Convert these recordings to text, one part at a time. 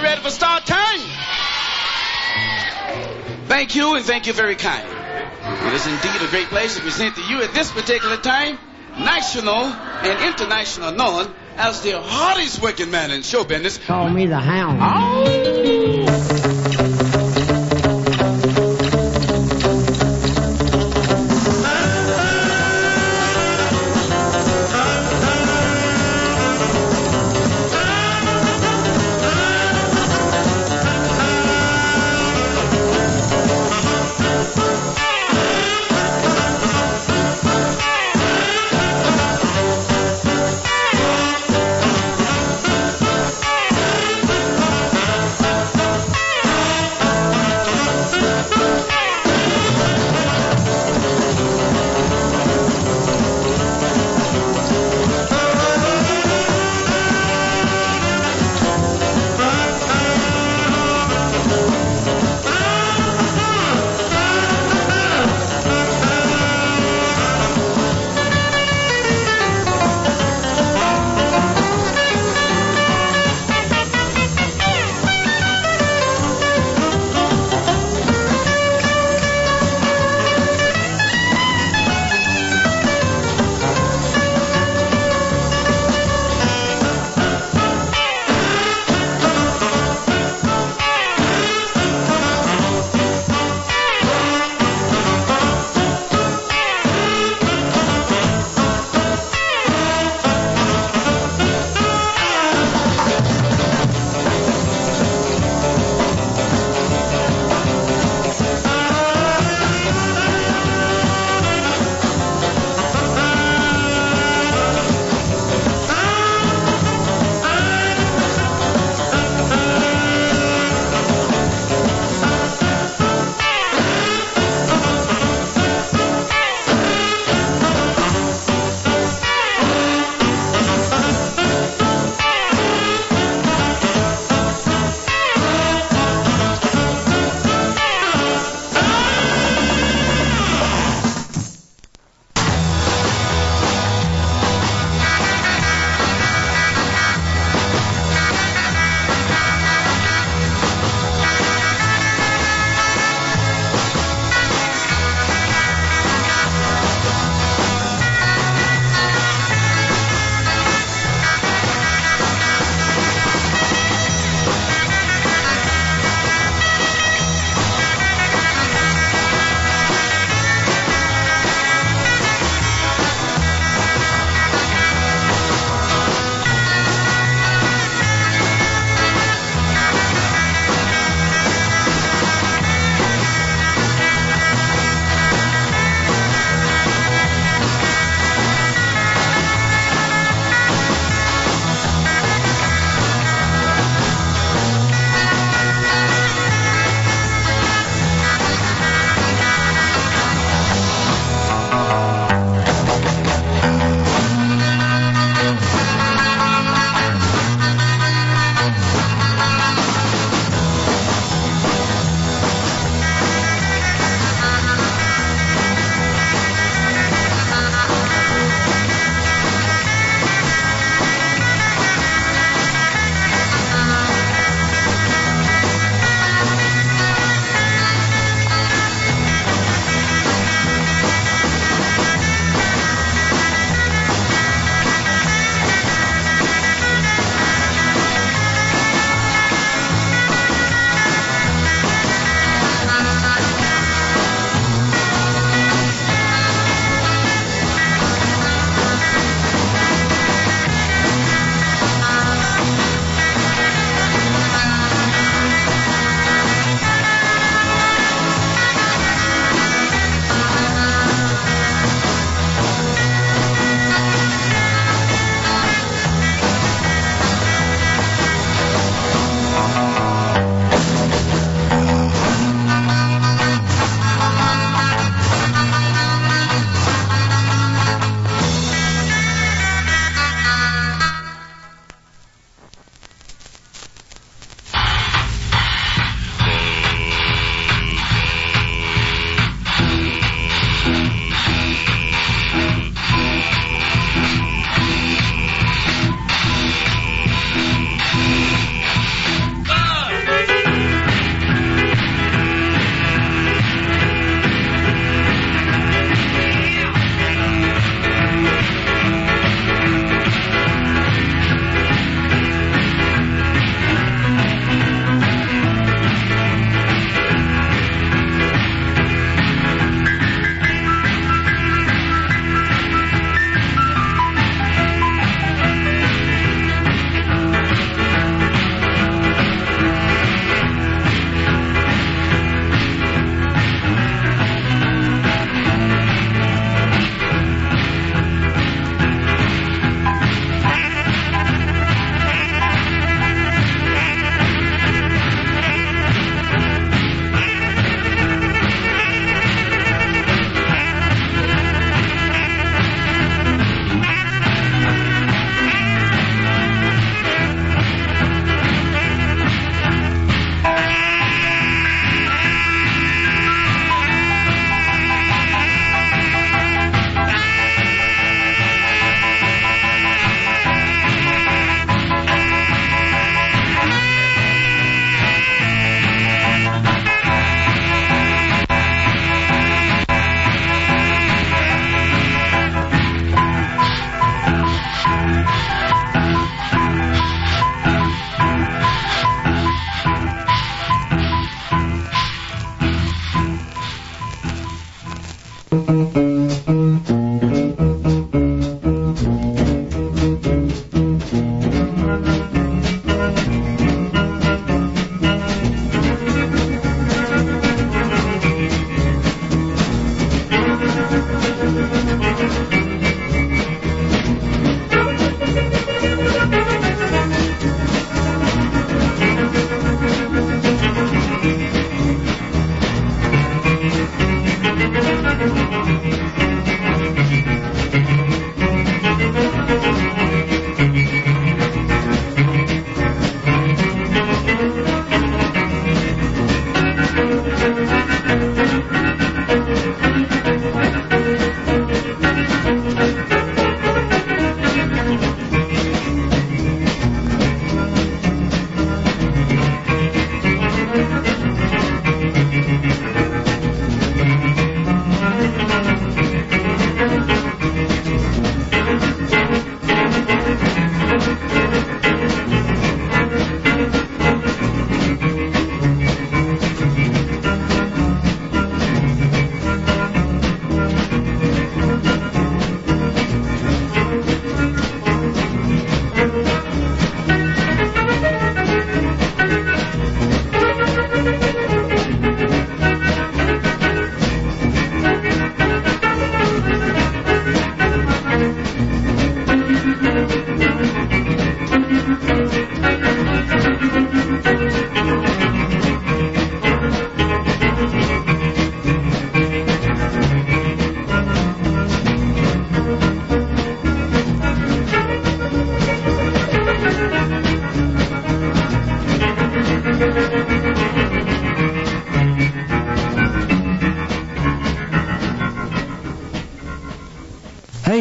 ready for start time? Thank you, and thank you very kind. It is indeed a great pleasure to present to you at this particular time, national and international known as the hardest working man in show business. Call me the Hound.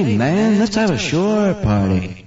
Hey, man, let's have a shore party.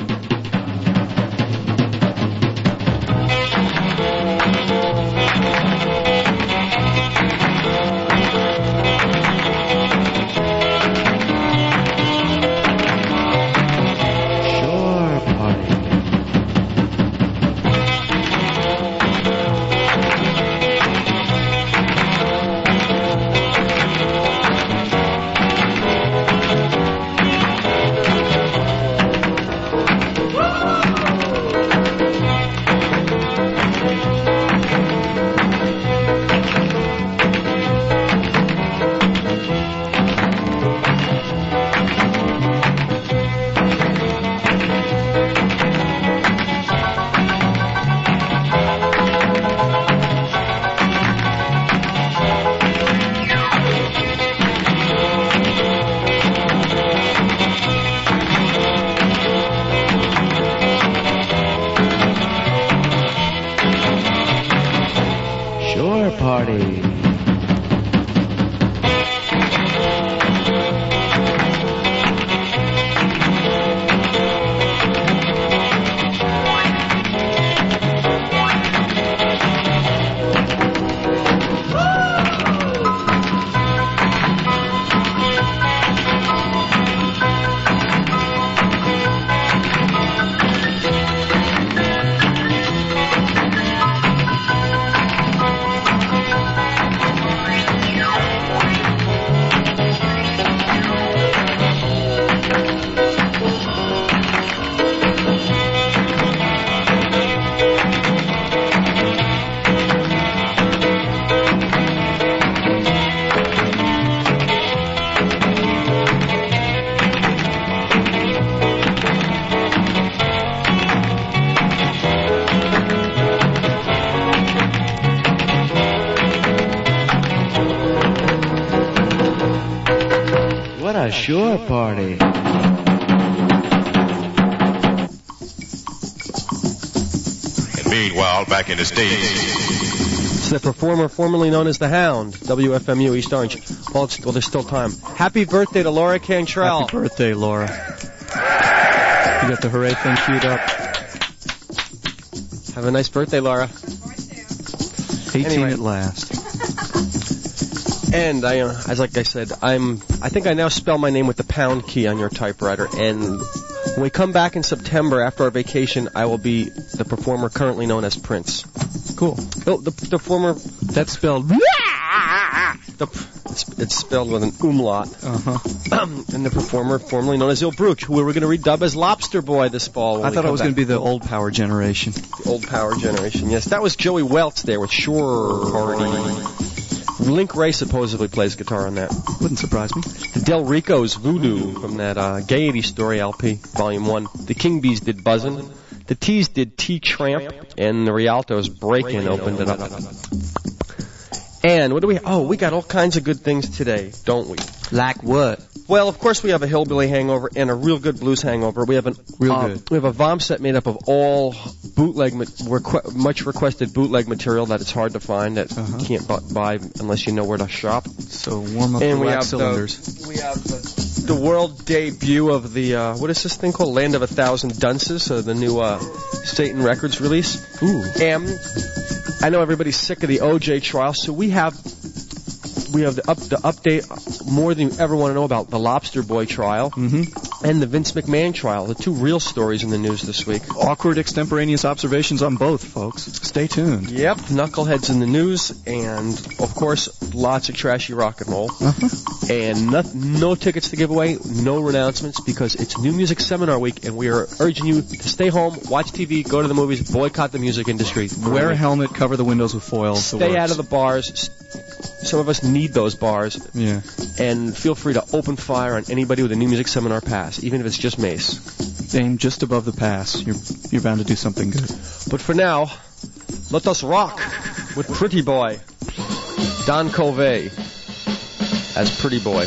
Shore party. And meanwhile, back in the States. It's the performer formerly known as the Hound, WFMU East Orange. Well, there's still time. Happy birthday to Laura Cantrell. Happy birthday, Laura. You got the hooray thing queued up. Have a nice birthday, Laura. 18 at last. And as I said, I think I now spell my name with the pound key on your typewriter. And when we come back in September after our vacation, I will be the performer currently known as Prince. Cool. Oh, the former. That's spelled. It's spelled with an umlaut. And the performer formerly known as Il Bruch, who we were going to redub as Lobster Boy this fall. I thought it was going to be the Old Power Generation. The Old Power Generation, yes. That was Joey Welts there with Shore Party. Link Ray supposedly plays guitar on that. Wouldn't surprise me. The Del Rico's Voodoo from that Gaiety Story LP, Volume 1. The King Bees did Buzzin'. The Tees did T-Tramp. And the Rialto's Breakin' opened it up. And what do we... Oh, we got all kinds of good things today, don't we? Like what? Well, of course, we have a hillbilly hangover and a real good blues hangover. We have a VOM set made up of all bootleg, much requested bootleg material that it's hard to find, that you can't buy unless you know where to shop. So warm up the wax cylinders. We have the world debut of the what is this thing called? Land of a Thousand Dunces, the new Satan Records release. Ooh. And I know everybody's sick of the OJ trial, so we have the update more than you ever want to know about the Lobster Boy trial and the Vince McMahon trial, the two real stories in the news this week. Awkward extemporaneous observations on both, folks. Stay tuned. Yep, knuckleheads in the news, and, of course, lots of trashy rock and roll. And no tickets to give away, no renouncements, because it's New Music Seminar Week, and we are urging you to stay home, watch TV, go to the movies, boycott the music industry. Wear a helmet, cover the windows with foil. Stay out of the bars. Some of us need those bars. Yeah. And feel free to open fire on anybody with a New Music Seminar pass, even if it's just Mace. Aim just above the pass. You're bound to do something good. But for now, let us rock with Pretty Boy. Don Covey as Pretty Boy.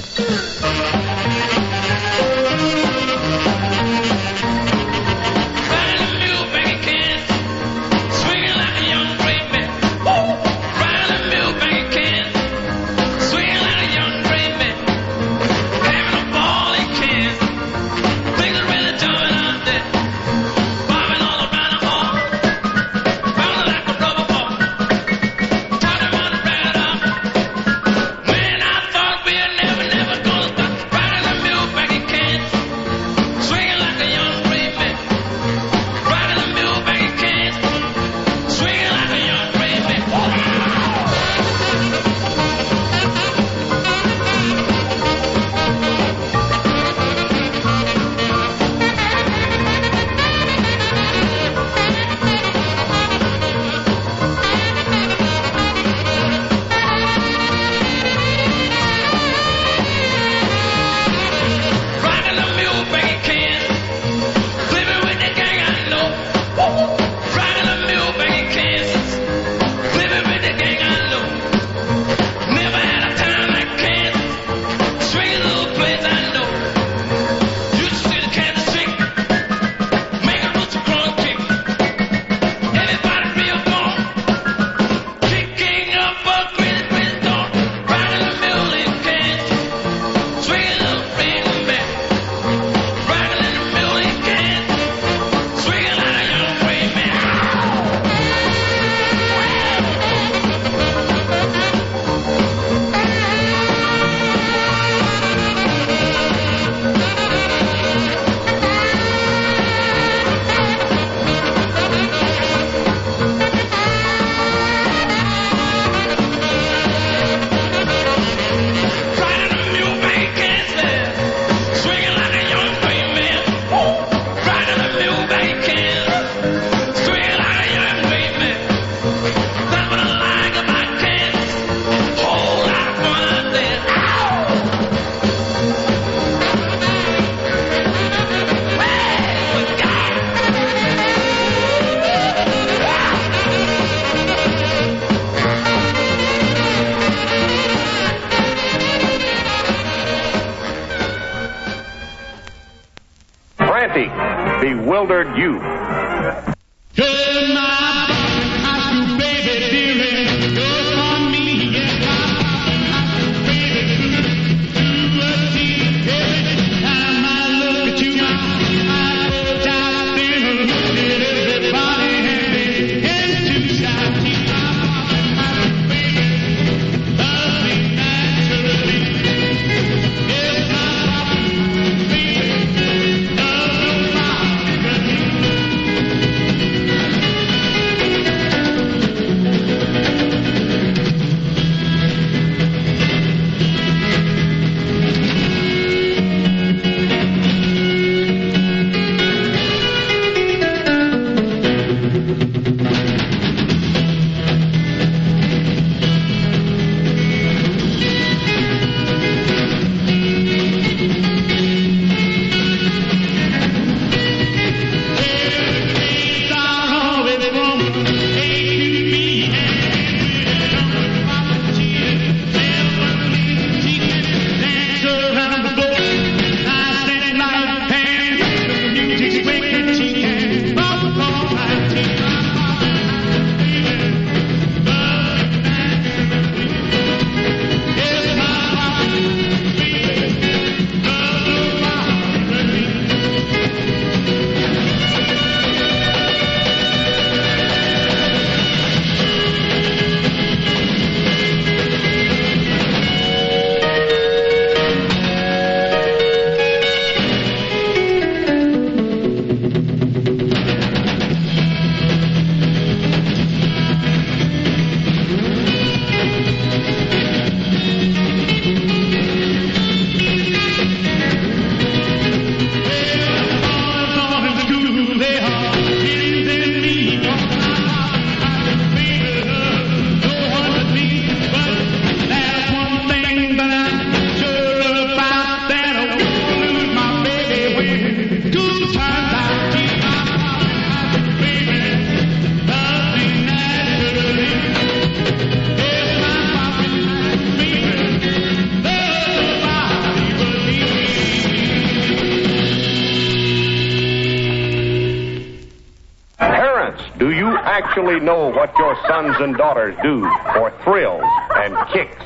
frantic, bewildered youth. Actually know what your sons and daughters do for thrills and kicks.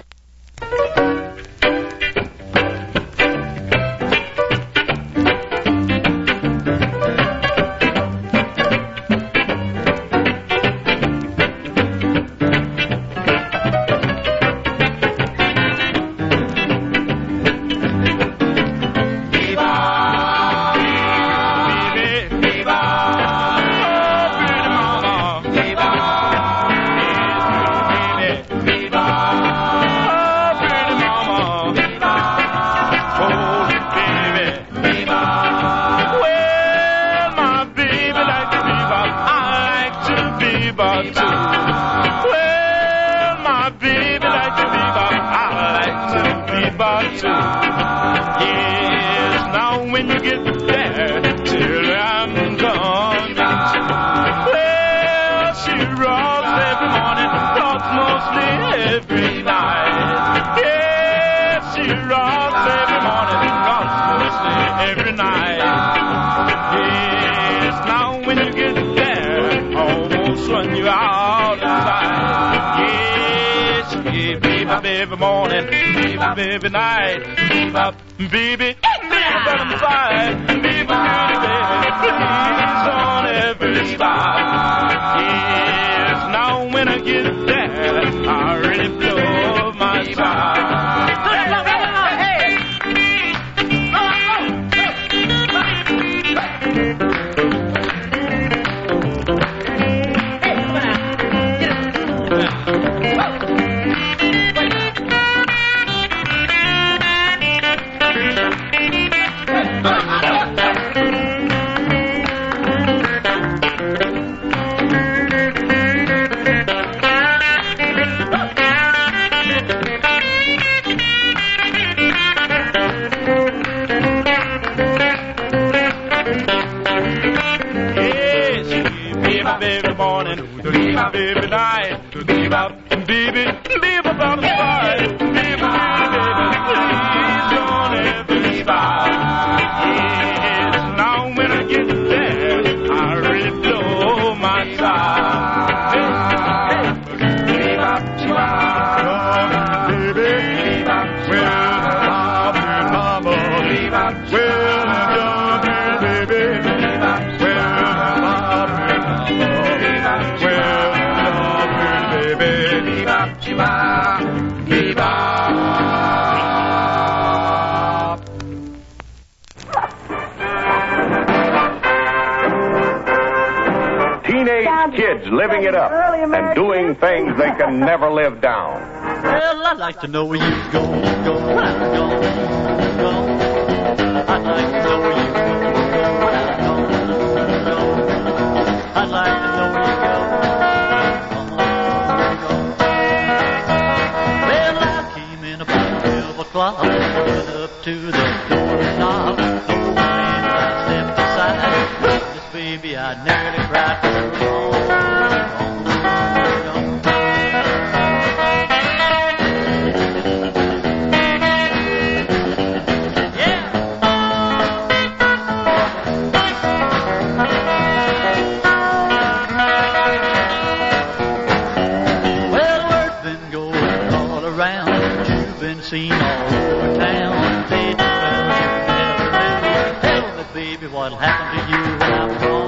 Every morning, baby, night, baby, by my side, baby, please on every stop. Yes, now when I get there, I really blow my side. Baby night, baby, about the side, baby, please don't ever stop. Yes, now when I kids living it up and doing things they can never live down. Well, I'd like to know where you go, when I'm gone. I'd like to know where you go, when I'm gone. I'd like to know where you go. Well, I came in about 12 o'clock, went up to the doorknob. No man, I stepped aside. This baby, I nearly cried. Seen all over town, they never knew. Tell me, baby, what'll happen to you when I'm gone.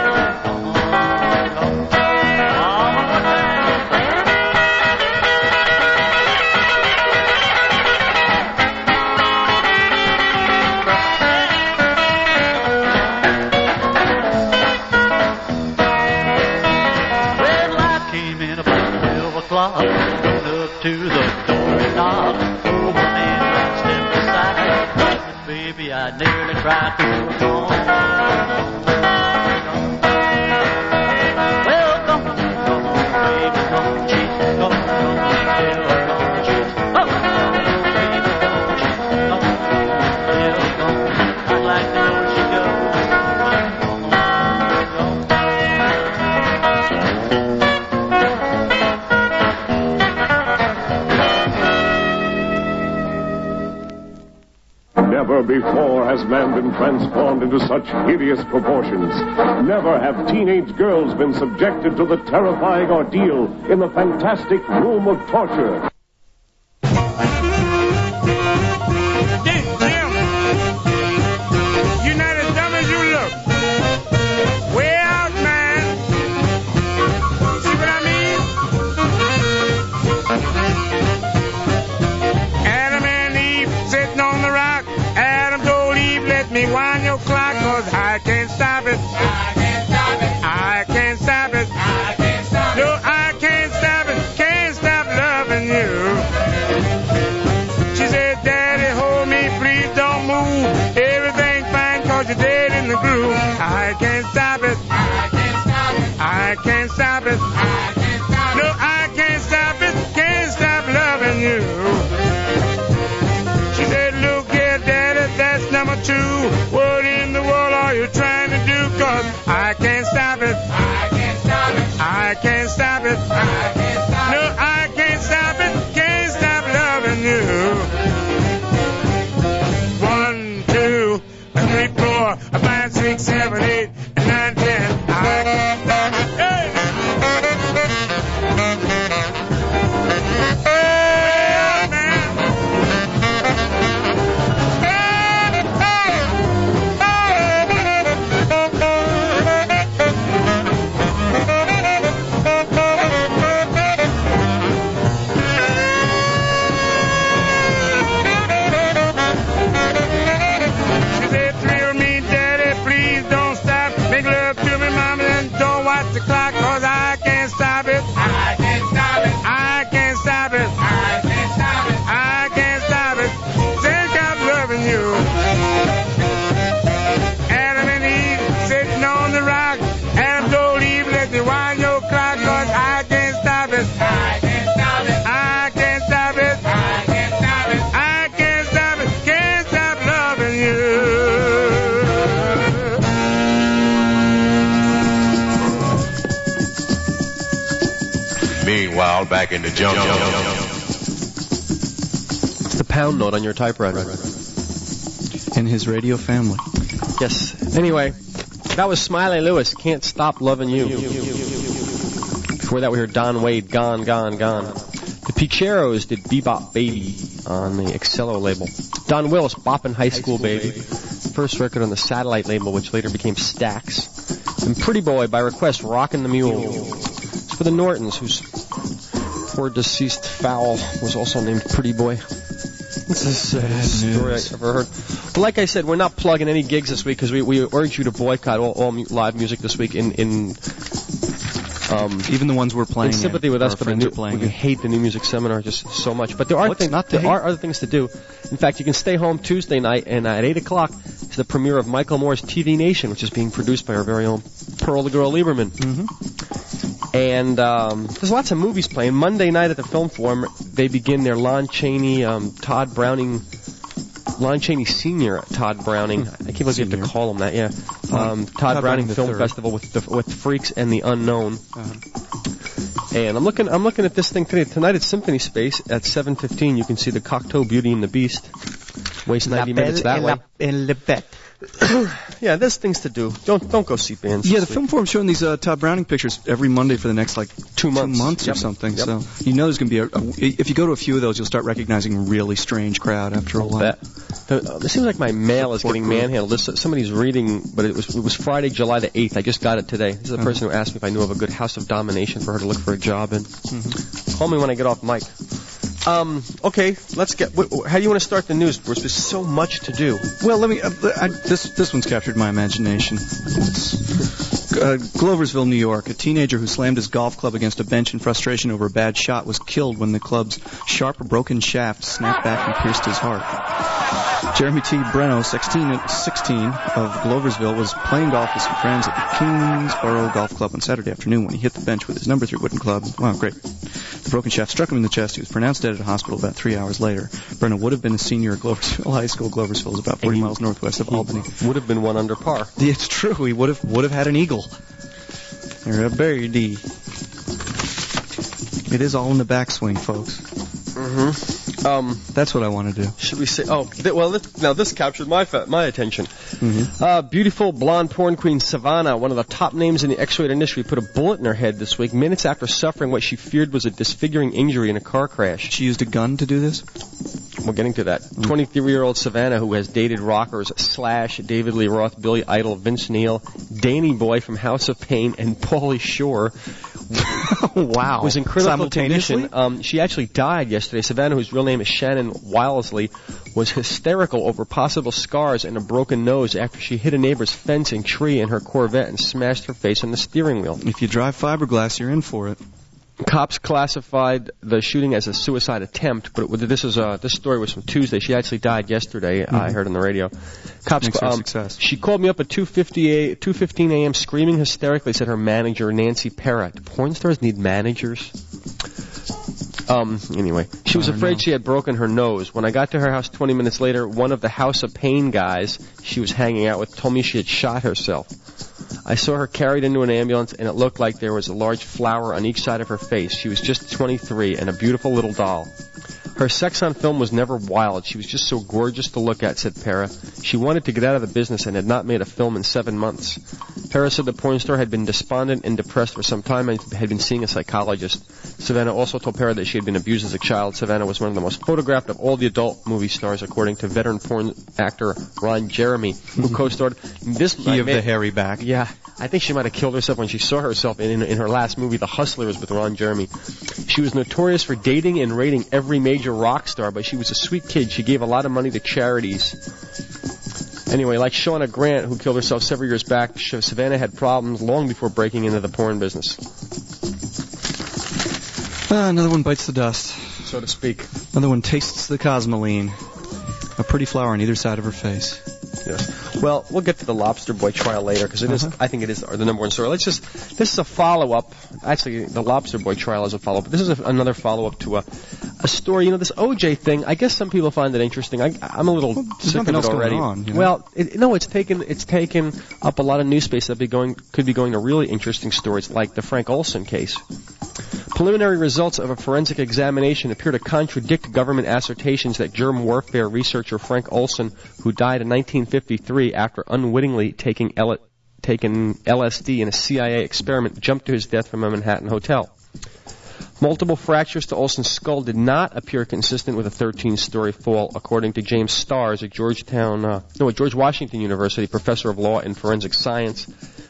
Well, I came in about 12 o'clock, went up to the doorknob. Baby, I nearly cried to go home. Well, come on, baby, come on, cheat, come on, baby, come on, cheat. Oh, baby, come on, cheat, come on, baby, come on. I'd like to know where she goes. Never before has man been transformed into such hideous proportions. Never have teenage girls been subjected to the terrifying ordeal in the fantastic room of torture. Jim, you're not as dumb as you look. Way out, man. See what I mean? Adam and Eve sitting on the rock. Adam told Eve, let me wind your clock, 'cause I can't stop it. I can't stop it. I can't stop it. I can't stop it. No, I can't stop it. Can't stop loving you. She said, Daddy, hold me, please don't move. Everything fine, 'cause you're dead in the groove. I can't stop it. I can't stop it. I can't stop it. I can't stop it. No, I can't stop it. Can't stop loving you. She said, look here, Daddy, that's number 2. What in the world are you trying to do? 'Cause I can't stop it. I can't stop it. I can't stop it. I can't stop it. No, I can't stop it. Can't stop loving you. 1, 2, 3, 4, 5, 6, 7, 8, 9, 10. I can't stop it. Hey! The clock, 'cause I can't stop it. I can't stop it. I can't stop it. I can't stop it. I can't stop it. Since I'm loving you. Adam and Eve sitting on the rock. Adam told Eve, let me wind your clock, 'cause I can't stop it. I can't stop it. I can't stop it. I can't stop it. I can't stop it. Can't stop loving you. Meanwhile, back in the jungle. It's the pound note on your typewriter. In his radio family. Yes. Anyway, that was Smiley Lewis, Can't Stop Loving You. Before that, we heard Don Wade, Gone, Gone, Gone. The Picheros did Bebop Baby on the Excello label. Don Willis, Boppin' High School Baby. First record on the Satellite label, which later became Stax. And Pretty Boy, by request, Rockin' the Mule. It's for the Nortons, whose poor deceased fowl was also named Pretty Boy. It's the saddest story I've ever heard. But like I said, we're not plugging any gigs this week because we urge you to boycott all live music this week in Even the ones we're playing. In sympathy with us, but we hate the new music seminar just so much. But there are other things to do. In fact, you can stay home Tuesday night, and at 8 o'clock is the premiere of Michael Moore's TV Nation, which is being produced by our very own Pearl the Girl Lieberman. And there's lots of movies playing. Monday night at the Film Forum, they begin their Lon Chaney Senior Todd Browning. I can't believe you have to call him that. Yeah, Todd Browning Film Festival with Freaks and the Unknown. And I'm looking at this thing today. Tonight at Symphony Space at 7:15. You can see the Cocteau Beauty and the Beast. Waste 90 minutes that way. Yeah, there's things to do. Don't go see bands. Yeah, the Film Forum's showing these Todd Browning pictures every Monday for the next 2 months or something. Yep. So you know there's going to be if you go to a few of those, you'll start recognizing a really strange crowd after a while. It seems like my mail is getting manhandled. Somebody's reading, but it was Friday, July the 8th. I just got it today. This is the person who asked me if I knew of a good house of domination for her to look for a job in. Call me when I get off mic. Okay, let's get. How do you want to start the news, Bruce? There's so much to do. Well, let me. This one's captured my imagination. Gloversville, New York. A teenager who slammed his golf club against a bench in frustration over a bad shot was killed when the club's sharp, broken shaft snapped back and pierced his heart. Jeremy T. Breno, 16 of Gloversville, was playing golf with some friends at the Kingsborough Golf Club on Saturday afternoon when he hit the bench with his number 3 wooden club. Wow, great. The broken shaft struck him in the chest. He was pronounced dead at a hospital about 3 hours later. Breno would have been a senior at Gloversville High School. Gloversville is about 40 miles northwest of Albany. Would have been one under par. Yeah, it's true. He would have had an eagle. Or a birdie. It is all in the backswing, folks. That's what I want to do. Should we say? Now this captured my attention. Beautiful blonde porn queen Savannah, one of the top names in the X-rated industry, put a bullet in her head this week, minutes after suffering what she feared was a disfiguring injury in a car crash. She used a gun to do this? We're getting to that. 23-year-old Savannah, who has dated rockers Slash, David Lee Roth, Billy Idol, Vince Neil, Danny Boy from House of Pain, and Pauly Shore. Wow. Was in critical condition. She actually died yesterday. Savannah, whose real name is Shannon Wilesley, was hysterical over possible scars and a broken nose after she hit a neighbor's fencing tree in her Corvette and smashed her face on the steering wheel. If you drive fiberglass, you're in for it. Cops classified the shooting as a suicide attempt, but this story was from Tuesday. She actually died yesterday. I heard on the radio. Cops. Success. She called me up at 2:15 a.m. screaming hysterically. Said her manager Nancy Parrott. Do porn stars need managers? Anyway, she was afraid she had broken her nose. When I got to her house 20 minutes later, one of the House of Pain guys she was hanging out with told me she had shot herself. I saw her carried into an ambulance, and it looked like there was a large flower on each side of her face. She was just 23 and a beautiful little doll. Her sex on film was never wild. She was just so gorgeous to look at, said Para. She wanted to get out of the business and had not made a film in 7 months. Para said the porn star had been despondent and depressed for some time and had been seeing a psychologist. Savannah also told Para that she had been abused as a child. Savannah was one of the most photographed of all the adult movie stars, according to veteran porn actor Ron Jeremy, who co-starred this. He of the hairy back. Yeah. I think she might have killed herself when she saw herself in her last movie, The Hustlers, with Ron Jeremy. She was notorious for dating and rating every major rock star, but she was a sweet kid. She gave a lot of money to charities. Anyway, like Shauna Grant, who killed herself several years back, Savannah had problems long before breaking into the porn business. Another one bites the dust, so to speak. Another one tastes the cosmoline. A pretty flower on either side of her face. Yes. Well, we'll get to the Lobster Boy trial later because it is. I think it is the number one story. This is a follow-up. Actually, the Lobster Boy trial is a follow-up. But this is another follow-up to a story. You know, this OJ thing. I guess some people find it interesting. I'm a little sick of it already. You know? Well, it's taken up a lot of news space that could be going to really interesting stories like the Frank Olson case. Preliminary results of a forensic examination appear to contradict government assertions that germ warfare researcher Frank Olson, who died in 1953 after unwittingly taking LSD in a CIA experiment, jumped to his death from a Manhattan hotel. Multiple fractures to Olson's skull did not appear consistent with a 13-story fall, according to James Starrs, a George Washington University professor of law and forensic science.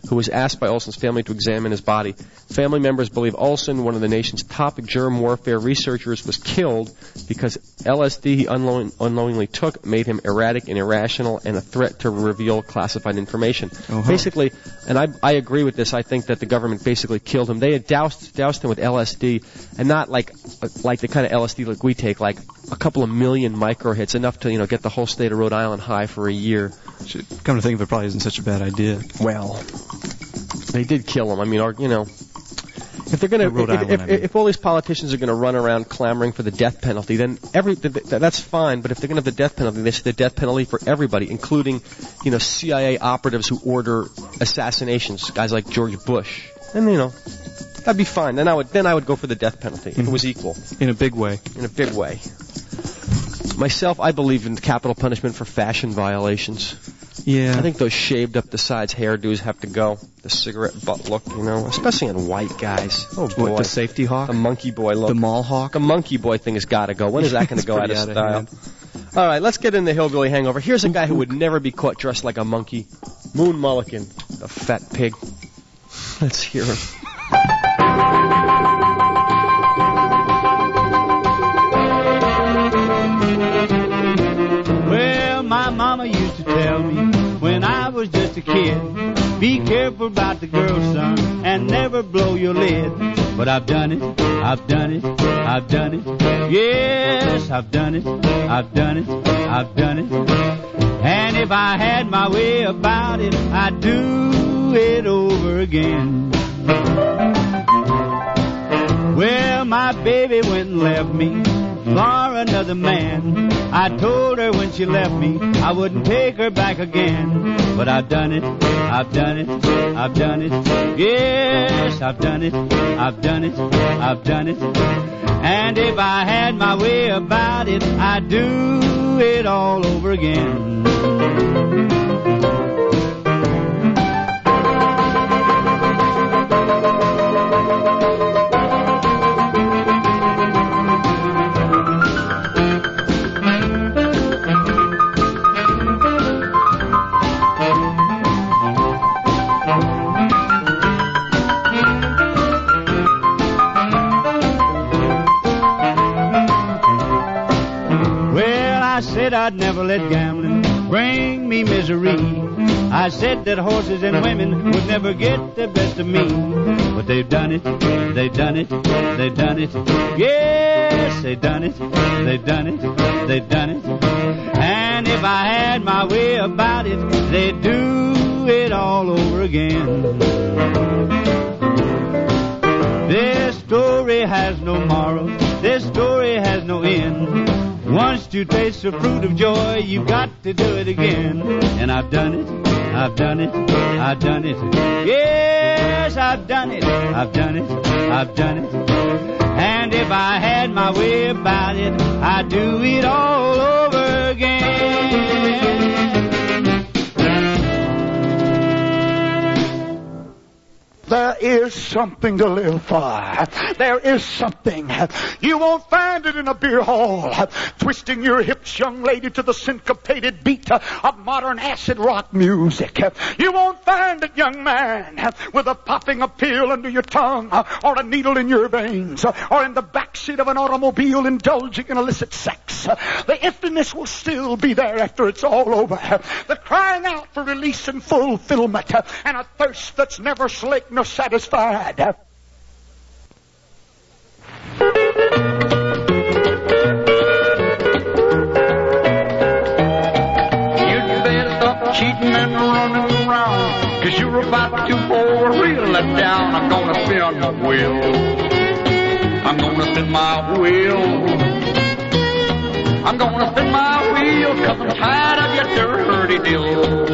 who was asked by Olson's family to examine his body. Family members believe Olson, one of the nation's top germ warfare researchers, was killed because LSD he unknowingly took made him erratic and irrational and a threat to reveal classified information. Basically, and I agree with this, I think that the government basically killed him. They had doused him with LSD, and not like the kind of LSD like we take, like a couple of million micro hits, enough to, get the whole state of Rhode Island high for a year. Come to think of it, probably isn't such a bad idea. Well, they did kill him. I mean, if they're going to, if all these politicians are going to run around clamoring for the death penalty, then that's fine. But if they're going to have the death penalty, they should have the death penalty for everybody, including, CIA operatives who order assassinations, guys like George Bush. And that'd be fine. Then I would go for the death penalty if it was equal. In a big way. In a big way. Myself, I believe in capital punishment for fashion violations. Yeah. I think those shaved up the sides hairdos have to go. The cigarette butt look, especially in white guys. Oh boy. What, the safety hawk? The monkey boy look. The mall hawk? The monkey boy thing has got to go. When is that going to go out of style? All right, let's get in the hillbilly hangover. Here's a guy who would never be caught dressed like a monkey. Moon Mulligan, the fat pig. Let's hear him. Well, my mama used to tell me when I was just a kid, be careful about the girl, son, and never blow your lid. But I've done it, I've done it, I've done it. Yes, I've done it, I've done it, I've done it. And if I had my way about it, I'd do it over again. Well, my baby went and left me for another man. I told her when she left me I wouldn't take her back again. But I've done it, I've done it, I've done it. Yes, I've done it, I've done it, I've done it. And if I had my way about it, I'd do it all over again. I said I'd never let gambling bring me misery. I said that horses and women would never get the best of me. But they've done it, they've done it, they've done it. Yes, they've done it, they've done it, they've done it. And if I had my way about it, they'd do it all over again. This story has no moral, this story has no end. Once you taste the fruit of joy, you've got to do it again. And I've done it, I've done it, I've done it. Yes, I've done it, I've done it, I've done it. And if I had my way about it, I'd do it all over again. There is something to live for. There is something. You won't find it in a beer hall. Twisting your hips, young lady, to the syncopated beat of modern acid rock music. You won't find it, young man, with a popping appeal under your tongue, or a needle in your veins, or in the backseat of an automobile indulging in illicit sex. The emptiness will still be there after it's all over. The crying out for release and fulfillment, and a thirst that's never slaked nor satisfied. You better stop cheating and running around, 'cause you're about to pour a real letdown. I'm gonna spin my wheel. I'm gonna spin my wheel. I'm gonna spin my wheel, 'cause I'm tired of your dirty deal.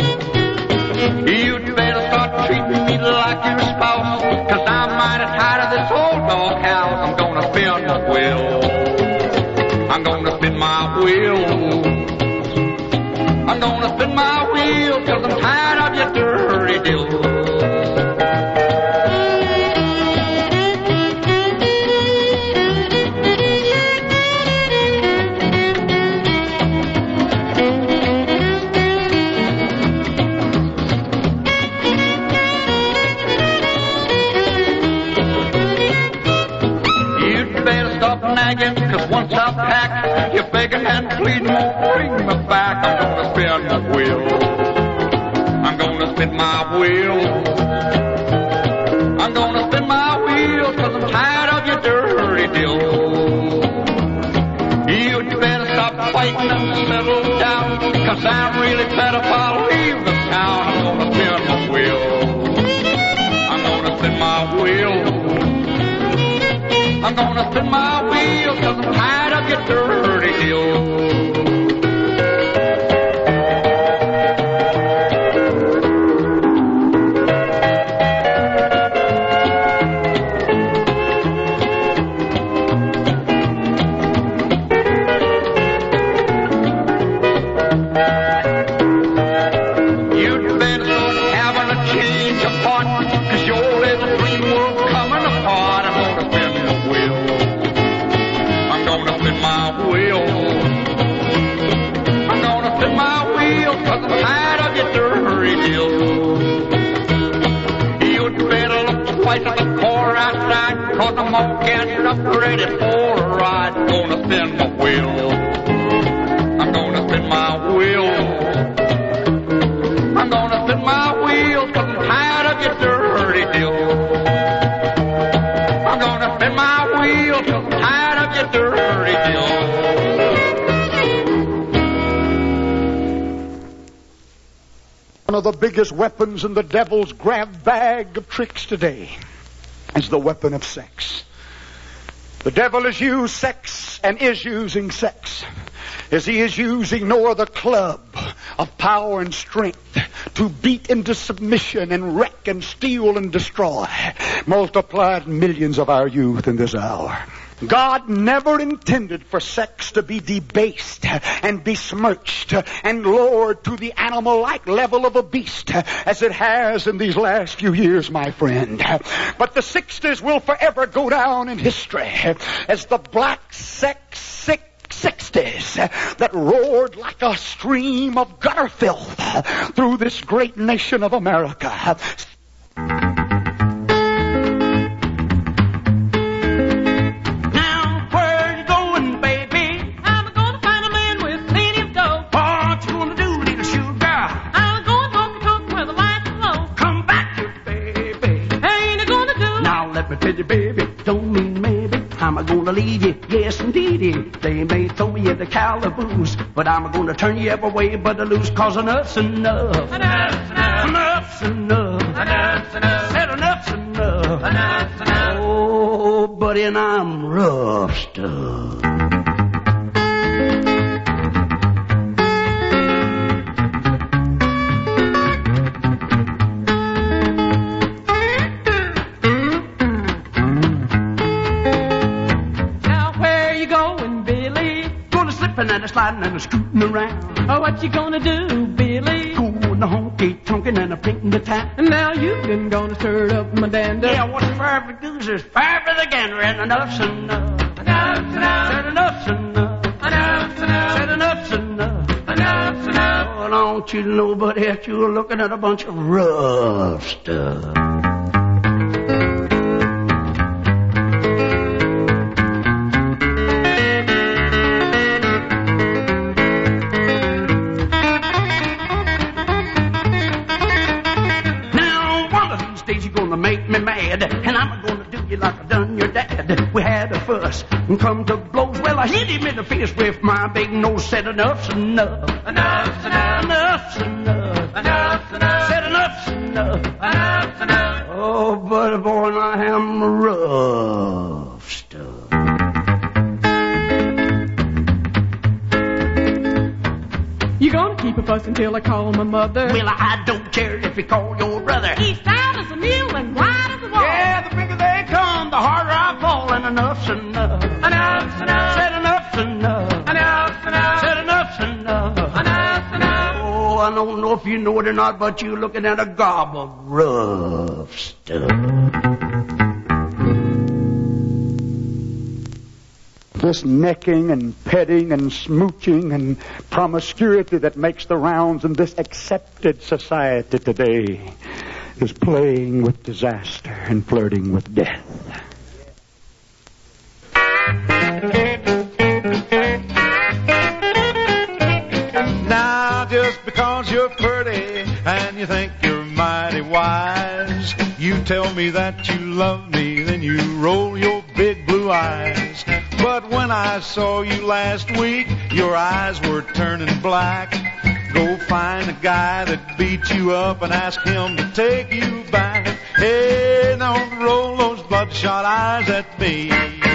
You'd better start treating me like your spouse, 'cause I'm mighty tired of this old dog house. I'm gonna spin my wheel. I'm gonna spin my wheel. I'm gonna spin my wheel, 'cause I'm tired of your dirty deal. back. You're begging and pleading, won't bring me back. I'm gonna spin my wheel. I'm gonna spin my wheel. I'm gonna spin my wheel, 'cause I'm tired of your dirty deal. You better stop fighting and settle down, 'cause I'm really fed up, I'll leave the town. I'm gonna spin my wheel. I'm gonna spin my wheel. I'm gonna spin my wheel, 'cause I'm tired of your dirty deal. Cause I'm all gassed up, ready for a ride. Gonna spin my wheel. I'm gonna spin my wheel. I'm gonna spin my wheel, 'cause I'm tired of your dirty deal. I'm gonna spin my wheel, 'cause I'm tired of your dirty deal. One of the biggest weapons in the devil's grab bag of tricks today is the weapon of sex. The devil has used sex and is using sex as he is using no other club of power and strength to beat into submission and wreck and steal and destroy multiplied millions of our youth in this hour. God never intended for sex to be debased and besmirched and lowered to the animal-like level of a beast as it has in these last few years, my friend. But the 60s will forever go down in history as the black sex 60s that roared like a stream of gutter filth through this great nation of America. Baby, don't mean maybe I'm gonna leave you, yes indeedy. They may throw me in the calaboose, but I'm gonna turn you every way but to lose. 'Cause enough's enough. Enough's enough. Enough's enough. Enough's enough. Said enough's enough. Enough's enough. Oh, buddy, and I'm rough stuff. And a sliding and a scooting around. Oh, what you gonna do, Billy? Cool and a honky tonkin' and a painting the town. And now you done gonna stir it up, my dander. Yeah, what's fire for the gooses, fire for the gander, and enough's enough. Enough's enough. Said enough's enough. Enough's enough. Said enough's enough. Enough's enough. Oh, don't you know, buddy, that you're looking at a bunch of rough stuff. Make me mad, and I'm gonna do you like I done your dad. We had a fuss and come to blows. Well, I hit him in the face with my big nose. Said enough's enough. Enough's enough. Enough's enough. Enough's enough. Said enough's enough. Enough's enough. Oh, buddy boy, I am rough stuff. You gonna keep a fuss until I call my mother? Well, I don't care if you call your brother. He's stout as a mule and white as a wall. Yeah, the bigger they come, the harder I fall. And enough's enough. Enough's enough. Said enough's enough. Enough's enough. Said enough's enough. Enough's enough. Oh, I don't know if you know it or not, but you're looking at a gob of rough stuff. This necking and petting and smooching and promiscuity that makes the rounds in this accepted society today is playing with disaster and flirting with death. you think you're mighty wise. You tell me that you love me, then you roll your big blue eyes. But when I saw you last week, your eyes were turning black. Go find a guy that beat you up and ask him to take you back. Hey, don't roll those bloodshot eyes at me.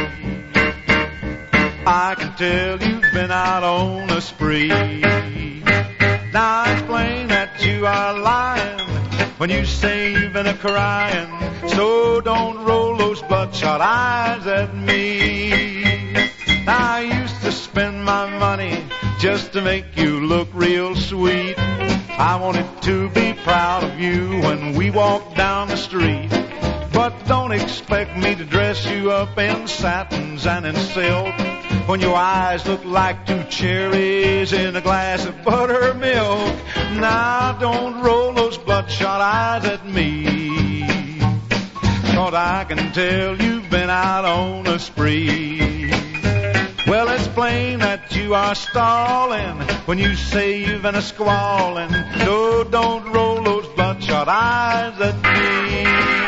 I can tell you've been out on a spree. Now explain that you are lying when you say you've been a-crying. So don't roll those bloodshot eyes at me. Now I used to spend my money just to make you look real sweet. I wanted to be proud of you when we walked down the street. But don't expect me to dress you up in satins and in silk when your eyes look like two cherries in a glass of buttermilk. Now don't roll those bloodshot eyes at me, 'cause I can tell you've been out on a spree. Well, it's plain that you are stalling when you say you've been a-squalling. No, don't roll those bloodshot eyes at me.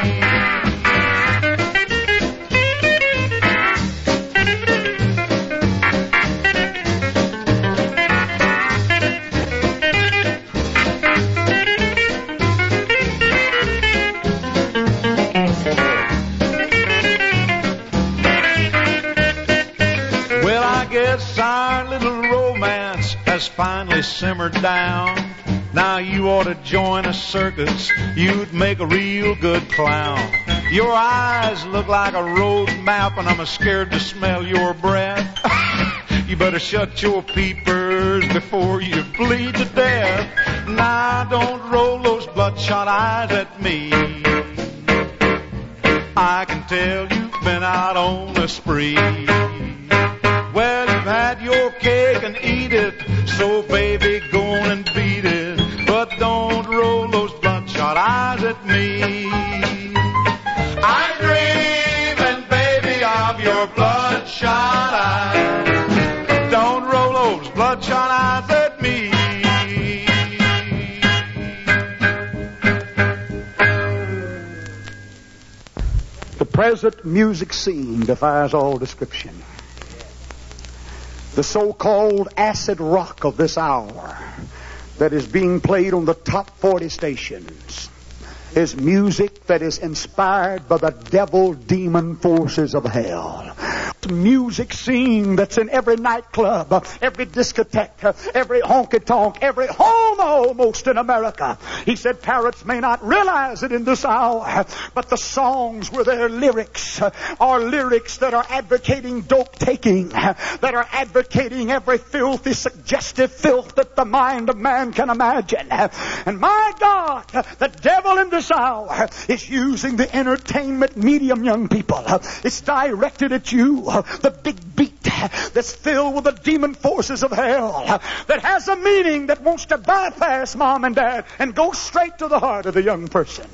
Our little romance has finally simmered down. Now you ought to join a circus. You'd make a real good clown. Your eyes look like a road map, and I'm scared to smell your breath. You better shut your peepers before you bleed to death. Now don't roll those bloodshot eyes at me. I can tell you've been out on a spree. Well, you've had your cake and eat it, so baby, go on and beat it. But don't roll those bloodshot eyes at me. I'm dreaming, baby, of your bloodshot eyes. Don't roll those bloodshot eyes at me. The present music scene defies all description. The so-called acid rock of this hour that is being played on the top 40 stations is music that is inspired by the devil-demon forces of hell. Music scene that's in every nightclub, every discotheque, every honky-tonk, every home almost in America. He said parents may not realize it in this hour, but the songs with their lyrics are lyrics that are advocating dope taking, that are advocating every filthy, suggestive filth that the mind of man can imagine. And my God, the devil in this hour is using the entertainment medium, young people. It's directed at you. The big beat that's filled with the demon forces of hell, that has a meaning that wants to bypass mom and dad and go straight to the heart of the young person.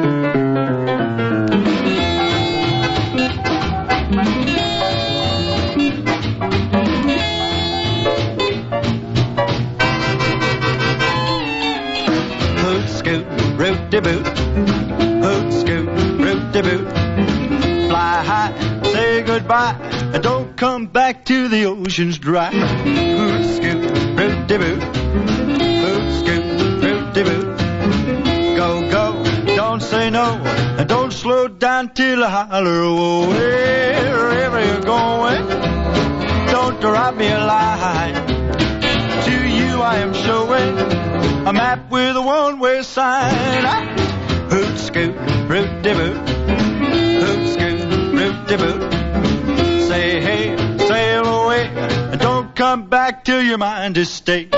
Hoot scoot, root de boot. Hoot scoot, root de boot. Fly high, say goodbye, and don't come back to the oceans dry. Hoot scoot, root de boot. Hoot scoot, root de boot. Go, go, don't say no, and don't slow down till I holler. Oh, wherever you're going, don't drop me a line. To you I am showing a map with a one-way sign. Hoot scoot, root de boot. Hoot scoot, root de boot. Say hey, sail away, and don't come back till your mind is stayed.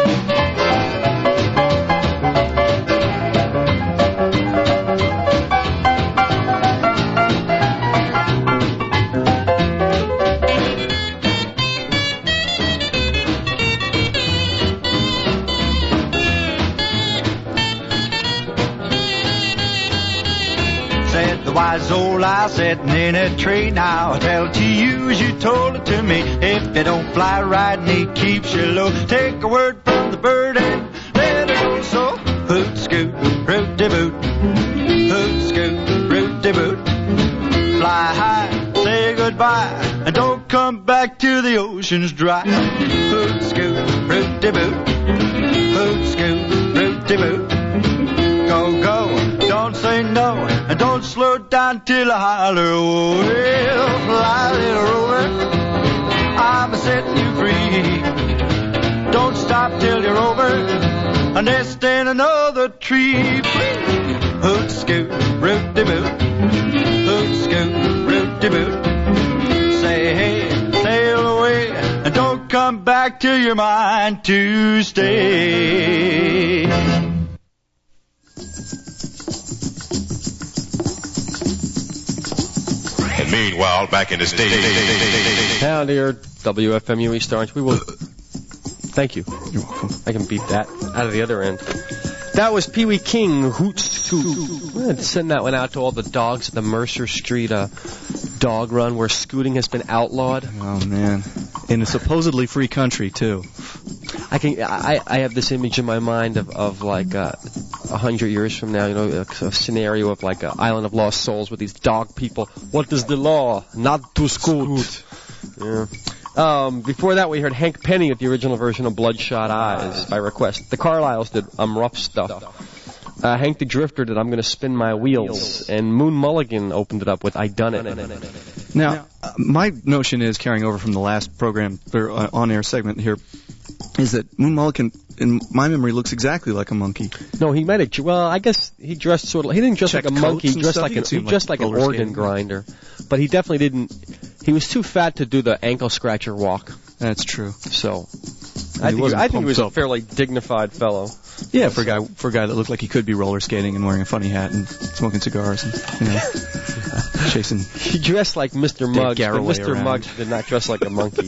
The wise old owl sitting in a tree. Now I'll tell it to you as you told it to me. If you don't fly right and he keeps you low, take a word from the bird and let it go. So Hoot scoot, rooty boot. Hoot scoot, rooty boot. Fly high, say goodbye, and don't come back till the ocean's dry. Hoot scoot, rooty boot. Hoot scoot, rooty boot. Go, go, don't say no, and don't slow down till I holler. Well, fly, little rover, I'm setting you free. Don't stop till you're over, and nest in another tree. Hoot scoot, rooty boot. Hoot scoot, rooty boot. Say hey, sail away, and don't come back till you're mine to stay. And meanwhile, back in the States. Now, dear WFMU East Orange, we will... Thank you. You're welcome. I can beat that out of the other end. That was Pee Wee King, Hoot Scoot. We're going to send that one out to all the dogs at the Mercer Street dog run where scooting has been outlawed. Oh, man. In a supposedly free country, too. I have this image in my mind of like 100 years from now, you know, a scenario of like an Island of Lost Souls with these dog people. What is the law? Not to scoot. Yeah. Before that, we heard Hank Penny with the original version of Bloodshot Eyes by request. The Carlisles did Rough Stuff. Hank the Drifter did I'm Gonna Spin My Wheels. And Moon Mulligan opened it up with I Done It. Now, my notion is, carrying over from the last program, or on-air segment here, is that Moon Mulligan, in my memory, looks exactly like a monkey. No, he might have. Well, I guess he dressed sort of. He didn't dress like a monkey. He dressed like an organ grinder. But he definitely didn't. He was too fat to do the ankle scratcher walk. That's true. So, I think he was a fairly dignified fellow. Yeah, for a guy that looked like he could be roller skating and wearing a funny hat and smoking cigars and, you know, chasing. He dressed like Mr. Muggs, but Mr. around. Muggs did not dress like a monkey.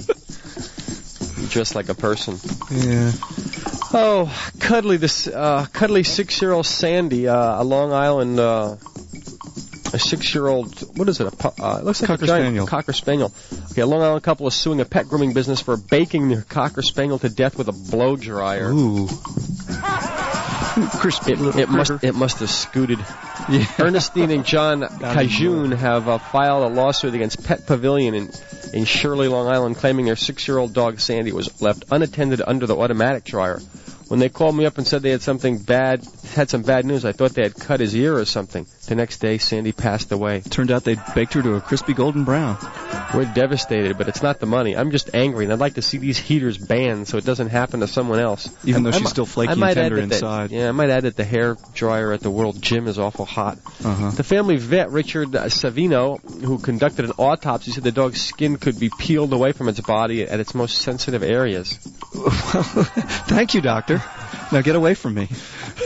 He dressed like a person. Yeah. Oh, cuddly 6-year-old Sandy, a Long Island, a 6-year-old, what is it? It looks like Cocker a giant Spaniel. Cocker Spaniel. Okay, a Long Island couple is suing a pet grooming business for baking their Cocker Spaniel to death with a blow dryer. Ooh. Crispy. It must have scooted. Yeah. Ernestine and John Cajun have filed a lawsuit against Pet Pavilion in Shirley, Long Island, claiming their 6-year-old dog Sandy was left unattended under the automatic dryer. When they called me up and said they had some bad news, I thought they had cut his ear or something. The next day, Sandy passed away. Turned out they'd baked her to a crispy golden brown. We're devastated, but it's not the money. I'm just angry, and I'd like to see these heaters banned so it doesn't happen to someone else. Even though she's still flaky and tender inside. I might add that the hair dryer at the World Gym is awful hot. Uh-huh. The family vet, Richard Savino, who conducted an autopsy, said the dog's skin could be peeled away from its body at its most sensitive areas. Thank you, doctor. Now get away from me.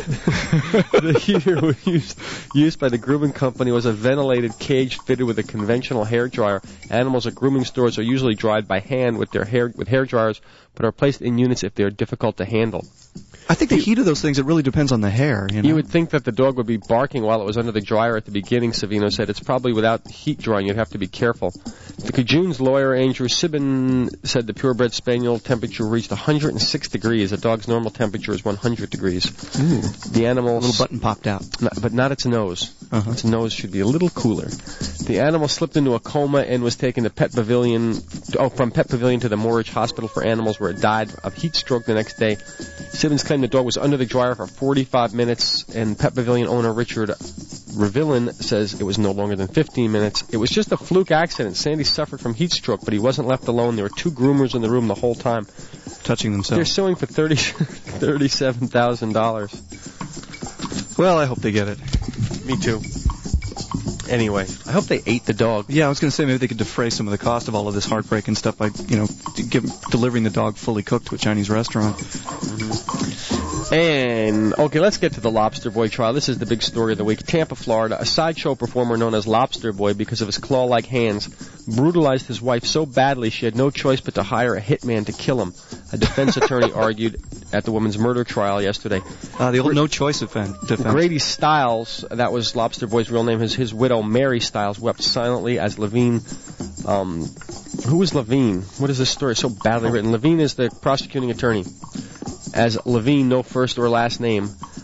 The heater used by the grooming company was a ventilated cage fitted with a conventional hair dryer. Animals at grooming stores are usually dried by hand with hair dryers, but are placed in units if they are difficult to handle. I think the heat of those things, it really depends on the hair. You know? You would think that the dog would be barking while it was under the dryer at the beginning, Savino said. It's probably without heat drying. You'd have to be careful. The Cajun's lawyer, Andrew Sibin, said the purebred spaniel temperature reached 106 degrees. A dog's normal temperature is 100 degrees. Ooh. The animal's... A little button popped out. But not its nose. Uh-huh. Its nose should be a little cooler. The animal slipped into a coma and was taken to from Pet Pavilion to the Moorage Hospital for Animals, where it died of heat stroke the next day. Simmons claimed the dog was under the dryer for 45 minutes, and Pet Pavilion owner Richard Revillin says it was no longer than 15 minutes. It was just a fluke accident. Sandy suffered from heat stroke, but he wasn't left alone. There were 2 groomers in the room the whole time. Touching themselves. They're suing for $37,000. Well, I hope they get it. Me too. Anyway, I hope they ate the dog. Yeah, I was going to say maybe they could defray some of the cost of all of this heartbreak and stuff by, delivering the dog fully cooked to a Chinese restaurant. Mm-hmm. And, okay, let's get to the Lobster Boy trial. This is the big story of the week. Tampa, Florida, a sideshow performer known as Lobster Boy because of his claw-like hands brutalized his wife so badly she had no choice but to hire a hitman to kill him. A defense attorney argued at the woman's murder trial yesterday. The old no-choice defense. Grady Stiles, that was Lobster Boy's real name, his widow, Mary Stiles, wept silently as Levine... who is Levine? What is this story so badly written? Levine is the prosecuting attorney. As Levine, no first or last name,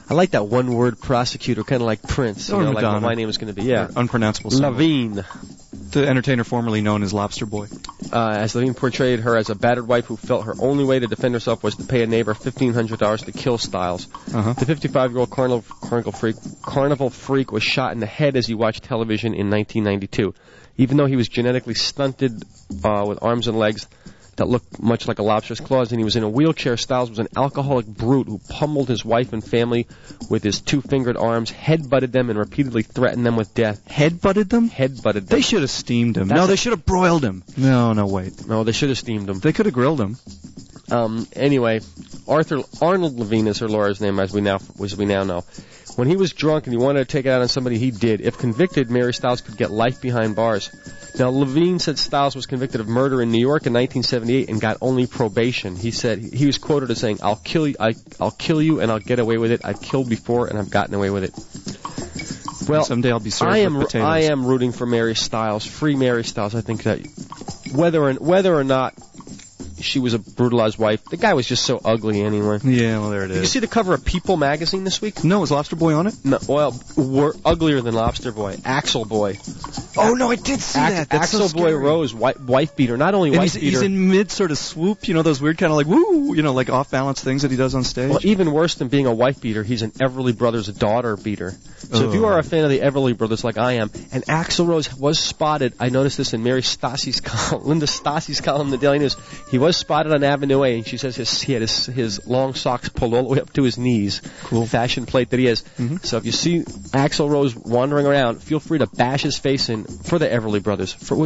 I like that one-word prosecutor, kind of like Prince. You Or know, like Madonna. what my name is going to be. Yeah. Unpronounceable. Symbol. Lavigne. The entertainer formerly known as Lobster Boy. As Lavigne portrayed her as a battered wife who felt her only way to defend herself was to pay a neighbor $1,500 to kill Styles. Uh-huh. The 55-year-old carnival freak was shot in the head as he watched television in 1992. Even though he was genetically stunted with arms and legs that looked much like a lobster's claws, and he was in a wheelchair, Styles was an alcoholic brute who pummeled his wife and family with his two-fingered arms, head-butted them, and repeatedly threatened them with death. Head-butted them? Head-butted them. They should have steamed him. They should have broiled him. No, wait. No, they should have steamed him. They could have grilled him. Anyway, Arnold Levine is her lawyer's name, as we now know. When he was drunk and he wanted to take it out on somebody, he did. If convicted, Mary Styles could get life behind bars. Now, Levine said Styles was convicted of murder in New York in 1978 and got only probation. He said he was quoted as saying, "I'll kill you, and I'll get away with it. I've killed before, and I've gotten away with it." Well, someday I'll be served with potatoes. I am rooting for Mary Styles, free Mary Styles. I think that whether or not she was a brutalized wife, the guy was just so ugly anyway. Yeah, well, there it is. Did you see the cover of People magazine this week? No, was Lobster Boy on it? No, well, uglier than Lobster Boy. Axel Boy. Oh, no, I did see that. That's Axel so Boy scary. Rose, wife beater. Not only And wife beater. he's in mid sort of swoop, those weird kind of like woo, like off balance things that he does on stage. Well, even worse than being a wife beater, he's an Everly Brothers daughter beater. So if you are a fan of the Everly Brothers like I am, and Axl Rose was spotted, I noticed this in Mary Stassi's column, Linda Stassi's column in the Daily News. He was spotted on Avenue A, and she says he had his long socks pulled all the way up to his knees. Cool. Fashion plate that he is. Mm-hmm. So if you see Axl Rose wandering around, feel free to bash his face in for the Everly Brothers. Erin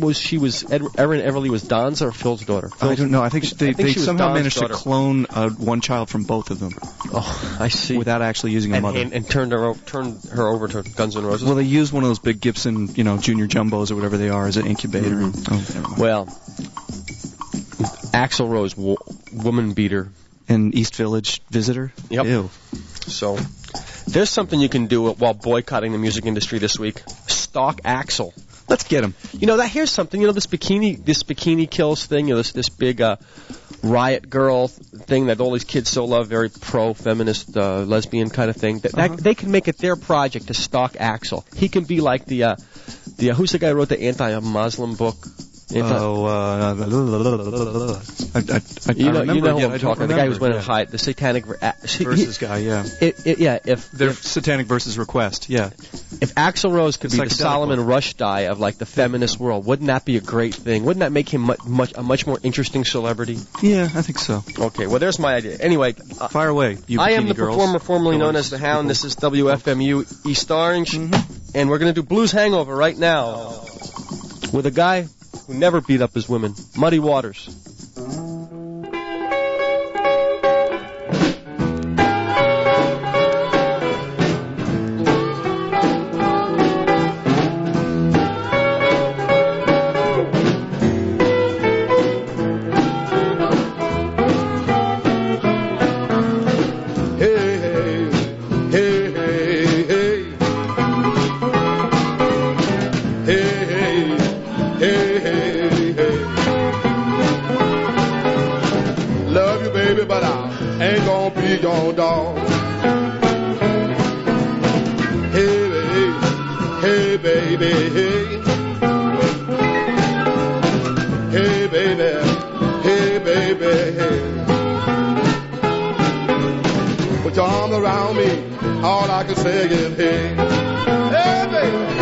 Everly was Don's or Phil's daughter? I don't know. I think they somehow Don's managed daughter. to clone one child from both of them. Oh, I see. Without actually using a mother. And turned her over to Guns N' Roses. Well, they used one of those big Gibson, junior jumbos or whatever they are as an incubator. Mm-hmm. Well, Axl Rose, woman beater. And East Village visitor? Yep. Ew. So, there's something you can do while boycotting the music industry this week. Stalk Axl. Let's get him. Here's something. This bikini kills thing. This big riot girl thing that all these kids so love. Very pro-feminist, lesbian kind of thing. That they can make it their project to stalk Axl. He can be like the who's the guy who wrote the anti-Muslim book? I remember. You know who I'm talking. The guy who's went and hide the satanic versus guy. Yeah. If satanic versus request. Yeah. If Axl Rose could be the psychedelic Solomon Rushdie of like the feminist world, wouldn't that be a great thing? Wouldn't that make him a much more interesting celebrity? Yeah, I think so. Okay, well there's my idea. Anyway, fire away. You I am the girls. performer formerly known as the Hound. This is WFMU East Orange, and we're going to do Blues Hangover right now with a guy who never beat up his women, Muddy Waters. Your dog. Hey, baby, hey. Hey, baby, hey. Put your arms around me, all I can say is hey. Hey, baby.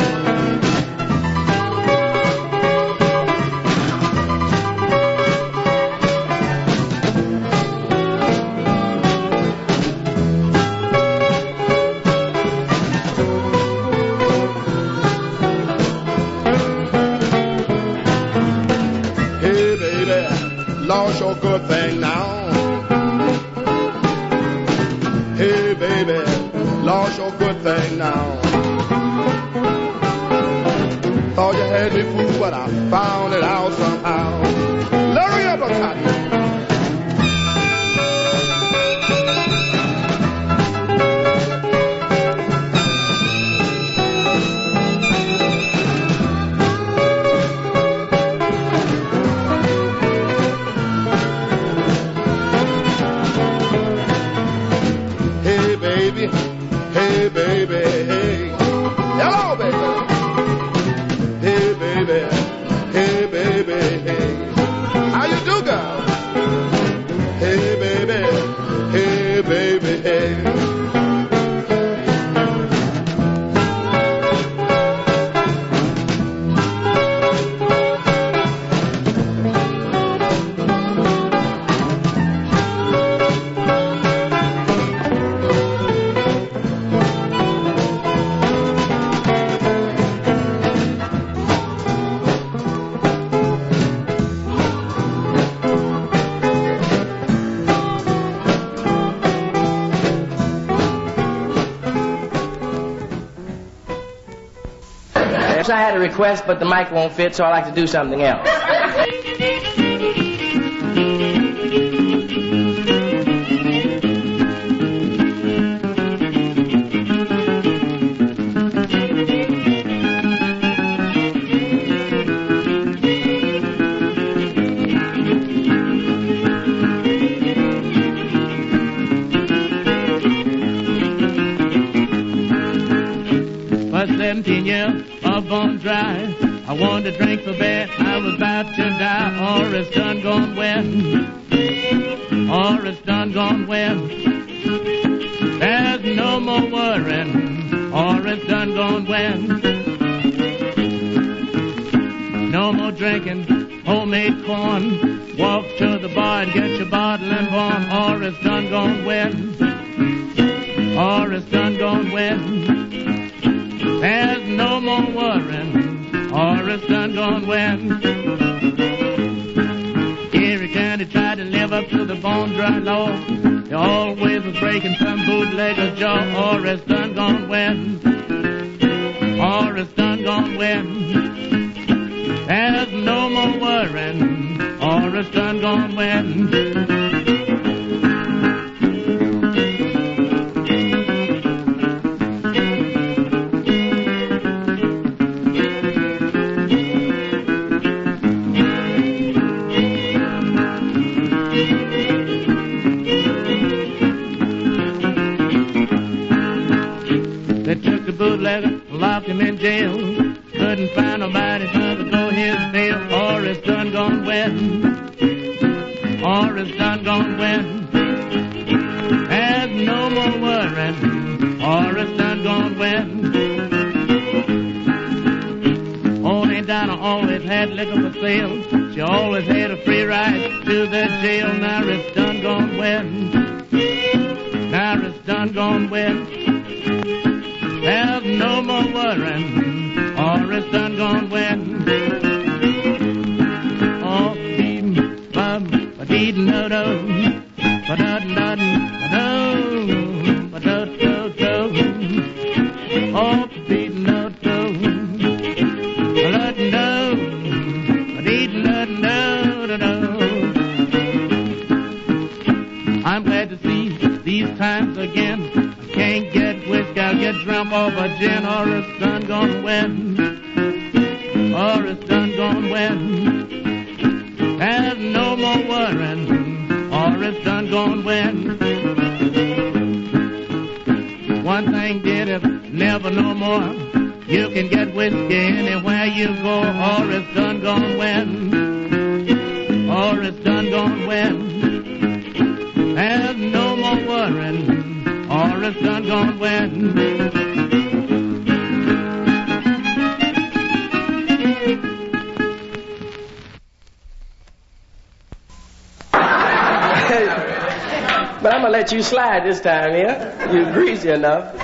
Lost your good thing now. Hey, baby, lost your good thing now. Thought you had me fooled, but I found it out somehow. Hurry up, Cotton. baby. Hey, baby, hey. Hello, baby. Hey, baby. Hey, baby, hey. How you do, girl? Hey, baby. Hey, baby, hey. I had a request, but the mic won't fit, so I like to do something else. For 17 years of bone dry, I wanted to drink so bad I was about to die. Or it's done gone west, or it's done gone west. There's no more worrying, or it's done gone west. No more drinking homemade corn. Walk to the bar and get your bottle and born. Or it's done gone west, or it's done gone west. There's no more worrying, or it's done gone west. Erie County tried to live up to the bone dry law. They always was breaking some bootlegger's jaw. Or it's done gone west, or it's done gone west. There's no more worrying, or it's done gone west. Locked him in jail. Couldn't find nobody to go his bail. Or it's done gone west, or it's done gone west. There's no more worrying, or it's done gone west. Old Aunt Dinah always had liquor for sale. She always had a free ride to the jail. Now it's done gone west, now it's done gone west. There's no more worrying, or it's done gone west. Oh, bum, ba-dee-do, ba-dum, ba-dum, ba-dum, oh, ba-dee-do, ba-dum, I'm glad to see these times again. Can't get whiskey, I'll get drunk off a gin. Or it's done gone west, or it's done gone west. There's no more worrying, or it's done gone west. One thing did it, never no more. You can get whiskey anywhere you go. Or it's done gone west, or it's done gone west. There's no more worrying, or it's done gone west. But I'm gonna let you slide this time, yeah? You're greasy enough.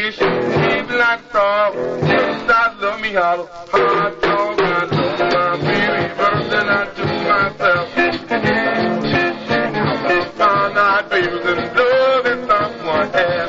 fish, deep like frog. Yes, I love me hollow. Hot dog, I love my baby worse than I do myself. Found out babies in love and someone else.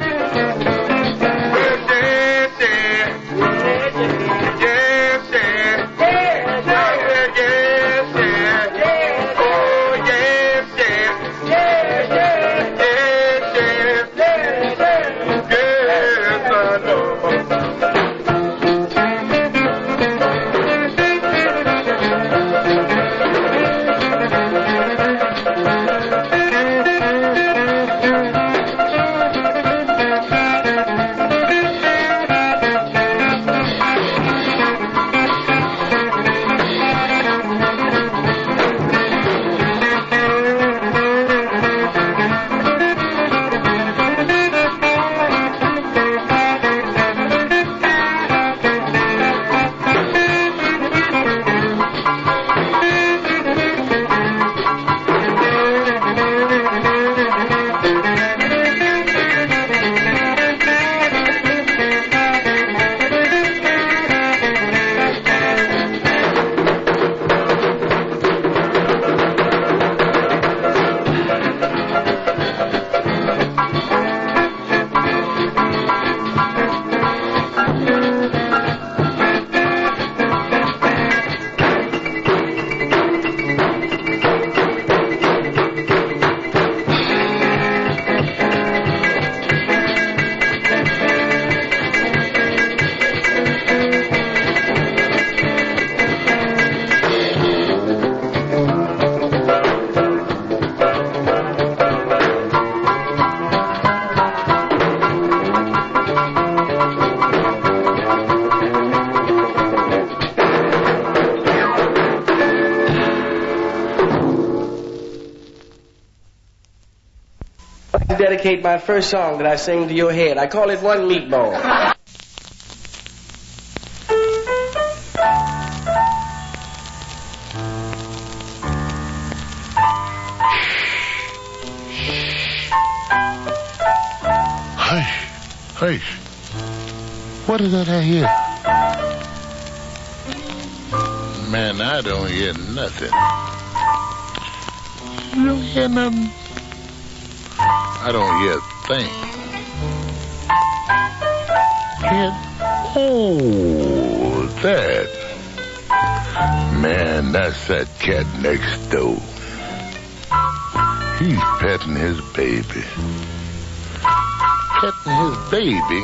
Dedicate my first song that I sing to your head. I call it One Meatball. Hush. What is that I hear? Man, I don't hear nothing. You don't hear nothing? I don't hear a thing. Oh, that. Man, that's that cat next door. He's petting his baby. Petting his baby?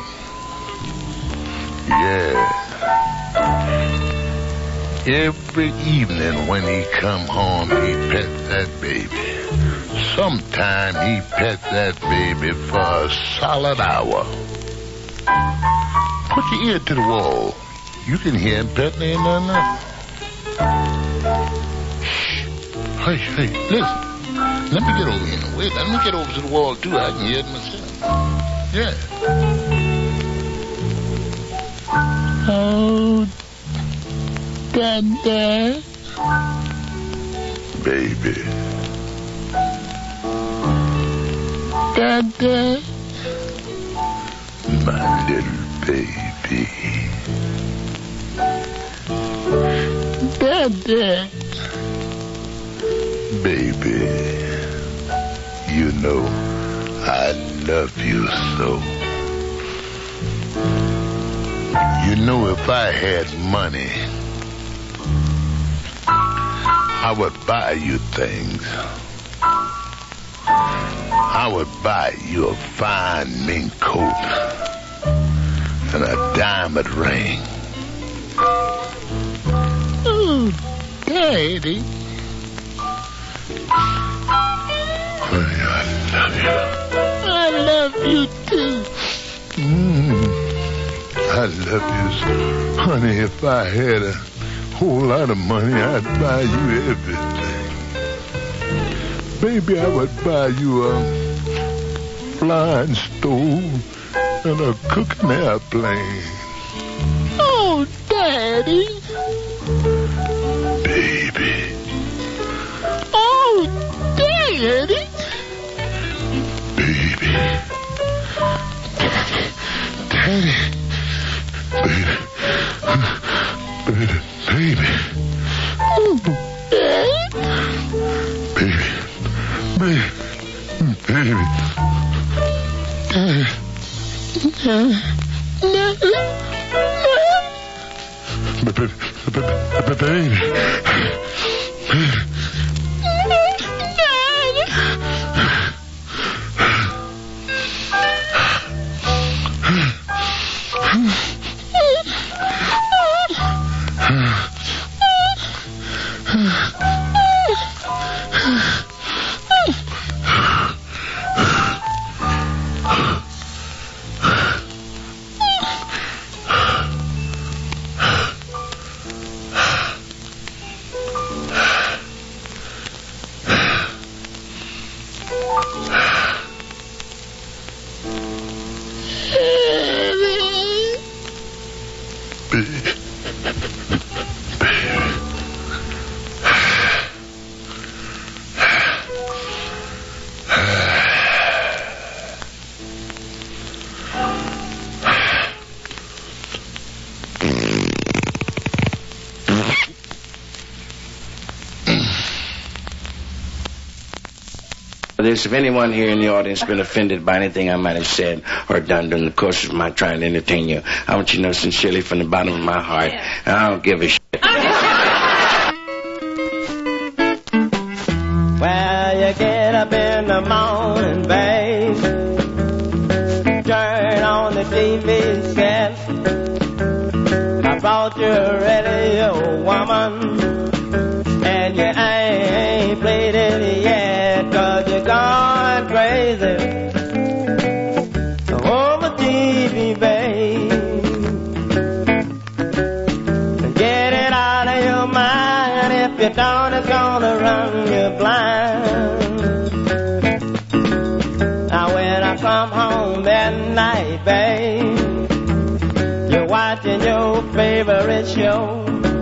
Yeah. Every evening when he come home, he pets that baby. Sometime he pets that baby for a solid hour. Put your ear to the wall. You can hear him petting ain't nothing else. Shh. Hush, listen. Let me get over here. Wait, let me get over to the wall too. I can hear it myself. Yeah. Oh, Dada. Baby. Dada. My little baby. Dada. Baby. You know I love you so. You know if I had money, I would buy you things. I would buy you a fine mink coat and a diamond ring. Oh, Daddy. Honey, I love you. I love you too. I love you so. Honey, if I had a whole lot of money, I'd buy you everything. Baby, I would buy you a flying stove and a cooking airplane. Oh, Daddy. Baby. Oh, Daddy. Baby. Patty. Baby. If anyone here in the audience has been offended by anything I might have said or done during the course of my trying to entertain you, I want you to know sincerely from the bottom of my heart, I don't give a shit. Well, you get up in the morning, babe, turn on the TV set. I brought you a radio woman, and you ain't played it yet, 'cause you're gone crazy over TV, babe. Get it out of your mind. If you don't, it's gonna run you blind. Now when I come home at night, babe, you're watching your favorite show.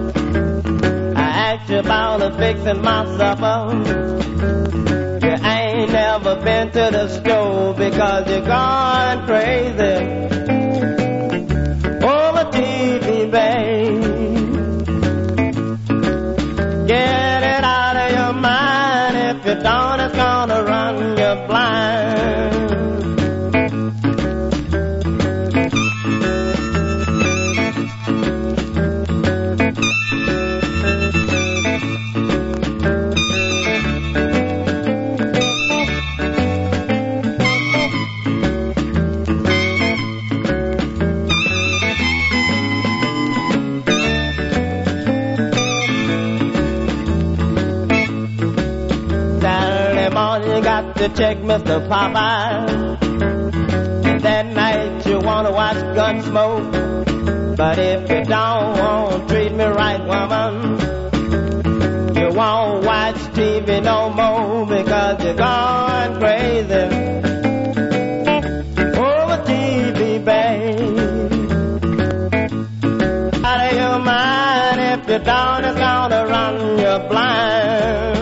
You about fixing my supper. You ain't never been to the store because you're gone crazy over TV, babe. Get it out of your mind. If you don't, it's gonna run you blind. To check Mr. Popeye, and that night you wanna watch Gunsmoke. But if you don't want to treat me right, woman, you won't watch TV no more because you're gone crazy over TV, babe. Out of your mind, if you don't, it's gonna run you blind.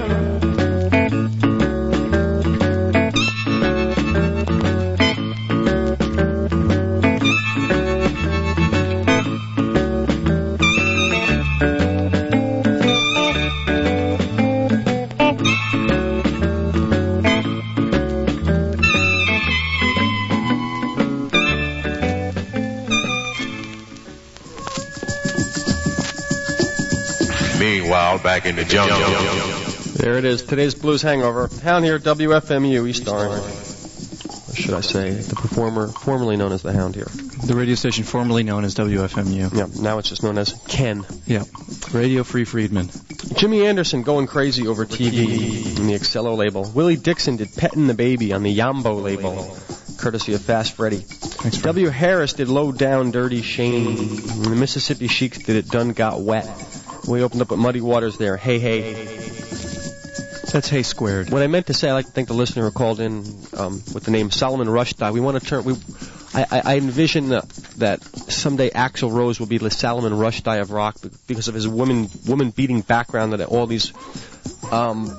Meanwhile, back in the jungle. There it is, today's Blues Hangover. Hound here, WFMU, East Orange. Or should I say, the performer formerly known as the Hound here. The radio station formerly known as WFMU. Yeah, now it's just known as Ken. Yeah, Radio Free Friedman. Jimmy Anderson going crazy over TV on the Excello label. Willie Dixon did Pettin' the Baby on the Yambo label, courtesy of Fast Freddy. Thanks, W. Harris did Low Down Dirty Shane. And the Mississippi Sheiks did It Done Got Wet. We opened up with Muddy Waters there. Hey, hey. That's Hey Squared. What I meant to say, I like to thank the listener who called in with the name Solomon Rushdie. We want to turn... I envision that someday Axl Rose will be the Solomon Rushdie of rock because of his woman-beating background that all these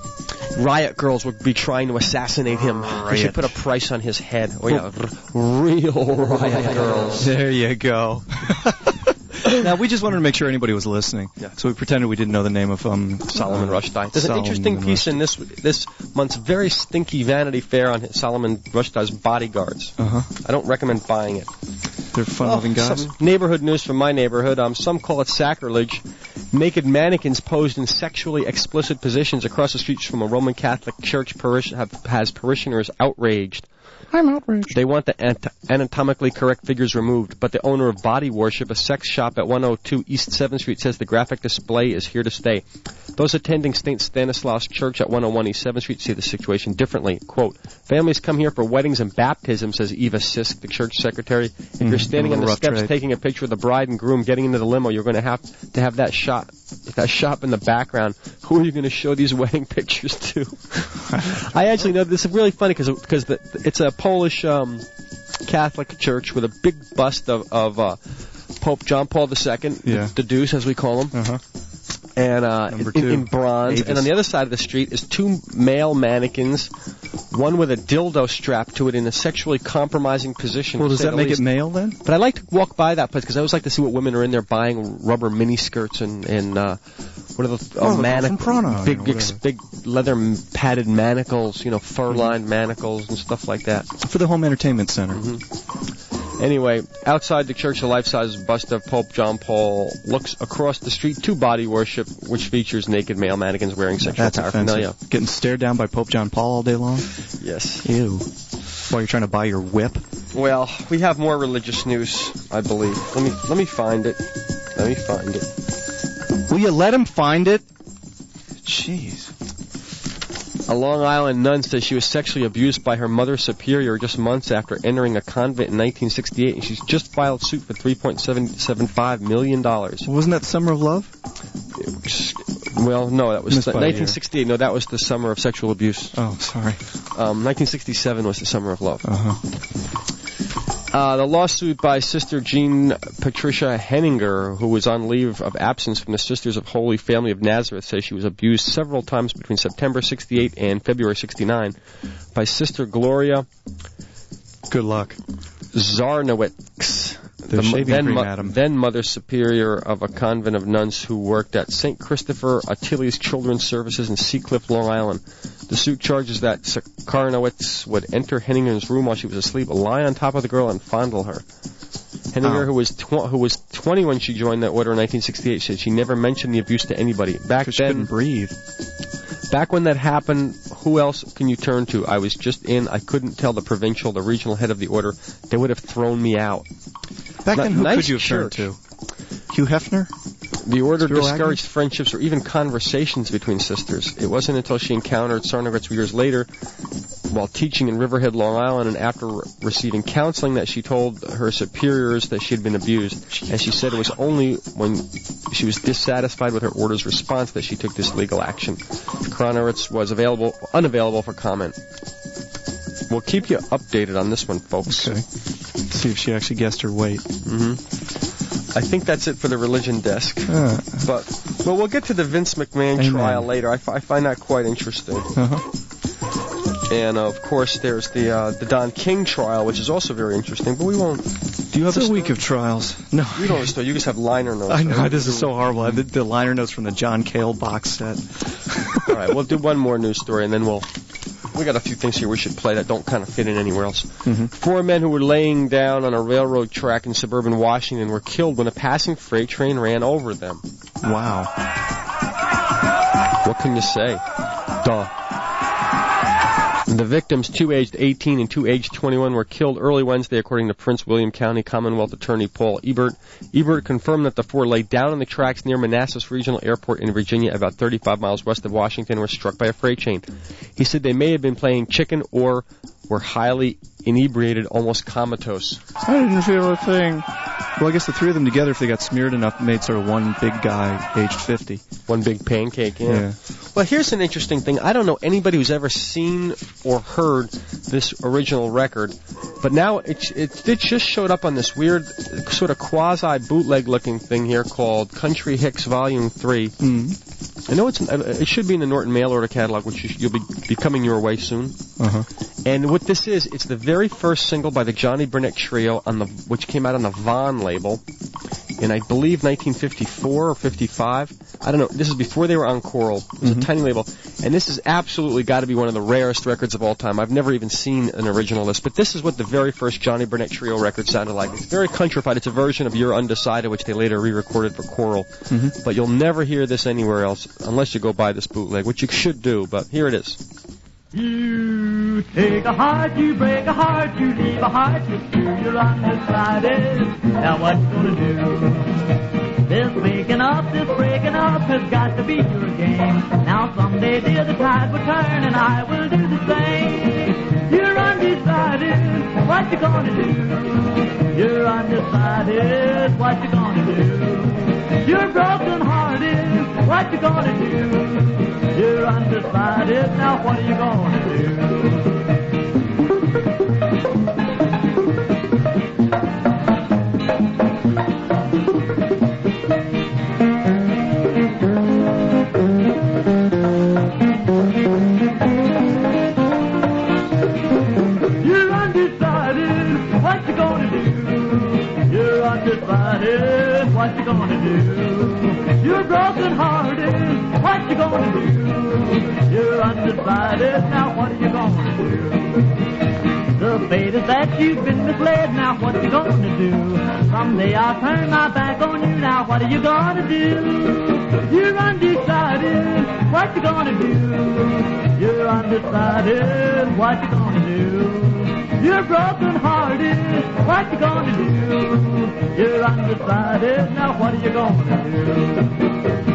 riot girls would be trying to assassinate him. They should put a price on his head. Oh, yeah. Real riot girls. There you go. Now, we just wanted to make sure anybody was listening. Yeah. So we pretended we didn't know the name of Solomon Rushdie. There's an interesting piece in this month's very stinky Vanity Fair on Solomon Rushdie's bodyguards. I don't recommend buying it. They're fun-loving guys. Some neighborhood news from my neighborhood. Some call it sacrilege. Naked mannequins posed in sexually explicit positions across the streets from a Roman Catholic church has parishioners outraged. I'm outraged. They want the anatomically correct figures removed, but the owner of Body Worship, a sex shop at 102 East 7th Street, says the graphic display is here to stay. Those attending St. Stanislaus Church at 101 East 7th Street see the situation differently. Quote, families come here for weddings and baptisms, says Eva Sisk, the church secretary. If you're standing on the steps taking a picture of the bride and groom getting into the limo, you're going to have that shop in the background. Who are you going to show these wedding pictures to? I actually know this is really funny because it's a Polish Catholic church with a big bust of Pope John Paul II, the Deuce as we call him, and in bronze. Avis. And on the other side of the street is two male mannequins, one with a dildo strapped to it in a sexually compromising position. Well, does that make it male then? But I like to walk by that place because I always like to see what women are in there buying rubber miniskirts and what are the big leather padded manacles, fur-lined manacles and stuff like that. For the home entertainment center. Anyway, outside the church, a life-size bust of Pope John Paul looks across the street to Body Worship, which features naked male mannequins wearing sexual paraphernalia. Offensive. Getting stared down by Pope John Paul all day long? Yes. Ew. While you're trying to buy your whip? Well, we have more religious news, I believe. Let me find it. Will you let him find it? Jeez. A Long Island nun says she was sexually abused by her mother superior just months after entering a convent in 1968, and she's just filed suit for $3.75 million. Wasn't that Summer of Love? Well, no, that was 1968. No, that was the Summer of Sexual Abuse. Oh, sorry. 1967 was the Summer of Love. The lawsuit by Sister Jean Patricia Henninger, who was on leave of absence from the Sisters of Holy Family of Nazareth, says she was abused several times between September 68 and February 69 by Sister Gloria. Good luck. Zarnowicz, then Mother Superior of a convent of nuns who worked at St. Christopher Attilius Children's Services in Seacliff, Long Island. The suit charges that Zarnowicz would enter Henninger's room while she was asleep, lie on top of the girl, and fondle her. Henninger, who was 20 when she joined the order in 1968, said she never mentioned the abuse to anybody. Back then, she couldn't breathe. Back when that happened, who else can you turn to? I was just in. I couldn't tell the provincial, the regional head of the order. They would have thrown me out. Back then, who could you have turned to? Hugh Hefner? The order discouraged friendships or even conversations between sisters. It wasn't until she encountered Zarnowicz years later while teaching in Riverhead, Long Island, and after receiving counseling that she told her superiors that she had been abused. And she said it was only when she was dissatisfied with her order's response that she took this legal action. Zarnowicz was unavailable for comment. We'll keep you updated on this one, folks. Okay. Let's see if she actually guessed her weight. I think that's it for the religion desk. But we'll get to the Vince McMahon trial later. I find that quite interesting. And of course, there's the Don King trial, which is also very interesting. But we won't. Do you have a week of trials? No, you don't. Story. You just have liner notes. I know, right? This is so horrible. I did the liner notes from the John Cale box set. All right, we'll do one more news story, and then we got a few things here we should play that don't kind of fit in anywhere else. 4 men who were laying down on a railroad track in suburban Washington were killed when a passing freight train ran over them. Wow. What can you say? Duh. The victims, two aged 18 and two aged 21, were killed early Wednesday, according to Prince William County Commonwealth Attorney Paul Ebert. Ebert confirmed that the 4 lay down on the tracks near Manassas Regional Airport in Virginia, about 35 miles west of Washington, and were struck by a freight train. He said they may have been playing chicken or were highly inebriated, almost comatose. I didn't feel a thing. Well, I guess the 3 of them together, if they got smeared enough, made sort of one big guy, aged 50. One big pancake, yeah. Well, here's an interesting thing. I don't know anybody who's ever seen or heard this original record, but now it just showed up on this weird sort of quasi-bootleg-looking thing here called Country Hicks Volume 3. I know it should be in the Norton mail order catalog, which you'll be coming your way soon. Uh-huh. And what this is, it's the very first single by the Johnny Burnett Trio, which came out on the Vaughn label in, I believe, 1954 or 55. I don't know. This is before they were on Coral. It was a tiny label. And this has absolutely got to be one of the rarest records of all time. I've never even seen an original list. But this is what the very first Johnny Burnett Trio record sounded like. It's very countrified. It's a version of You're Undecided, which they later re-recorded for Coral. Mm-hmm. But you'll never hear this anywhere else unless you go buy this bootleg, which you should do. But here it is. You take a heart, you break a heart, you leave a heart, you're undecided. Now what you gonna do? This making up, this breaking up has got to be your game. Now someday, dear, the tide will turn and I will do the same. You're undecided, what you gonna do? You're undecided, what you gonna do? You're broken hearted, what you gonna do? You're undecided, now what are you gonna do? You're undecided, what you gonna do? You're undecided, what you gonna do? You're broken hearted, what you gonna do? You're undecided, now what are you gonna do? The fate is that you've been misled, now what are you gonna do? Someday I'll turn my back on you, now what are you gonna do? You're undecided, what you gonna do? You're undecided, what you gonna do? You're broken hearted, what you gonna do? You're undecided, now what are you gonna do?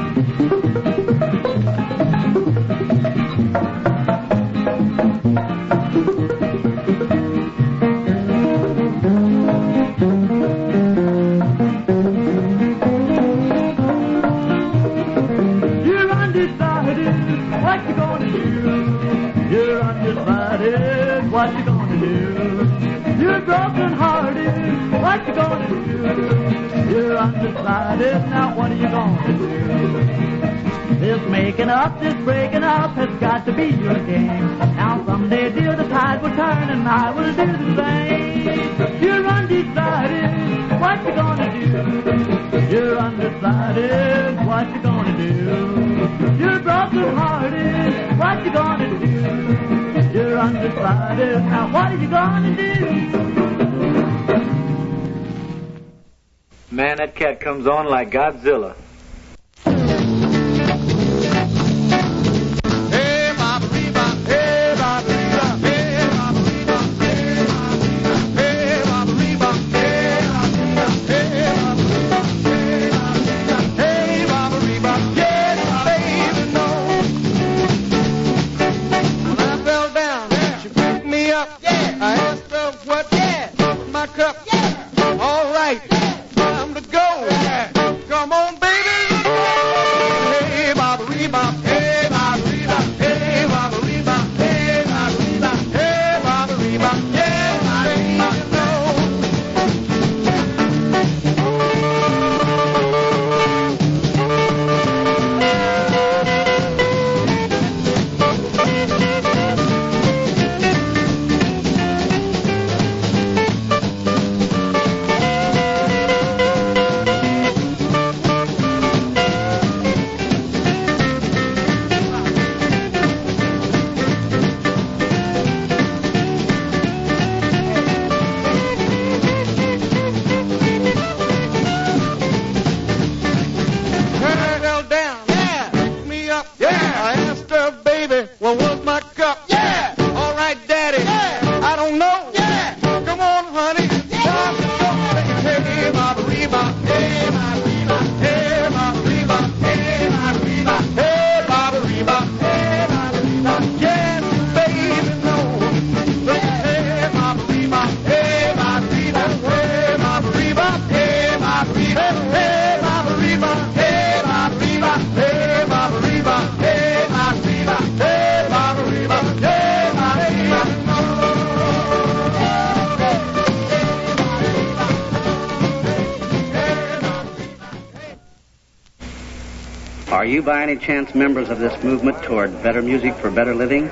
What you gonna do? You're undecided, what you gonna do? You're broken hearted, what you gonna do? You're undecided, now what are you gonna do? This making up, this breaking up has got to be your game. Now someday, dear, the tide will turn and I will do the same. You're undecided, what you gonna do? You're undecided, what you gonna do? You're broken hearted, what you gonna do? You're undecided, now what are you gonna do? Man, that cat comes on like Godzilla. Are you by any chance members of this movement toward better music for better living?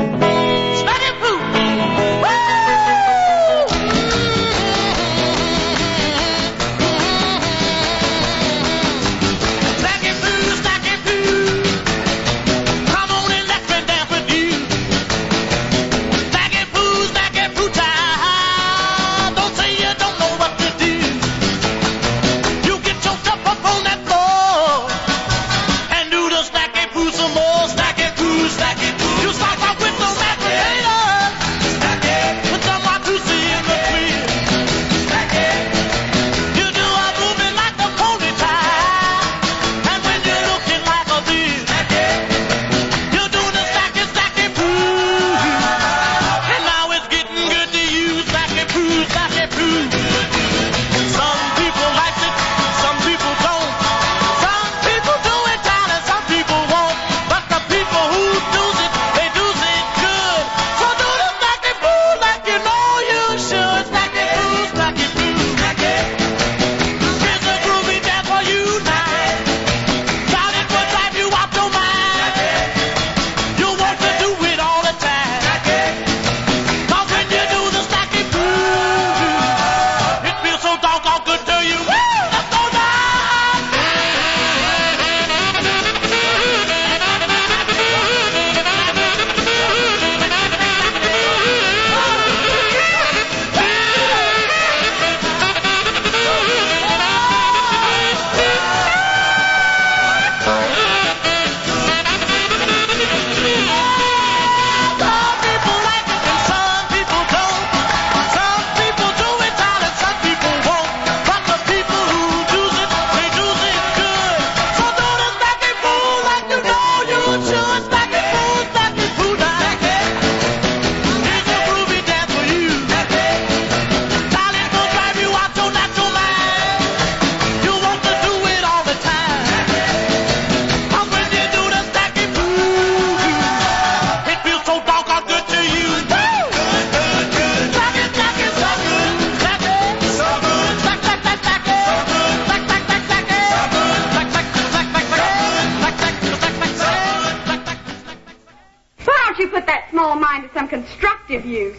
Constructive use.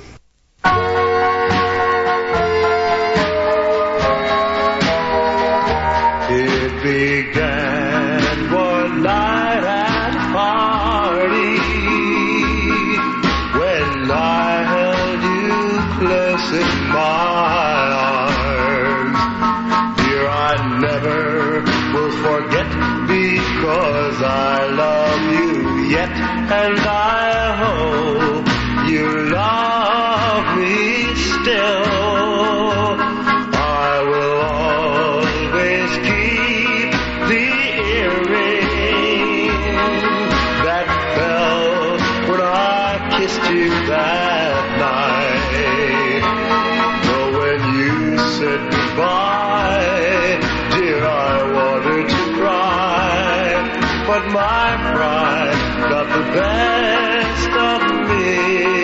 It began one night at a party when I held you close in my arms. Dear, I never will forget because I love you yet, and I hope you love me still. I will always keep the earring that fell when I kissed you that night. But when you said goodbye, dear, I wanted to cry, but my pride got the best of me.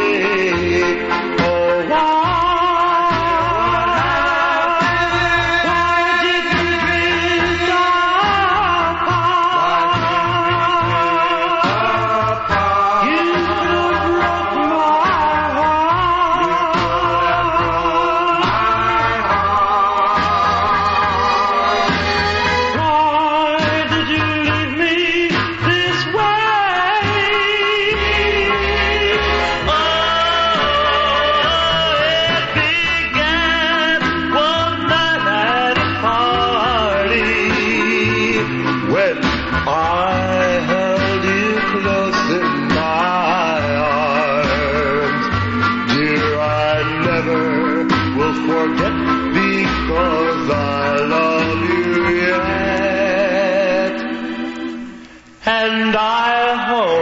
And I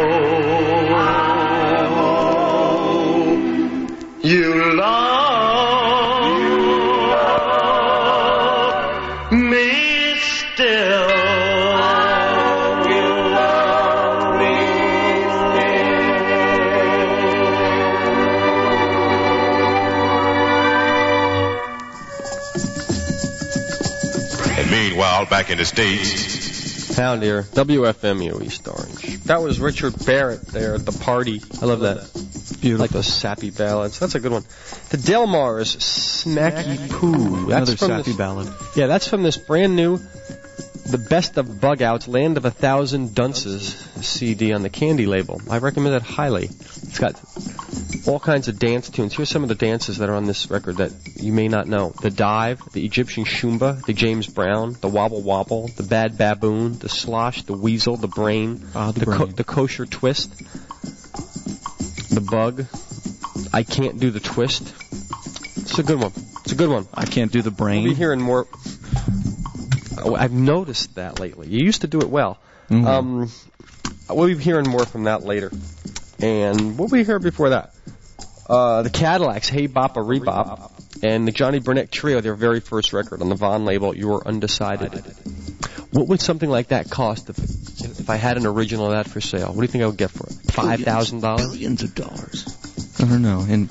hope you love me still. And meanwhile, back in the States, How dear. WFMU East Orange. That was Richard Barrett there at the party. I love that. Beautiful. Like those sappy ballads. That's a good one. The Delmars, Snacky Poo. That's Another from sappy this, ballad. Yeah, that's from this brand new The Best of Bug Outs, Land of a Thousand Dunces CD on the Candy label. I recommend that highly. It's got all kinds of dance tunes. Here's some of the dances that are on this record that you may not know. The Dive, the Egyptian Shumba, the James Brown, the Wobble Wobble, the Bad Baboon, the Slosh, the Weasel, the Brain, the Kosher Twist, the Bug, I Can't Do the Twist. It's a good one. It's a good one. I Can't Do the Brain. We'll be hearing more. Oh, I've noticed that lately. You used to do it well. Mm-hmm. We'll be hearing more from that later. And what we heard before that? The Cadillacs, Hey Bop a Rebop, and the Johnny Burnett Trio, their very first record on the Von label, You Were Undecided. What would something like that cost if I had an original of that for sale? What do you think I would get for it? $5,000? Billions of dollars. I don't know. In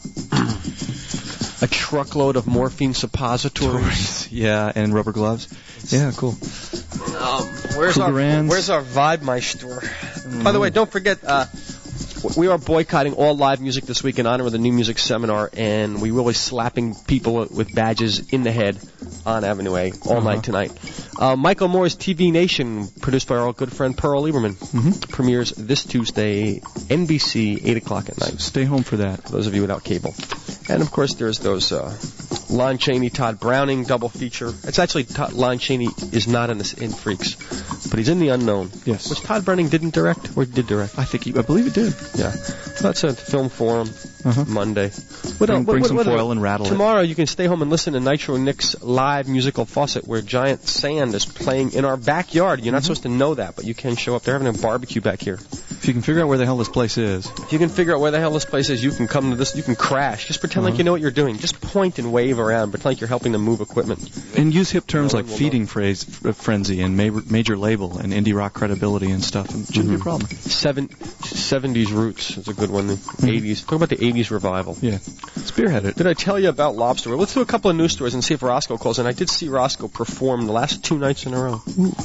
a truckload of morphine suppositories. Yeah, and rubber gloves. Yeah, cool. Where's our Vibe Maestro? By the way, don't forget, we are boycotting all live music this week in honor of the New Music Seminar, and we will be slapping people with badges in the head on Avenue A all night tonight. Michael Moore's TV Nation, produced by our good friend Pearl Lieberman, premieres this Tuesday, NBC, 8 o'clock at night. Stay home for that. For those of you without cable. And, of course, there's those Lon Chaney, Todd Browning double feature. It's actually Lon Chaney is not in Freaks, but he's in The Unknown. Yes. Which Todd Browning didn't direct, or did direct? I believe he did. Yeah. That's a film forum Monday. Bring some foil and rattle Tomorrow you can stay home and listen to Nitro Nick's live musical faucet where Giant Sand is playing in our backyard. You're not supposed to know that, but you can show up. They're having a barbecue back here. If you can figure out where the hell this place is. If you can figure out where the hell this place is, you can come to this. You can crash. Just pretend like you know what you're doing. Just point and wave around. Pretend like you're helping them move equipment. And use hip terms like feeding frenzy and major label and indie rock credibility and stuff. And it shouldn't be a problem. 70s roots is a good one. The 80s. Talk about the 80s revival. Yeah. Spearhead it. Did I tell you about Lobster? Let's do a couple of news stories and see if Roscoe calls in. I did see Roscoe perform the last 2 nights in a row.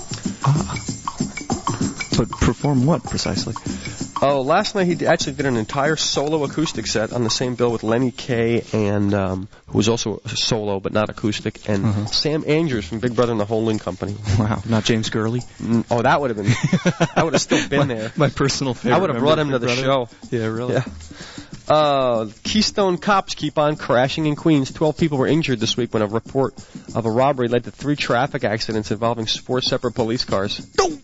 But perform what precisely? Oh, last night he actually did an entire solo acoustic set on the same bill with Lenny Kaye and who was also a solo but not acoustic, and Sam Andrews from Big Brother and the Holding Company. Wow, not James Gurley? Oh, that would have been. I would have still been there. My personal favorite. I would have brought him to the show. Yeah, really. Yeah. Keystone cops keep on crashing in Queens. 12 people were injured this week when a report of a robbery led to 3 traffic accidents involving 4 separate police cars.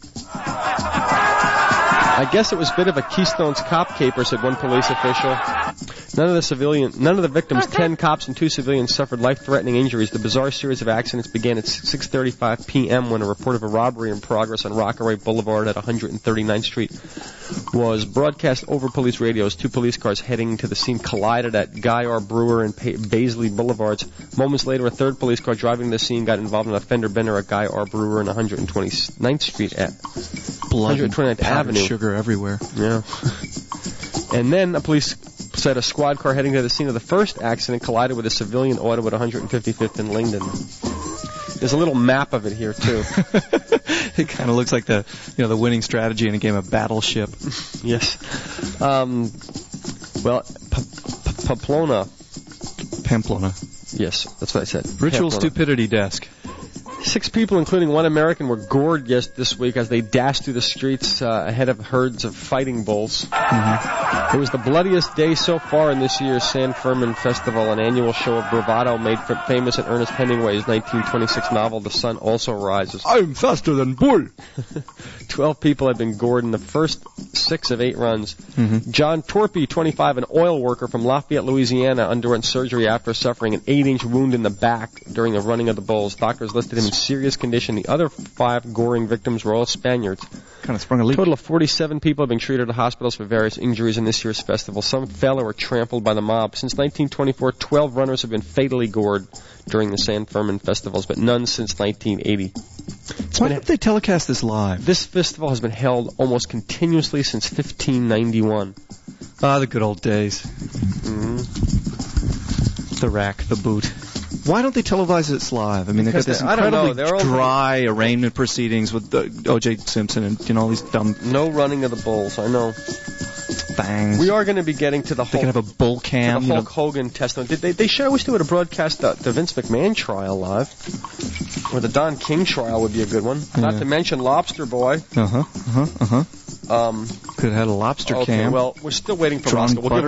I guess it was a bit of a Keystone's cop caper, said one police official. None of the victims, 10 cops and 2 civilians, suffered life-threatening injuries. The bizarre series of accidents began at 6:35 p.m. when a report of a robbery in progress on Rockaway Boulevard at 139th Street was broadcast over police radios. 2 police cars heading to the scene collided at Guy R. Brewer and Baisley Boulevards. Moments later, a 3rd police car driving to the scene got involved in a fender bender at Guy R. Brewer and 129th Street at 129th Avenue. Sugar everywhere. Yeah. And then the police said a squad car heading to the scene of the first accident collided with a civilian auto at 155th and Lingdon. There's a little map of it here too. It kind of looks like the winning strategy in a game of Battleship. Yes. Well, Pamplona. Yes, that's what I said. Ritual Stupidity Desk. 6 people, including 1 American, were gored this week as they dashed through the streets ahead of herds of fighting bulls. It was the bloodiest day so far in this year's San Fermin Festival, an annual show of bravado made famous in Ernest Hemingway's 1926 novel, The Sun Also Rises. I'm faster than bull. 12 people had been gored in the first 6 of 8 runs. John Torpy, 25, an oil worker from Lafayette, Louisiana, underwent surgery after suffering an 8-inch wound in the back during the running of the bulls. Doctors listed him in serious condition. The other 5 goring victims were all Spaniards. Kind of sprung a leak. A total of 47 people have been treated at hospitals for various injuries in this year's festival. Some fell or were trampled by the mob. Since 1924, 12 runners have been fatally gored during the San Fermin festivals, but none since 1980. Why don't they telecast this live? This festival has been held almost continuously since 1591. Ah, the good old days. The rack, the boot. Why don't they televise this live? I mean, they've got this incredibly dry arraignment proceedings with O.J. Simpson and all these dumb... No running of the bulls, I know. Bangs. We are going to be getting to the Hulk... They can have a bull cam. To the Hulk Hogan testimony. They should, I wish they would have broadcast the Vince McMahon trial live. Or the Don King trial would be a good one. Not to mention Lobster Boy. Could have had a lobster cam. Okay, well, we're still waiting for Roscoe. We'll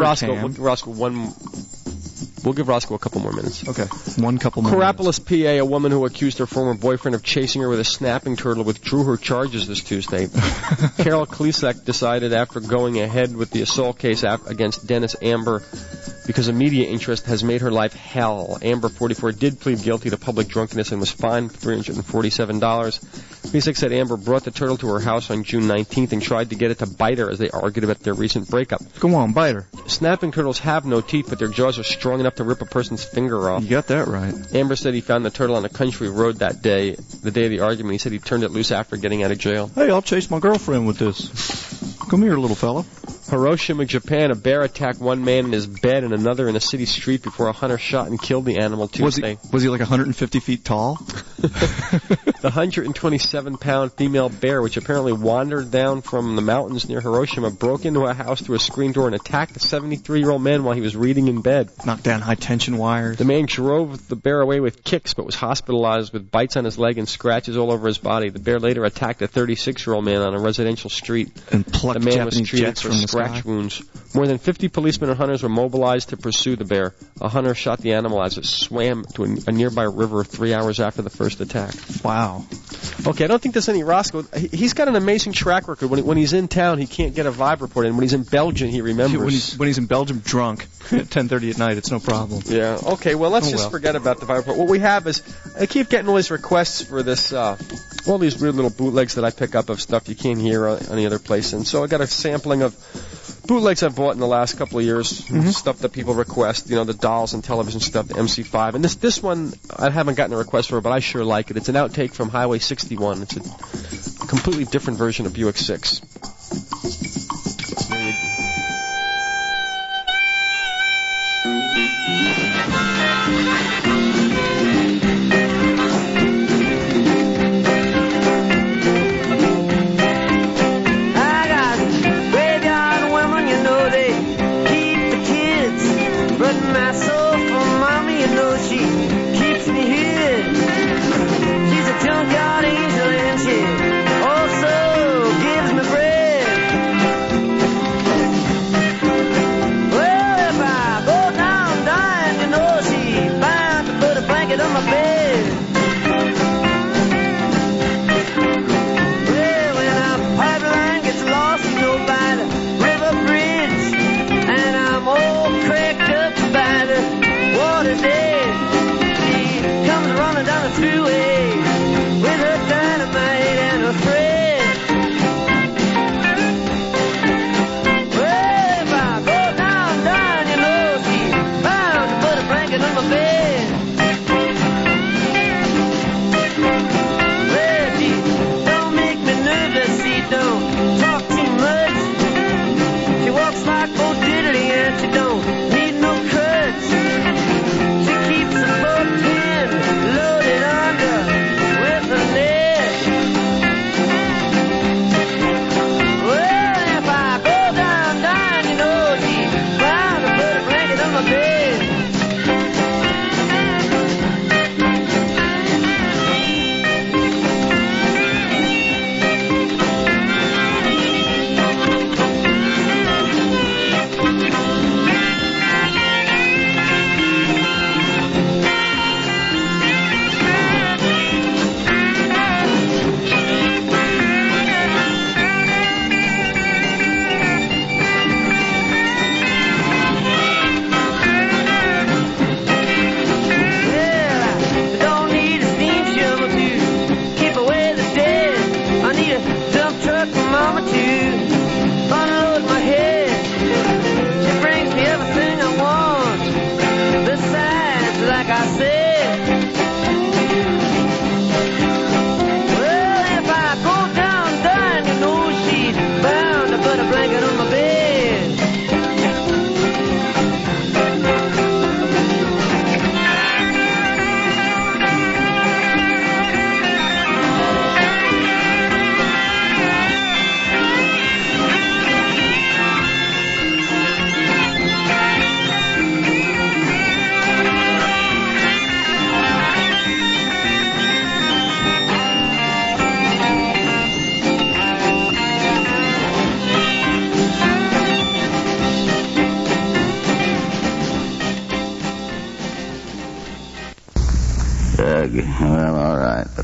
give Roscoe a couple more minutes. Okay, one couple more Carapolis, PA, a woman who accused her former boyfriend of chasing her with a snapping turtle, withdrew her charges this Tuesday. Carol Klesek decided after going ahead with the assault case against Dennis Amber because a media interest has made her life hell. Amber, 44, did plead guilty to public drunkenness and was fined $347. Klesek said Amber brought the turtle to her house on June 19th and tried to get it to bite her as they argued about their recent breakup. Go on, bite her. Snapping turtles have no teeth, but their jaws are strong enough to rip a person's finger off. You got that right. Amber said he found the turtle on a country road that day, the day of the argument. He said he turned it loose after getting out of jail. Hey, I'll chase my girlfriend with this. Come here, little fella. Hiroshima, Japan, a bear attacked one man in his bed and another in a city street before a hunter shot and killed the animal Tuesday. Was he like 150 feet tall? The 127-pound female bear, which apparently wandered down from the mountains near Hiroshima, broke into a house through a screen door and attacked a 73-year-old man while he was reading in bed. Knocked down high-tension wires. The man drove the bear away with kicks but was hospitalized with bites on his leg and scratches all over his body. The bear later attacked a 36-year-old man on a residential street. And plucked the man Japanese was treated jets for from the scratch sky. wounds. More than 50 policemen and hunters were mobilized to pursue the bear. A hunter shot the animal as it swam to a nearby river 3 hours after the first attack. Wow. Okay, I don't think there's any Roscoe. He's got an amazing track record. When he's in town, he can't get a vibe report in. When he's in Belgium, he remembers. When he's in Belgium drunk at 10:30 at night, it's no problem. Yeah. Okay, well, let's just forget about the vibe report. What we have is, I keep getting all these requests for this, all these weird little bootlegs that I pick up of stuff you can't hear any other place. And so I got a sampling of bootlegs I've bought in the last couple of years, stuff that people request, the dolls and television stuff, the MC5. And this one, I haven't gotten a request for, but I sure like it. It's an outtake from Highway 61. It's a completely different version of Buick 6. Junkyard angel and she also gives me bread.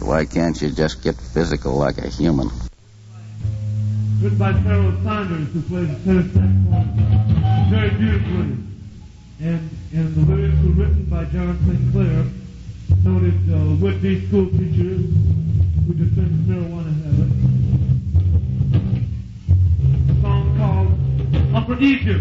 Why can't you just get physical like a human? Written by Carol Saunders, who plays tenor saxophone very beautifully. And the lyrics were written by John St. Clair, noted would-be school teacher who defends marijuana habit. A song called Upper Egypt.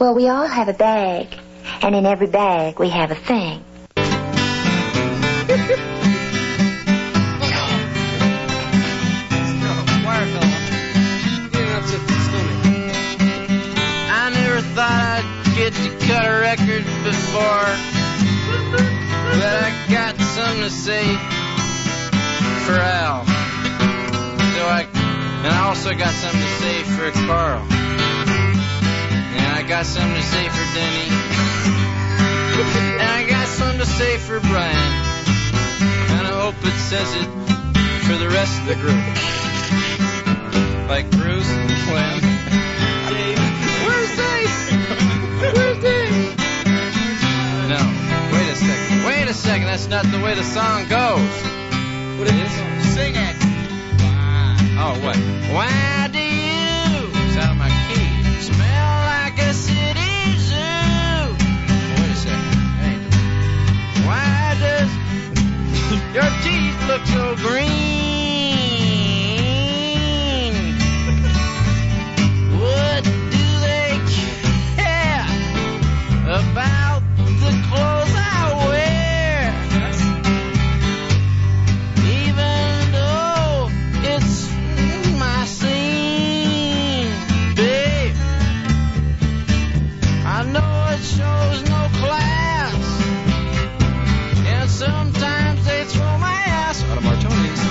Well, we all have a bag, and in every bag we have a thing. I never thought I'd get to cut a record before, but I got something to say for Al. And I also got something to say for Carl. And I got something to say for Denny. And I got something to say for Brian. And I hope it says it for the rest of the group. Like Bruce, Clem, Dave. Where's Dave? Where's Dave? No, wait a second. That's not the way the song goes. What is it? Sing it. Oh, what? Why do you, it's out of my key, smell like a city zoo? Wait a second. Hey. Why does your teeth look so green? What do they care about the clothes I wear? Even though it's my scene, babe, I know it shows no class, and sometimes they throw my ass out of Martoni's.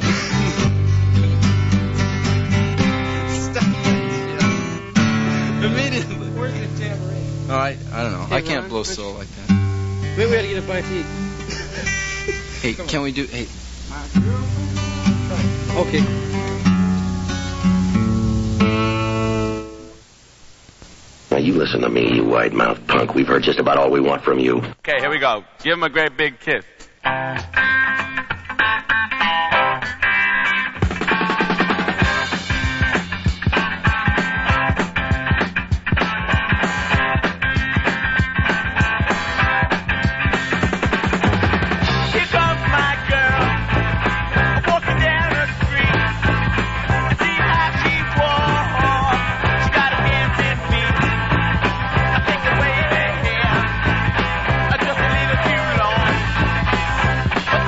Stop. Immediately. Where's the tambourine? Oh, I don't know. Hey, I can't blow solo like that. Maybe we gotta get a bite to eat. Hey, can we do? Hey. Okay. Now, you listen to me, you wide-mouthed punk. We've heard just about all we want from you. Okay, here we go. Give him a great big kiss. Just leave it too long.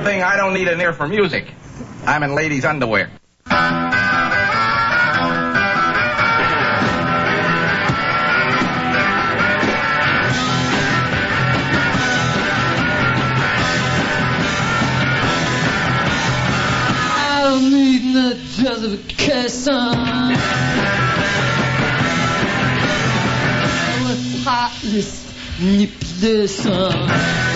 one thing, I don't need an ear for music. I'm in ladies' underwear. I don't need no justification. What's heartless manipulation?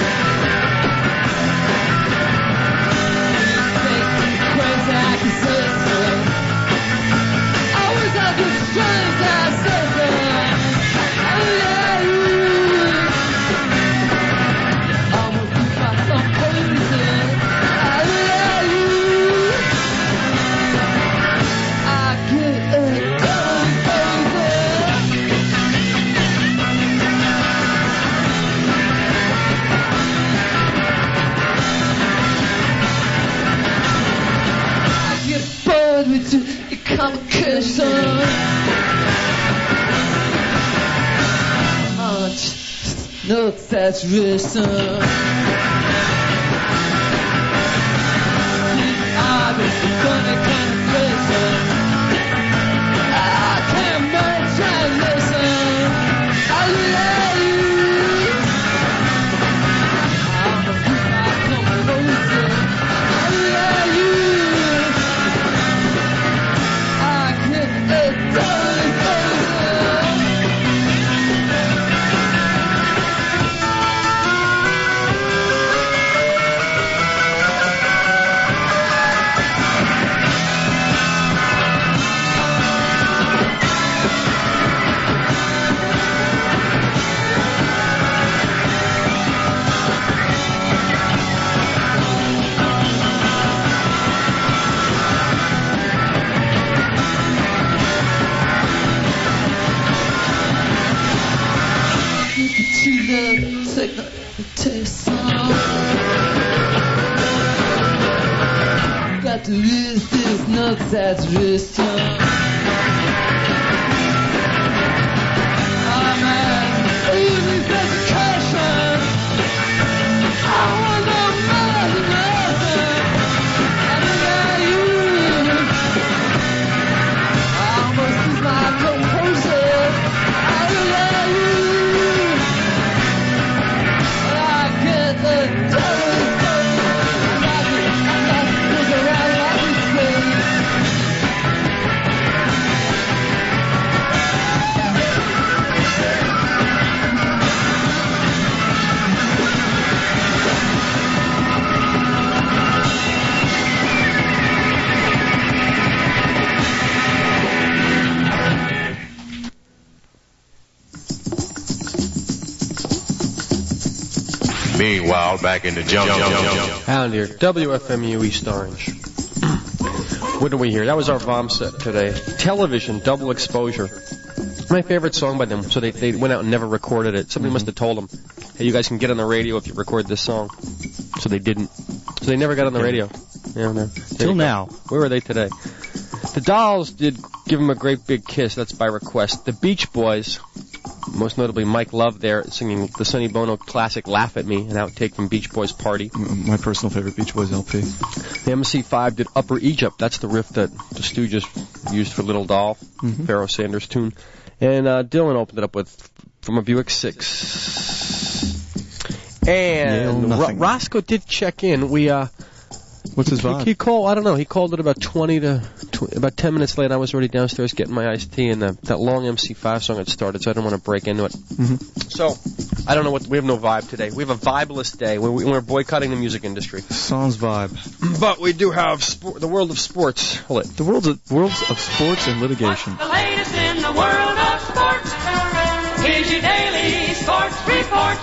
Complication. No exaggeration. I've been funny contemplation. I can't make translation. I love you. I'm a good my composure. I love you. Got to use this, no exaggeration. Oh man, even education. I want no imagination. I love you. I almost lose my composure. I love you. I get the devil. Meanwhile, back in the jungle. Pound here, WFMU East Orange. What do we hear? That was our VOM set today. Television, Double Exposure. My favorite song by them, so they went out and never recorded it. Somebody must have told them, hey, you guys can get on the radio if you record this song. So they didn't. So they never got on the radio. Yeah, no. Till now. Where were they today? The Dolls did Give Him a Great Big Kiss. That's by request. The Beach Boys, most notably Mike Love there, singing the Sonny Bono classic Laugh at Me, an outtake from Beach Boys Party. My personal favorite Beach Boys LP. The MC5 did Upper Egypt. That's the riff that the Stooges used for Little Doll, Pharoah Sanders tune. And Dylan opened it up with From a Buick 6. And Roscoe did check in. What's his vibe? He called, I don't know, he called it about 10 minutes late. I was already downstairs getting my iced tea, and that long MC5 song had started, so I didn't want to break into it. So, I don't know we have no vibe today. We have a vibeless day. We're boycotting the music industry. Sans vibe. But we do have the world of sports. Hold it. The worlds of sports and litigation. What's the latest in the world of sports? Here's your daily sports report.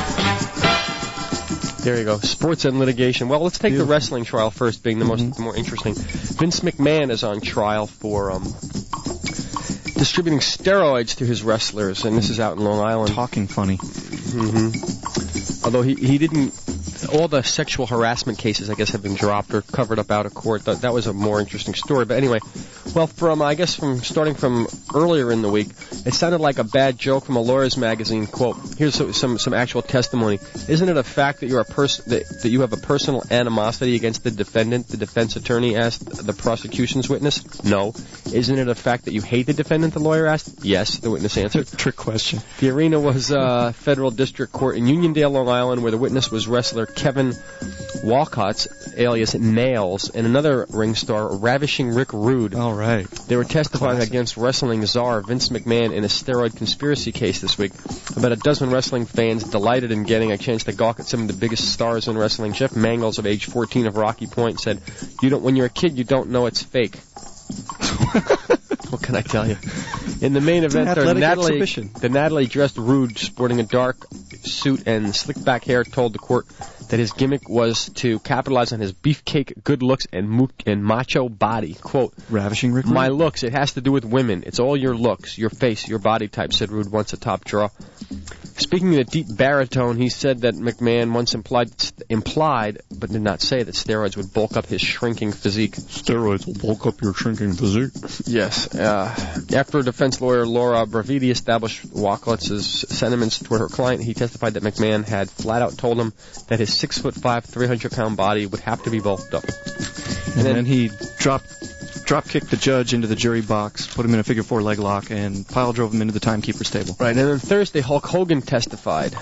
There you go. Sports and litigation. Well, let's take the wrestling trial first, being the more interesting. Vince McMahon is on trial for distributing steroids to his wrestlers, and this is out in Long Island. Talking funny. Although he didn't all the sexual harassment cases, I guess, have been dropped or covered up out of court. That was a more interesting story. But anyway, well, starting from earlier in the week, it sounded like a bad joke from a lawyer's magazine. Quote: here's some actual testimony. Isn't it a fact that that you have a personal animosity against the defendant? The defense attorney asked the prosecution's witness. No. Isn't it a fact that you hate the defendant? The lawyer asked. Yes. The witness answered. Trick question. The arena was Federal District Court in Uniondale, Long Island, where the witness was wrestler Kevin Walcott, alias Nails, and another ring star, Ravishing Rick Rude. All right. They were testifying against wrestling czar Vince McMahon in a steroid conspiracy case this week. About a dozen wrestling fans delighted in getting a chance to gawk at some of the biggest stars in wrestling. Jeff Mangles, of age 14 of Rocky Point, said, when you're a kid, you don't know it's fake. What can I tell you? In the main event, the Natalie dressed Rude, sporting a dark suit and slick back hair, told the court that his gimmick was to capitalize on his beefcake good looks and macho body. Quote, Ravishing Rick Rude? My looks, it has to do with women. It's all your looks, your face, your body type, said Rude, once a top draw. Speaking in a deep baritone, he said that McMahon once implied, but did not say, that steroids would bulk up his shrinking physique. Steroids will bulk up your shrinking physique? Yes. After defense lawyer Laura Bravidi established Walcott's sentiments toward her client, he testified that McMahon had flat out told him that his 6'5", 300-pound body would have to be bulked up. And then he drop kicked the judge into the jury box, put him in a figure 4 leg lock, and pile drove him into the timekeeper's table. Right, and then Thursday, Hulk Hogan testified.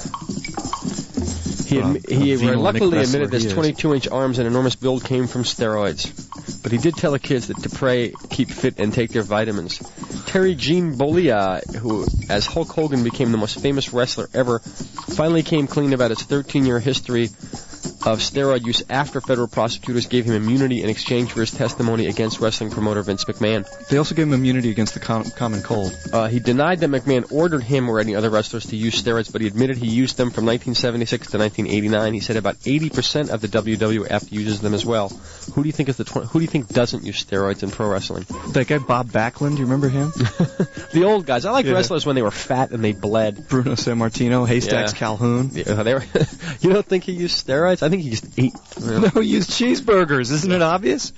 He reluctantly admitted that his 22-inch arms and enormous build came from steroids. But he did tell the kids that to pray, keep fit, and take their vitamins. Terry Jean Bollea, who, as Hulk Hogan became the most famous wrestler ever, finally came clean about his 13-year history of steroid use after federal prosecutors gave him immunity in exchange for his testimony against wrestling promoter Vince McMahon. They also gave him immunity against the common cold. He denied that McMahon ordered him or any other wrestlers to use steroids, but he admitted he used them from 1976 to 1989. He said about 80% of the WWF uses them as well. Who do you think doesn't use steroids in pro wrestling? That guy Bob Backlund, do you remember him? The old guys. I like wrestlers when they were fat and they bled. Bruno Sammartino, Haystacks Calhoun. Yeah, you don't think he used steroids? I think he just ate. No, he used cheeseburgers. Isn't it obvious?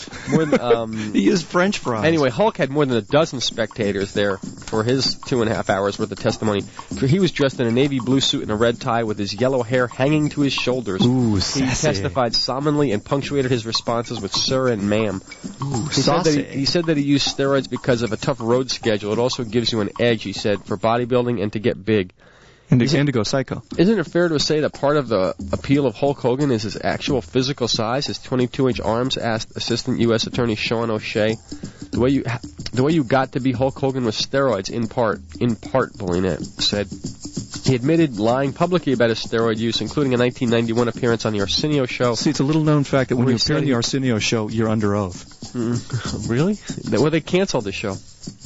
He used French fries. Anyway, Hulk had more than a dozen spectators there for his 2.5 hours worth of testimony. He was dressed in a navy blue suit and a red tie with his yellow hair hanging to his shoulders. Ooh, sassy. He testified solemnly and punctuated his responses with sir and ma'am. Ooh, he said that he used steroids because of a tough road schedule. It also gives you an edge, he said, for bodybuilding and to get big. And to go psycho. Isn't it fair to say that part of the appeal of Hulk Hogan is his actual physical size, his 22-inch arms? Asked Assistant U.S. Attorney Sean O'Shea. The way you got to be Hulk Hogan was steroids, in part, Bolina said. He admitted lying publicly about his steroid use, including a 1991 appearance on the Arsenio Show. See, it's a little-known fact that when you appear on the Arsenio Show, you're under oath. Really? Well, they canceled the show.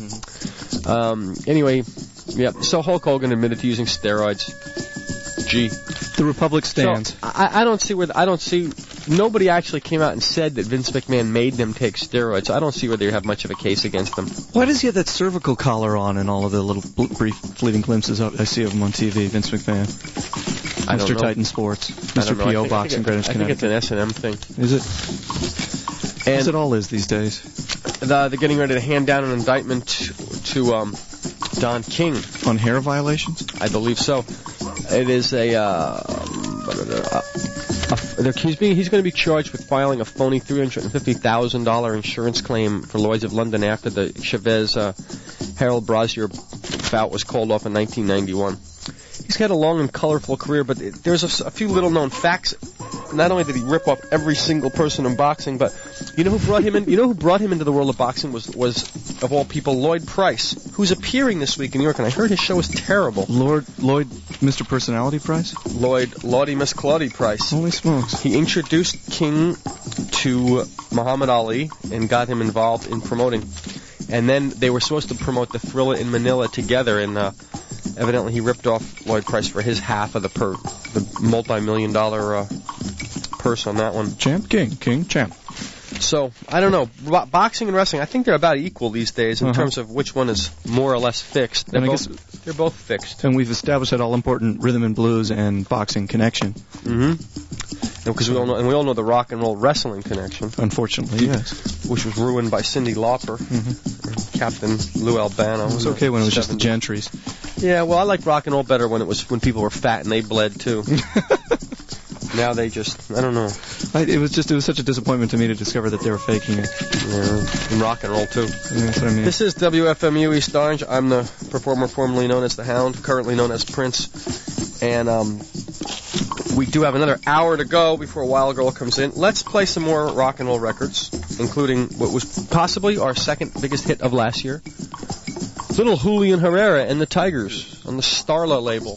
Anyway, yeah. So Hulk Hogan admitted to using steroids. Gee, the Republic stands. So I don't see. Nobody actually came out and said that Vince McMahon made them take steroids. So I don't see whether you have much of a case against them. Why does he have that cervical collar on in all of the little brief fleeting glimpses I see of him on TV, Vince McMahon? Mr. Titan Sports, Mr. P.O. Box in Greenwich, Connecticut. I think it's an S&M thing. Is it? As it all is these days. They're getting ready to hand down an indictment to Don King. On hair violations? I believe so. It is he's going to be charged with filing a phony $350,000 insurance claim for Lloyd's of London after the Chavez Harold Brazier bout was called off in 1991. He's had a long and colorful career, but there's a few little-known facts. Not only did he rip off every single person in boxing, but you know who brought him in? You know who brought him into the world of boxing was of all people, Lloyd Price, who's appearing this week in New York, and I heard his show was terrible. Lloyd, Mr. Personality Price? Lordy Miss Claudie Price. Holy smokes. He introduced King to Muhammad Ali and got him involved in promoting. And then they were supposed to promote the Thrilla in Manila together, and evidently he ripped off Lloyd Price for his half of the multi-million-dollar purse on that one. King, champ. So, I don't know. Boxing and wrestling, I think they're about equal these days in terms of which one is more or less fixed. They're both fixed. And we've established that all-important rhythm and blues and boxing connection. Because we all know the rock and roll wrestling connection. Unfortunately, yes. Which was ruined by Cyndi Lauper, Captain Lou Albano. It was okay when it was just the Gentrys. Yeah, well, I liked rock and roll better when people were fat and they bled too. Now they just, I don't know. It was such a disappointment to me to discover that they were faking it. Yeah, in rock and roll too. Yeah, that's what I mean. This is WFMU East Orange. I'm the performer formerly known as the Hound, currently known as Prince. And we do have another hour to go before Wild Girl comes in. Let's play some more rock and roll records, including what was possibly our second biggest hit of last year. Little Julian Herrera and the Tigers on the Starla label.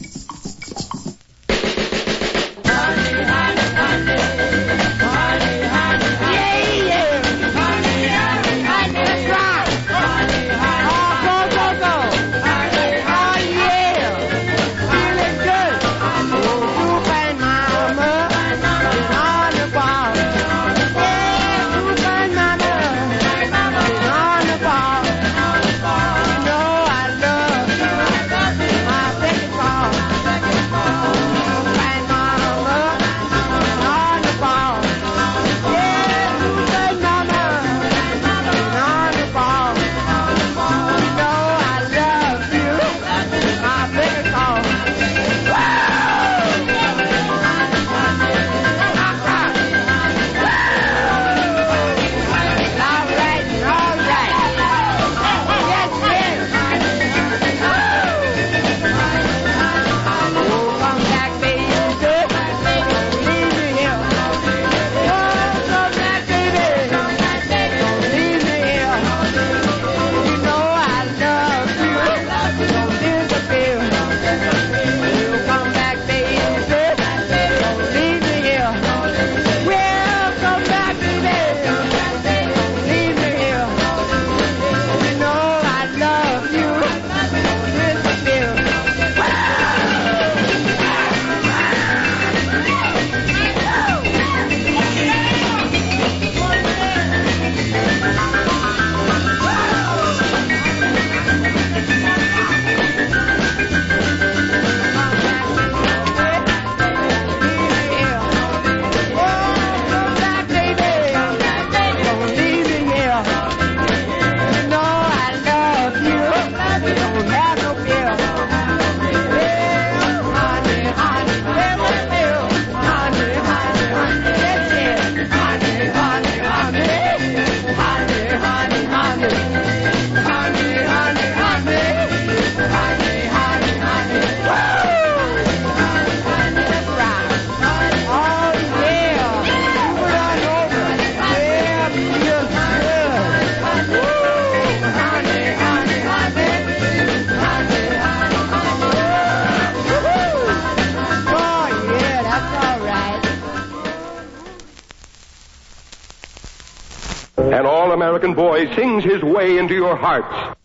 An all-American boy sings his way into your hearts.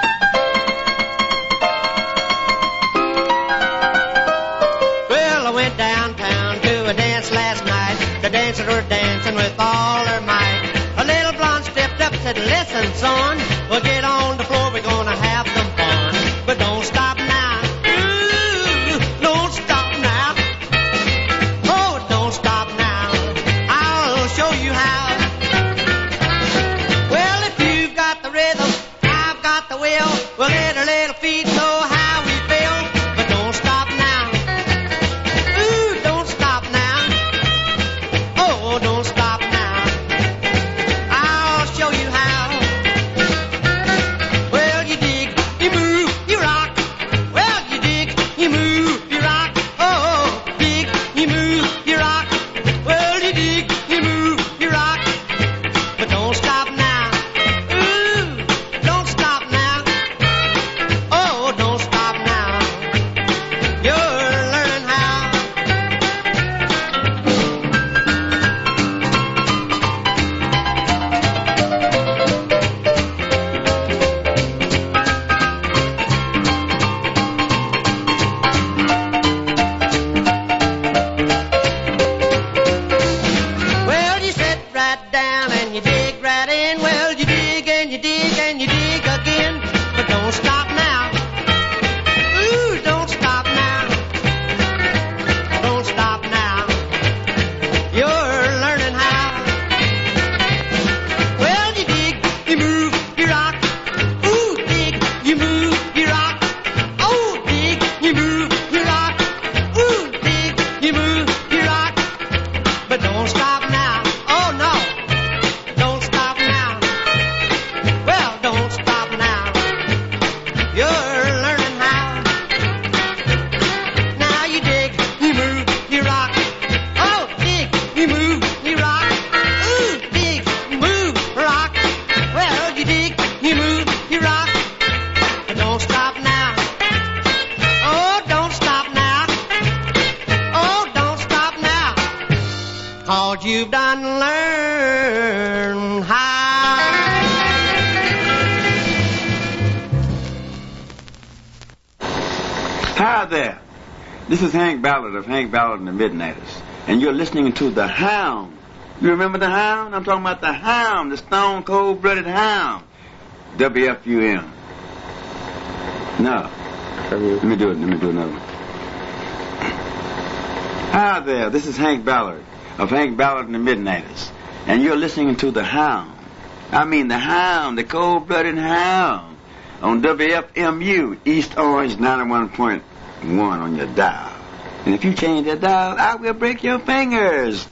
Well, I went downtown to a dance last night. The dancers were dancing with all their might. A little blonde stepped up and said, "Listen, son, we'll get on the floor, we're gonna have some fun. But don't stop now. Ooh, don't stop now. Oh, don't stop now. I'll show you how. Well, if you've got the rhythm, I've got the will. We'll let our little feet know how we feel. But don't stop now. Ooh, don't stop now. Oh, don't stop now. I'll show you how. Well, you dig, you move, you rock. Well, you dig, you move, you rock. Oh, dig, you move, you rock. Well, you dig, you move, you rock. right down and you dig right in. Well, you dig and you dig and you dig again. But don't stop now. Ooh, don't stop now. Don't stop now. You're learning how. Well, you dig, you move, you rock. Ooh, dig, you move, you rock. Oh, dig, you move, you rock. Ooh, dig, you move, you rock. But don't stop now. Oh, no. Don't stop now. Well, don't stop now. You're learning how. Now you dig, you move, you rock. Oh, dig, you move, you rock. Ooh, dig, you move, rock. Well, you dig, you move, you rock. But don't stop now. Oh, don't stop now. Oh, don't stop now. 'Cause you've done learned how. Hi there. This is Hank Ballard of Hank Ballard and the Midnighters, and you're listening to The Hound. You remember The Hound? I'm talking about The Hound, the stone cold-blooded Hound. WFUM. No. Let me do another one. Hi there. This is Hank Ballard of Hank Ballard and the Midnighters, and you're listening to The Hound. I mean The Hound, the cold-blooded Hound, on WFMU, East Orange 91.1 on your dial. And if you change that dial, I will break your fingers.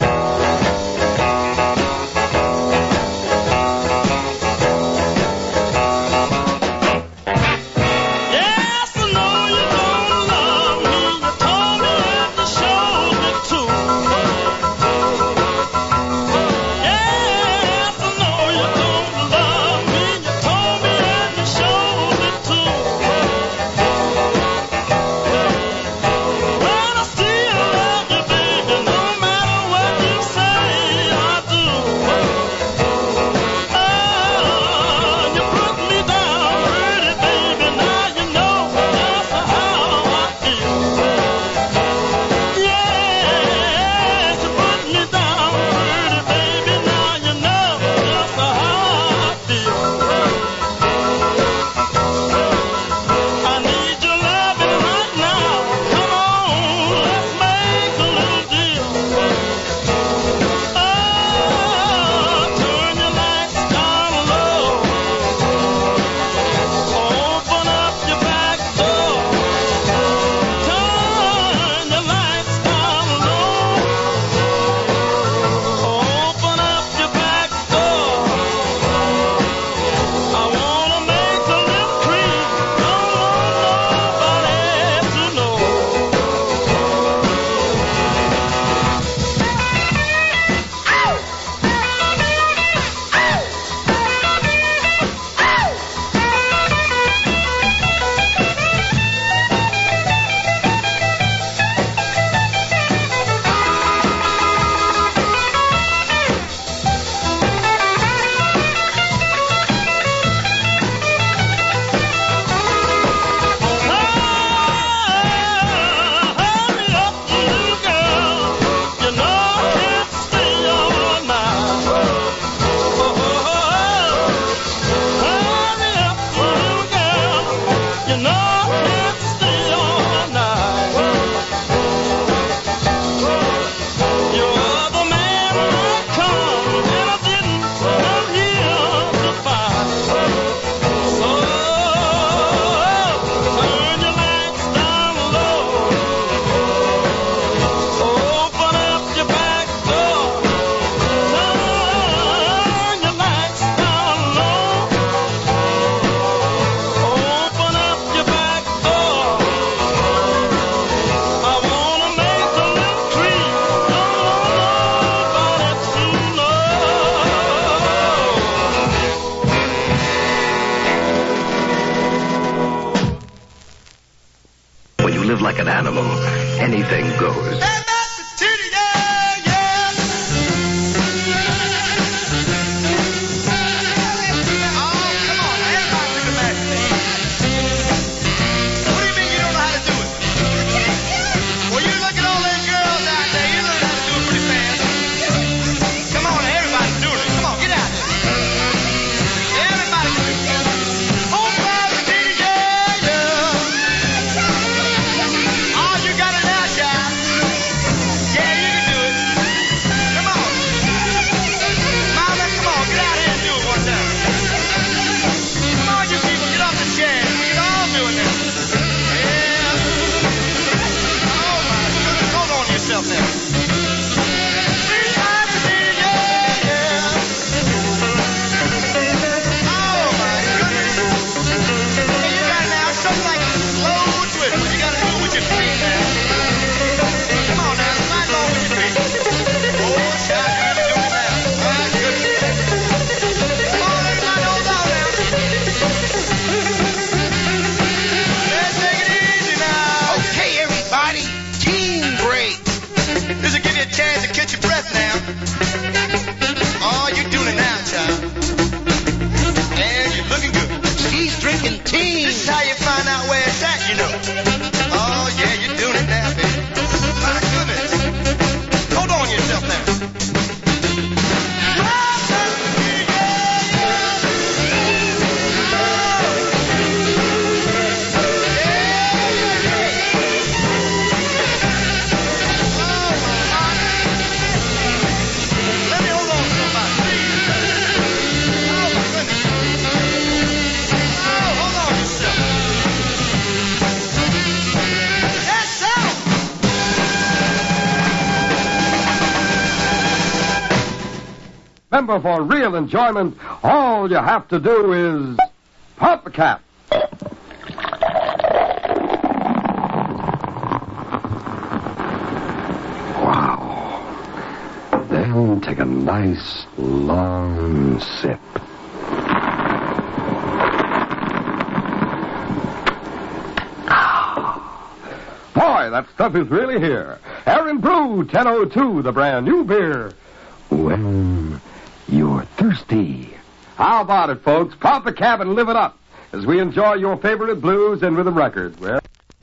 Like an animal, anything goes. Well, you look at all them girls out there, you learn how to do it pretty fast. Come on, everybody. Remember, for real enjoyment, all you have to do is pop a cap. Wow. Then take a nice, long sip. Boy, that stuff is really here. Aaron Brew 1002, the brand new beer. When you're thirsty. How about it, folks? Pop a cap and live it up as we enjoy your favorite blues and rhythm records. Well,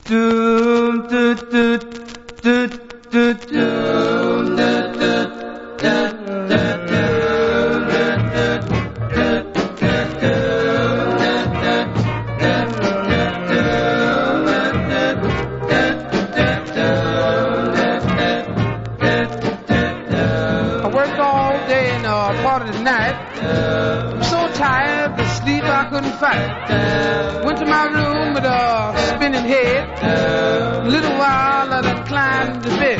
went to my room with a spinning head. A little while I done climbed the bed.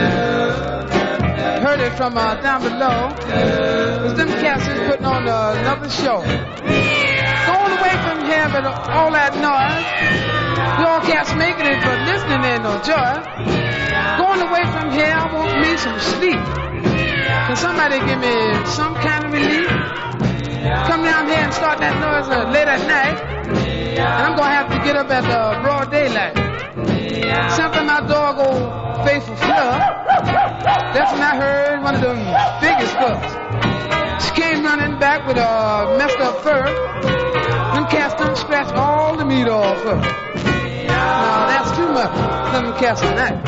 Heard it from down below. Was them cats is putting on another show. Going away from here with all that noise. We all cats making it, but listening ain't no joy. Going away from here, I want me some sleep. Can somebody give me some kind of relief? Come down here and start that noise late at night, and I'm gonna have to get up at broad daylight. Something my dog, old faithful Fleur. That's when I heard one of them biggest bucks. She came running back with a messed up fur. Them cats done scratched all the meat off her. Now that's too much. Them cats tonight.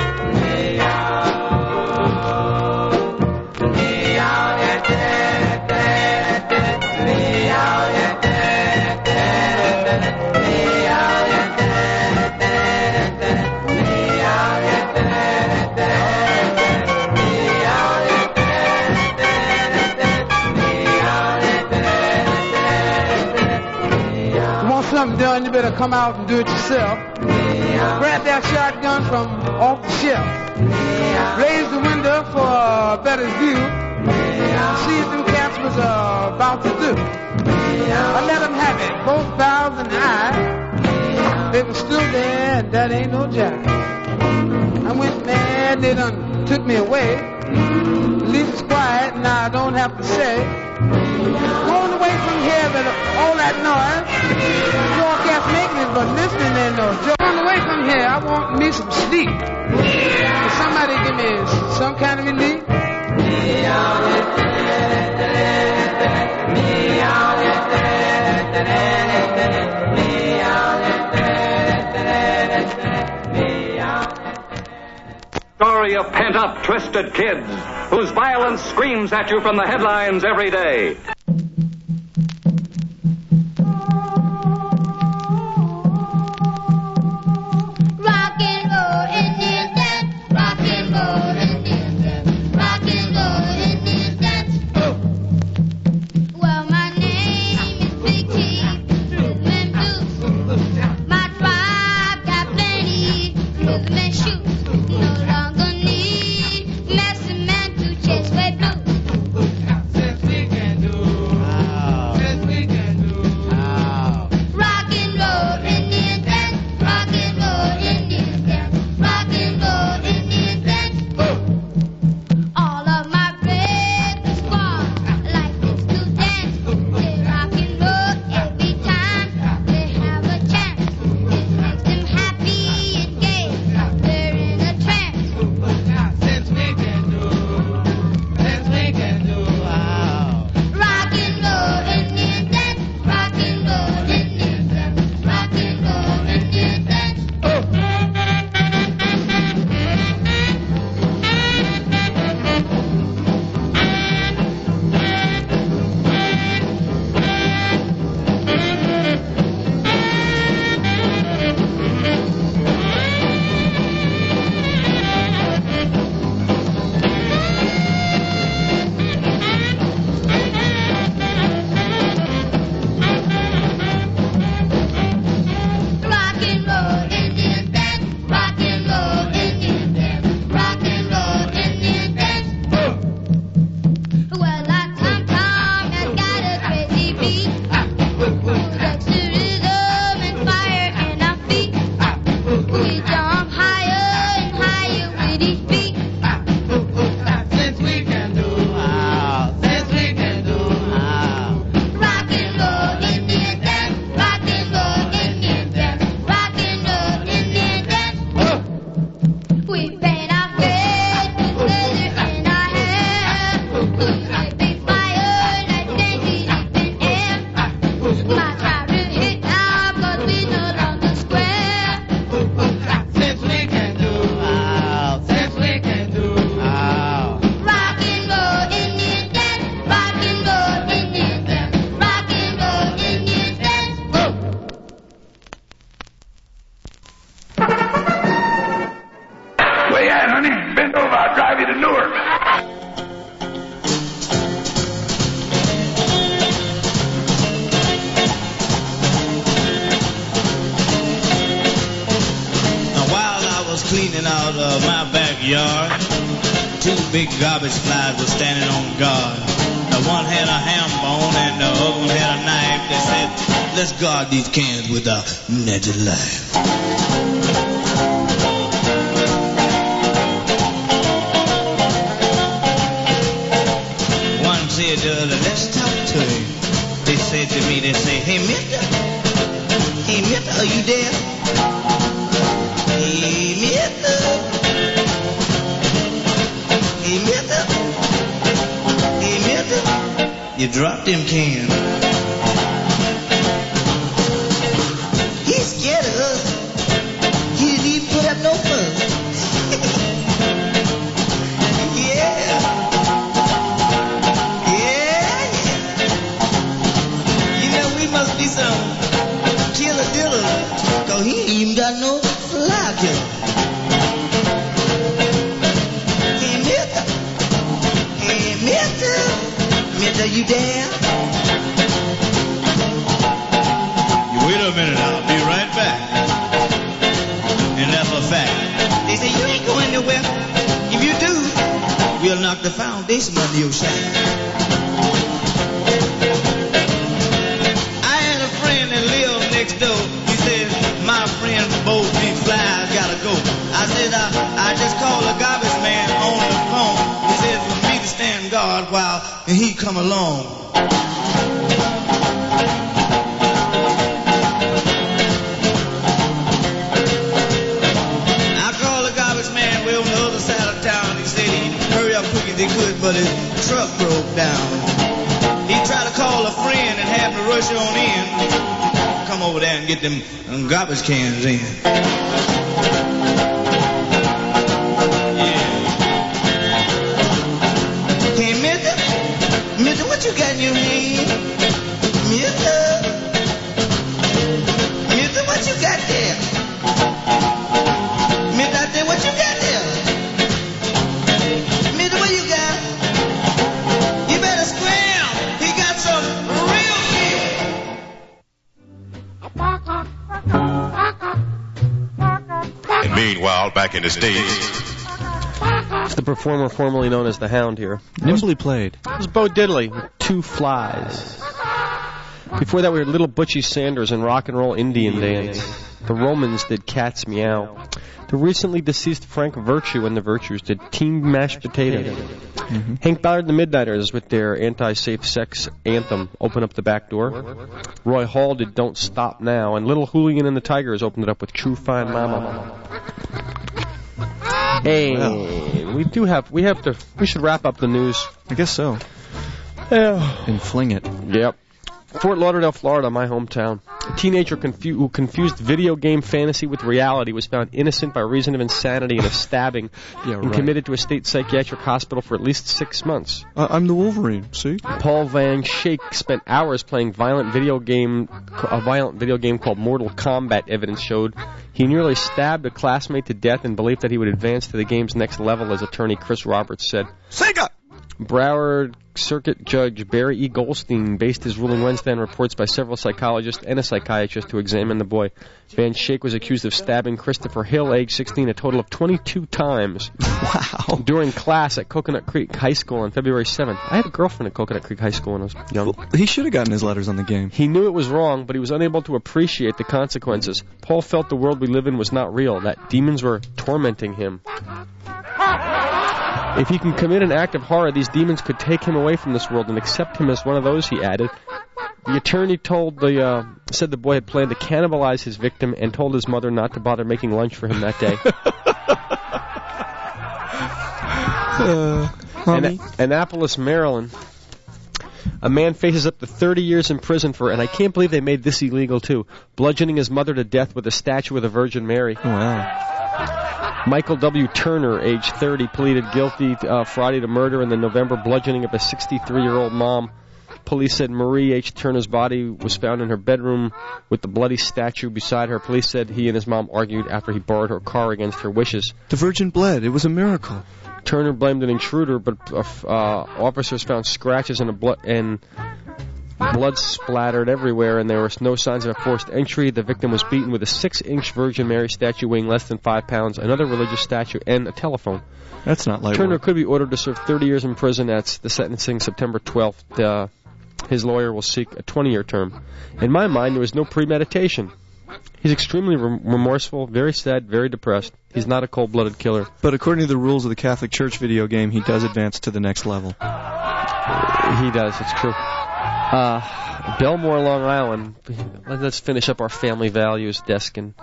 Done, you better come out and do it yourself. Grab that shotgun from off the shelf. Raise the window for a better view. See if them cats was about to do. I let them have it, both valves and the eye. They were still there, and that ain't no jack. I went mad, they done took me away. Leave us quiet, now I don't have to say. Going away from here with all that noise. Your cats making it, but listening ain't no joy. Going away from here, I want me some sleep. Can somebody give me some kind of relief? Story of pent-up, twisted kids whose violence screams at you from the headlines every day. Chase way blue. out of my backyard, two big garbage flies were standing on guard. The one had a ham bone and the other one had a knife. They said, let's guard these cans with a magic life. One said to the other, let's talk to him. They said to me, they say, hey, mister, are you there? Hey, mister, you dropped them cans. He's scared of us. He didn't even put up no fuss. Yeah. You know, we must be some killer diller, 'cause he ain't even got no fly killer. Mister, you there? You wait a minute, I'll be right back. And that's a fact. They say you ain't going nowhere. If you do, we'll knock the foundation under your shack. I had a friend that lived next door. He said, my friend, both these flies gotta go. I said, I just called a garbage man on the phone. He said, for me to stand guard while he come along. I called the garbage man way on the other side of town. He said he'd hurry up quick as he could, but his truck broke down. He tried to call a friend and have me rush on in. Come over there and get them garbage cans in. Mister, what you got in your hand? Mister, what you got there? Mister, I said, what you got there? Mister, what you got? You better scram. He got some real And meanwhile, back in the States. The performer formerly known as the Hound here. Nimbly played. It was Bo Diddley with Two Flies. Before that, we heard Little Butchie Sanders and Rock and Roll Indian Dance. The Romans did Cat's Meow. The recently deceased Frank Virtue and the Virtues did Team Mashed Potatoes. Mm-hmm. Hank Ballard and the Midnighters with their anti-safe sex anthem, Open Up the Back Door. Roy Hall did Don't Stop Now. And Little Hooligan and the Tigers opened it up with True Fine Mama. Hey, we should wrap up the news. I guess so. Yeah. And fling it. Yep. Fort Lauderdale, Florida, my hometown. A teenager who confused video game fantasy with reality was found innocent by reason of insanity and of stabbing and committed to a state psychiatric hospital for at least 6 months. I'm the Wolverine, see? Paul Van Schaik spent hours playing a violent video game called Mortal Kombat, evidence showed. He nearly stabbed a classmate to death and believed that he would advance to the game's next level, as attorney Chris Roberts said. Sega! Broward Circuit Judge Barry E. Goldstein based his ruling Wednesday on reports by several psychologists and a psychiatrist who examined the boy. Van Schaik was accused of stabbing Christopher Hill, age 16, a total of 22 times. Wow. During class at Coconut Creek High School on February 7th. I had a girlfriend at Coconut Creek High School when I was young. Well, he should have gotten his letters on the game. He knew it was wrong, but he was unable to appreciate the consequences. Paul felt the world we live in was not real, that demons were tormenting him. If he can commit an act of horror, these demons could take him away from this world and accept him as one of those, he added. The attorney said the boy had planned to cannibalize his victim and told his mother not to bother making lunch for him that day. Annapolis, Maryland. A man faces up to 30 years in prison for, and I can't believe they made this illegal too, bludgeoning his mother to death with a statue of the Virgin Mary. Wow. Michael W. Turner, age 30, pleaded guilty Friday to murder in the November bludgeoning of a 63-year-old mom. Police said Marie H. Turner's body was found in her bedroom with the bloody statue beside her. Police said he and his mom argued after he borrowed her car against her wishes. The Virgin bled. It was a miracle. Turner blamed an intruder, but officers found scratches and Blood splattered everywhere, and there were no signs of a forced entry. The victim was beaten with a 6-inch Virgin Mary statue weighing less than 5 pounds, another religious statue, and a telephone. That's not light Turner work. could be ordered to serve 30 years in prison. That's the sentencing September 12th. His lawyer will seek a 20-year term. In my mind, there was no premeditation. He's extremely remorseful, very sad, very depressed. He's not a cold-blooded killer. But according to the rules of the Catholic Church video game, he does advance to the next level. He does, it's true. Belmore, Long Island. Let's finish up our family values desk and...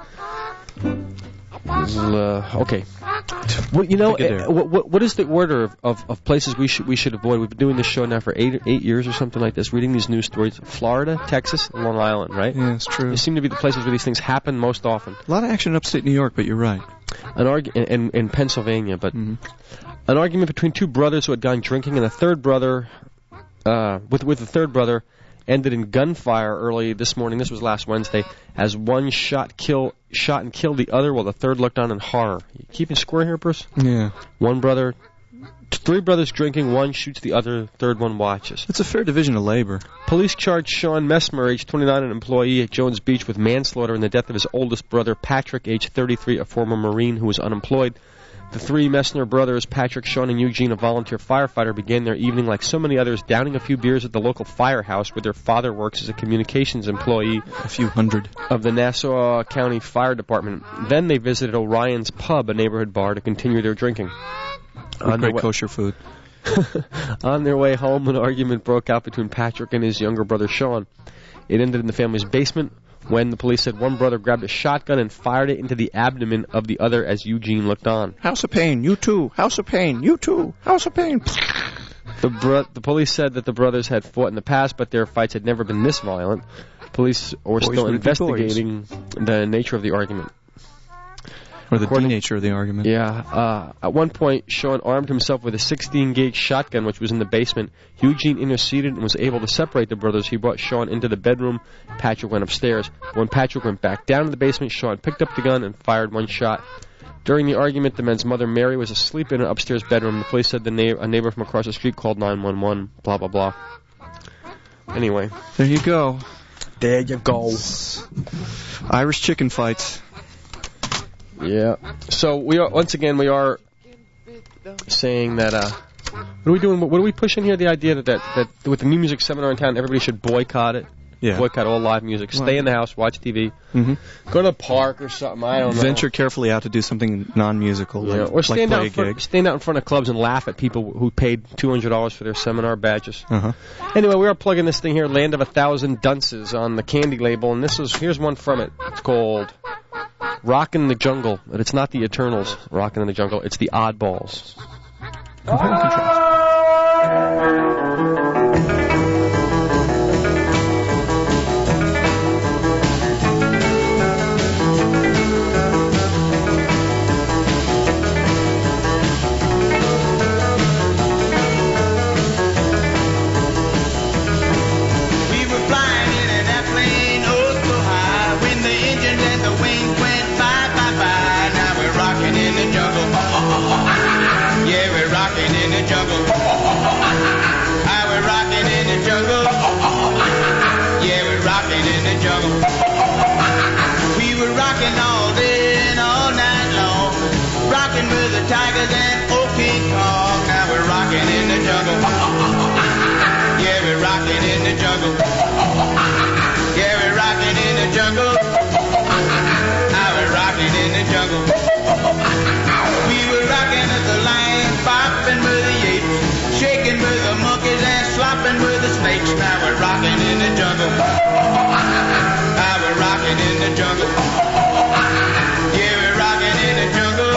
okay. Well, you know, what is the order of places we should avoid? We've been doing this show now for eight years or something like this, reading these news stories. Florida, Texas, Long Island, right? Yeah, it's true. They seem to be the places where these things happen most often. A lot of action in upstate New York, but you're right. In Pennsylvania, but an argument between two brothers who had gone drinking, and a third brother, with the third brother, ended in gunfire early this morning. This was last Wednesday, as one shot and killed the other while the third looked on in horror. You keeping score here, Bruce? Yeah. Three brothers drinking, one shoots the other, third one watches. It's a fair division of labor. Police charged Sean Messmer, age 29, an employee at Jones Beach, with manslaughter in the death of his oldest brother, Patrick, age 33, a former Marine who was unemployed. The three Messner brothers, Patrick, Sean, and Eugene, a volunteer firefighter, began their evening like so many others, downing a few beers at the local firehouse where their father works as a communications employee. A few hundred. Of the Nassau County Fire Department. Then they visited Orion's Pub, a neighborhood bar, to continue their drinking. Great kosher food. On their way home, an argument broke out between Patrick and his younger brother, Sean. It ended in the family's basement, when the police said one brother grabbed a shotgun and fired it into the abdomen of the other as Eugene looked on. House of Pain, you too. House of Pain, you too. House of Pain. The police said that the brothers had fought in the past, but their fights had never been this violent. Police were still investigating the nature of the argument. Or the nature of the argument. Yeah. At one point, Sean armed himself with a 16-gauge shotgun, which was in the basement. Eugene interceded and was able to separate the brothers. He brought Sean into the bedroom. Patrick went upstairs. When Patrick went back down to the basement, Sean picked up the gun and fired one shot. During the argument, the men's mother, Mary, was asleep in an upstairs bedroom. The police said a neighbor from across the street called 911, blah, blah, blah. Anyway. There you go. There you go. Irish chicken fights. Yeah. So we are saying that what are we doing? What are we pushing here? The idea that with the new music seminar in town, everybody should boycott it. Yeah. Boycott all live music. Stay in the house, watch TV. Mm-hmm. Go to the park or something. I don't know. Venture carefully out to do something non-musical, or stand like play a gig. Stand out in front of clubs and laugh at people who paid $200 for their seminar badges. Uh-huh. Anyway, we are plugging this thing here, Land of 1,000 Dunces, on the candy label, and here's one from it. It's called Rockin' the Jungle, but it's not the Eternals Rockin' in the Jungle. It's the Oddballs. Compare and contrast. Tigers and old King Kong. Now we're rocking in the jungle. Yeah, we're rocking in the jungle. Yeah, we're rocking in the jungle. Now we're rocking in the jungle. We were rocking at the lion, bopping with the apes, shaking with the monkeys and slopping with the snakes. Now we're rocking in the jungle. Now we're rocking in the jungle. Yeah, we're rocking in the jungle.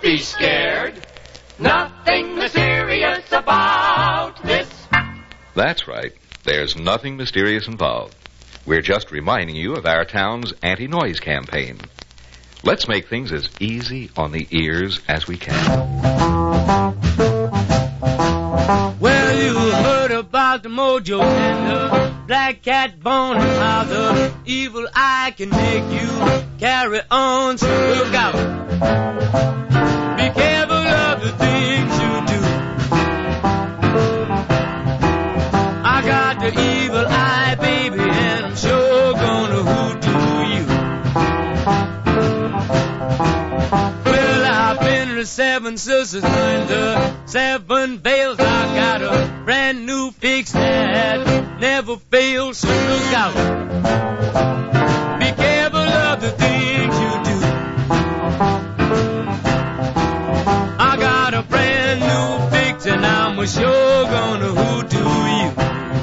Don't be scared. Nothing mysterious about this. That's right. There's nothing mysterious involved. We're just reminding you of our town's anti-noise campaign. Let's make things as easy on the ears as we can. Well, you heard about the mojo and the black cat bone, and how the evil eye can make you carry on. So look out. Be careful of the things you do. I got the evil eye, baby, and I'm sure gonna hoodoo you. Well, I've been to the Seven Sisters and the Seven Veils. I got a brand new fix that never fails, so look out. Be careful of the things you do. I got a brand new fix and I'm sure gonna hoodoo you.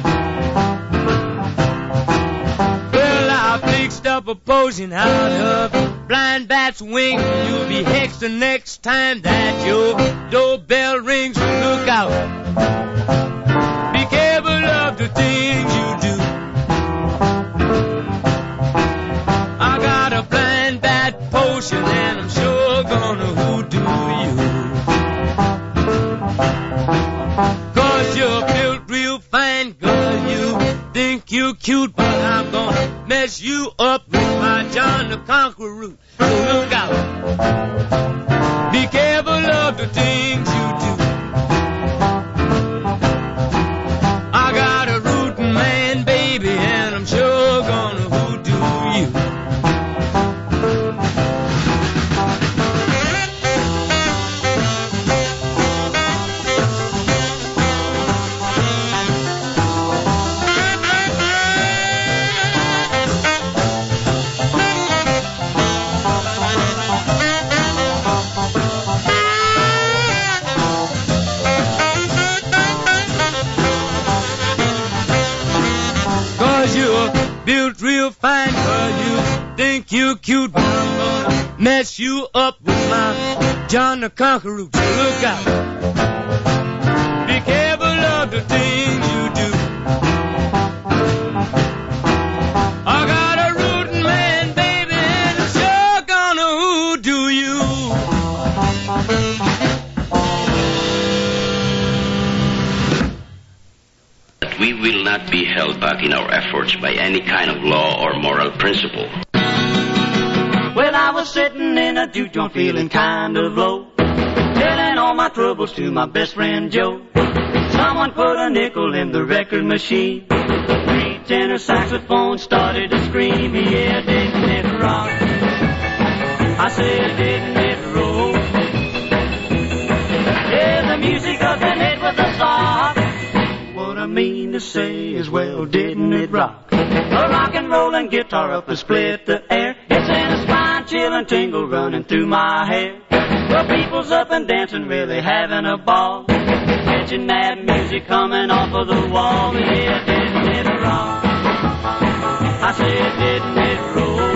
Well, I fixed up a potion out of blind bat's wing. You'll be hexed the next time that your doorbell rings, so look out. Be careful of the things you do. I got a blind bat potion and I'm sure gonna hoodoo you. 'Cause you're built real fine, girl, you think you're cute, but I'm gonna mess you up with my John the Conqueror root. So look out. Be careful of the things you do. I got a rootin' man, baby, and I'm sure gonna hoodoo you. Built real fine, girl, you think you're cute, but I'm gonna mess you up with my John the Conqueror. So look out. Be careful of the things you do. I got a rootin' man, baby, and I'm sure gonna hoodoo you. We will not be held back in our efforts by any kind of law or moral principle. Well, I was sitting in a juke joint feeling kind of low, telling all my troubles to my best friend Joe. Someone put a nickel in the record machine. Three tenor saxophone started to scream. Yeah, didn't it rock? I said, didn't it roll? Yeah, the music up and it was a song. What I mean to say is, well, didn't it rock? A rock and rollin' guitar up and split the air. It sent a spine chill and tingle running through my hair. The people's up and dancing, really having a ball, catching that music coming off of the wall. Yeah, didn't it rock? I said, didn't it roll?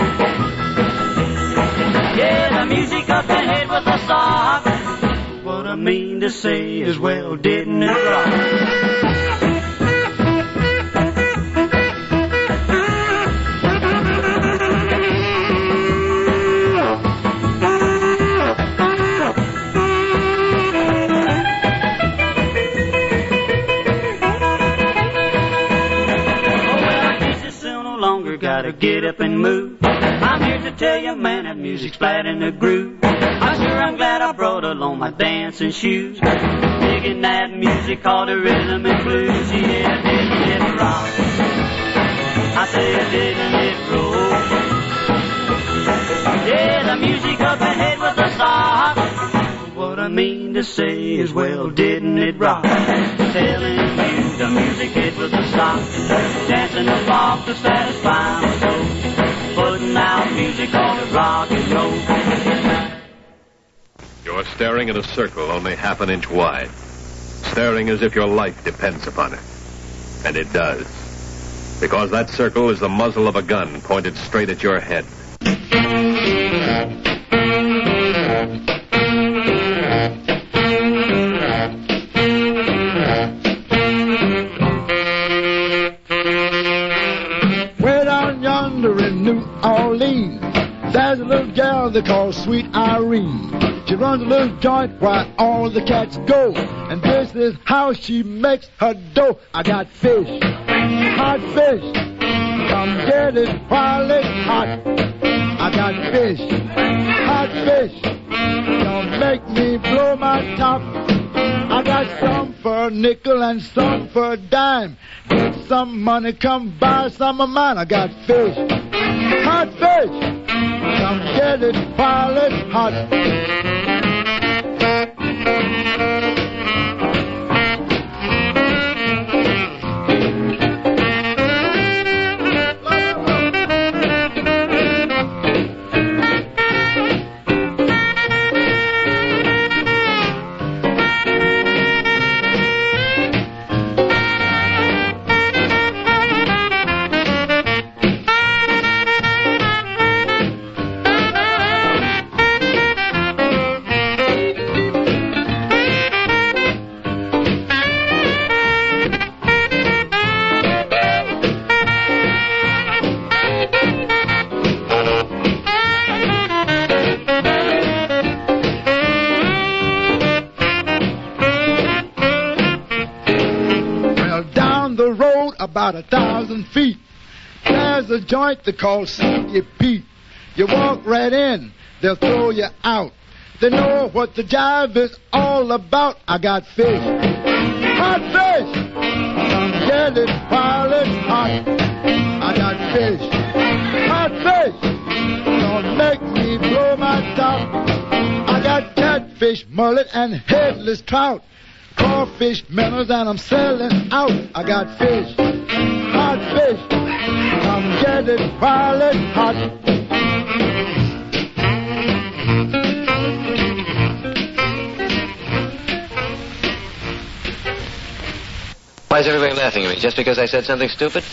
Yeah, the music up ahead was a sock. What I mean to say is, well, didn't it rock? Gotta get up and move. I'm here to tell you, man, that music's flat in the groove. I'm glad I brought along my dancing shoes. Digging that music called the rhythm and blues. Yeah, didn't it rock? I said, didn't it roll? Yeah, the music up ahead was a sock. What I mean to say is, well, didn't it rock? Telling you the music, it was a sock. Dancing the bop to satisfy my soul. Putting out music called it rock and roll. You're staring at a circle only half an inch wide. Staring as if your life depends upon it. And it does. Because that circle is the muzzle of a gun pointed straight at your head. they call Sweet Irene. She runs a little joint where all the cats go, and this is how she makes her dough. I got fish, hot fish, come get it while it's hot. I got fish, hot fish, don't make me blow my top. I got some for a nickel and some for a dime. Get some money, come buy some of mine. I got fish, hot fish, come get it while it's hot. About 1,000 feet, there's a joint they call Stinky Pete. You walk right in, they'll throw you out. They know what the jive is all about. I got fish, hot fish, come get it while it's hot. I got fish, hot fish, don't make me blow my top. I got catfish, mullet, and headless trout. Crawfish, minnows, and I'm selling out. I got fish, hot fish, come get it while it's hot. Why is everybody laughing at me? Just because I said something stupid?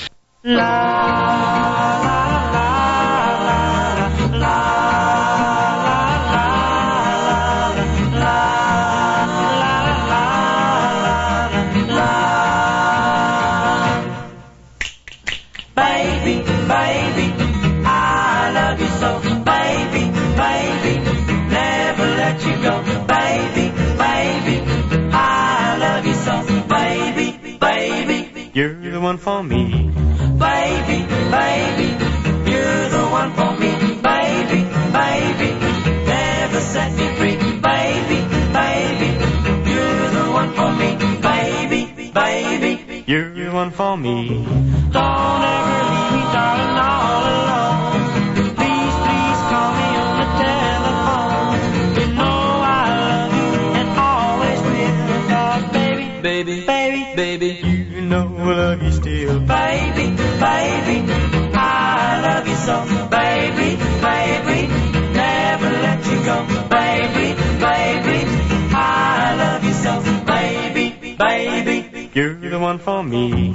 You're the one for me. Baby, baby, you're the one for me. Baby, baby, never set me free. Baby, baby, you're the one for me. Baby, baby, you're the one for me. Don't ever leave me, darling, all alone. Please, please call me on the telephone. You know I love you and always will. 'Cause baby, baby, baby, baby, you know I love you still. Baby, baby, I love you so. Baby, baby, never let you go. Baby, baby, I love you so. Baby, baby, you're the one for me.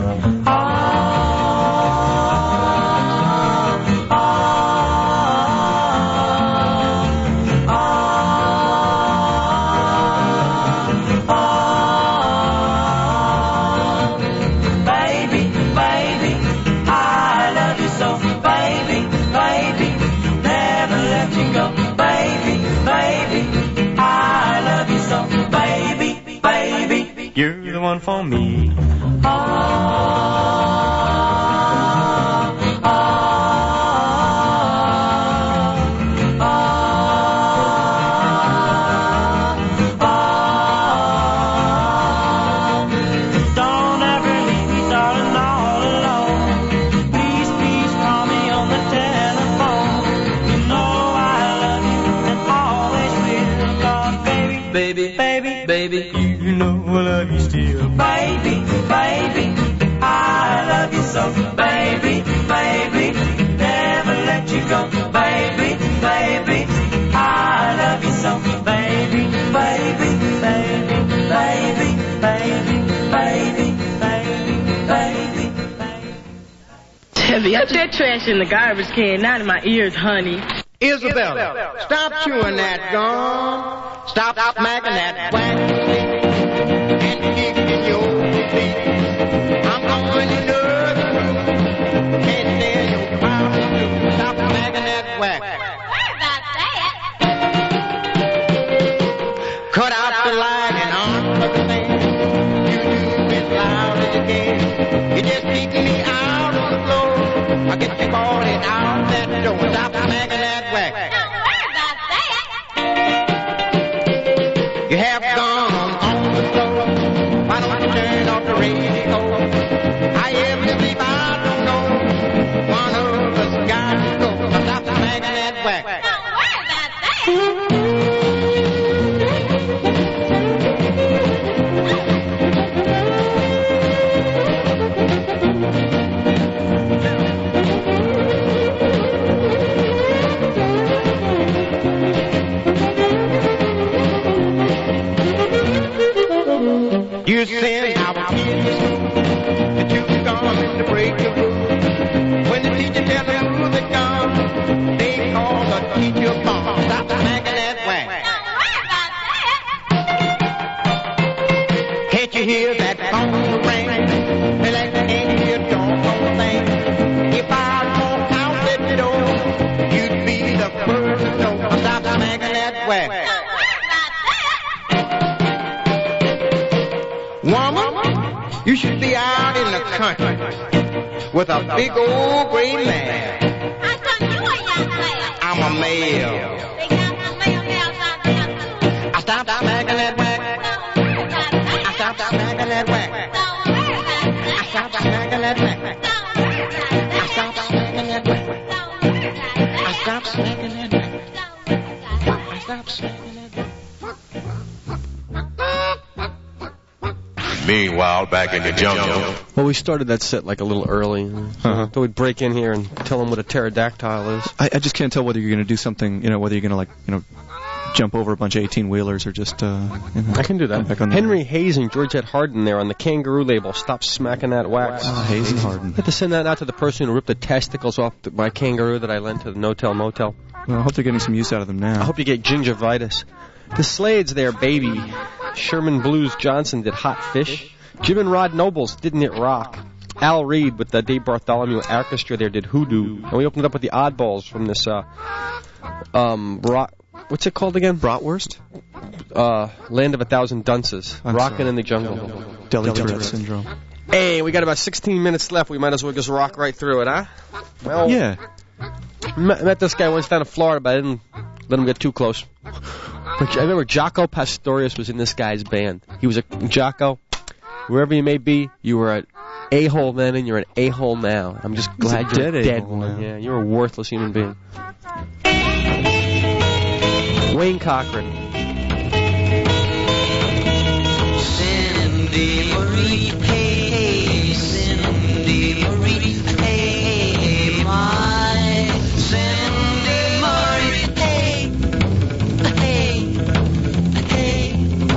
You're the one for me. Don't ever leave me, darling, all alone. Please, please call me on the telephone. You know I love you and always will. 'Cause baby, baby, baby, baby, you know I love you still. Baby, baby, I love you so. Baby, baby, never let you go. Baby, baby, I love you so. Baby, baby, baby, baby, baby, baby, baby, baby, baby. Heavy, put that trash in the garbage can, not in my ears, honey. Isabella, stop chewing that gum. Stop smacking that wax and kicking your feet. I'm going to the room. Can't stand your power. Stop smacking that wax. Sorry about that. Cut out the light and on the thing. You do as loud as you can. You just kick me out on the floor. I get you calling out that door. Stop smacking that whack. You have gone on the floor. Why don't you turn off the radio? How you ever sleep, I don't know. One of us got to go. Stop smacking that whack. You send our kids that you've gone to break the rules. When the teacher tells them who they come, they call the teacher bomb. Stop smacking that whack. Can't you hear that phone ring? Feel like you can't hear a doggone thing. If I walk out that door, you'd be the first to know. Stop smacking that whack. Woman, you should be out in the country with a big old gray man. I'm a male. I stopped smacking that whack. I stopped smacking that whack. I stopped smacking that whack. I stopped smacking that whack. I stopped smacking that whack. I stopped smacking that whack. Meanwhile, back in the jungle. Well, we started that set like a little early. So we'd break in here and tell them what a pterodactyl is. I just can't tell whether you're going to do something, whether you're going to, jump over a bunch of 18-wheelers or just, I can do that. Henry Hayes and Georgette Harden there on the Kangaroo label. Stop smacking that wax. Hayes and Harden. I have to send that out to the person who ripped the testicles off my kangaroo that I lent to the No-Tell Motel. Well, I hope they're getting some use out of them now. I hope you get gingivitis. The Slades there, baby. Sherman Blues Johnson did Hot Fish. Jim and Rod Nobles didn't it rock. Al Reed with the Dave Bartholomew Orchestra there did Hoodoo. And we opened it up with the Oddballs from this, what's it called again? Bratwurst? Land of a Thousand Dunces. Rockin' in the Jungle. Deli Tourette Syndrome. Hey, we got about 16 minutes left. We might as well just rock right through it, huh? Well, yeah. Met this guy once down in Florida, but I didn't let him get too close. But I remember Jaco Pastorius was in this guy's band. He was a Jaco. Wherever you may be, you were an a-hole then and you're an a-hole now. I'm just glad you're dead. Yeah, you're a worthless human being. Wayne Cochran. Cindy Marie, hey, Cindy Marie, hey, my Cindy Marie, hey, hey, hey,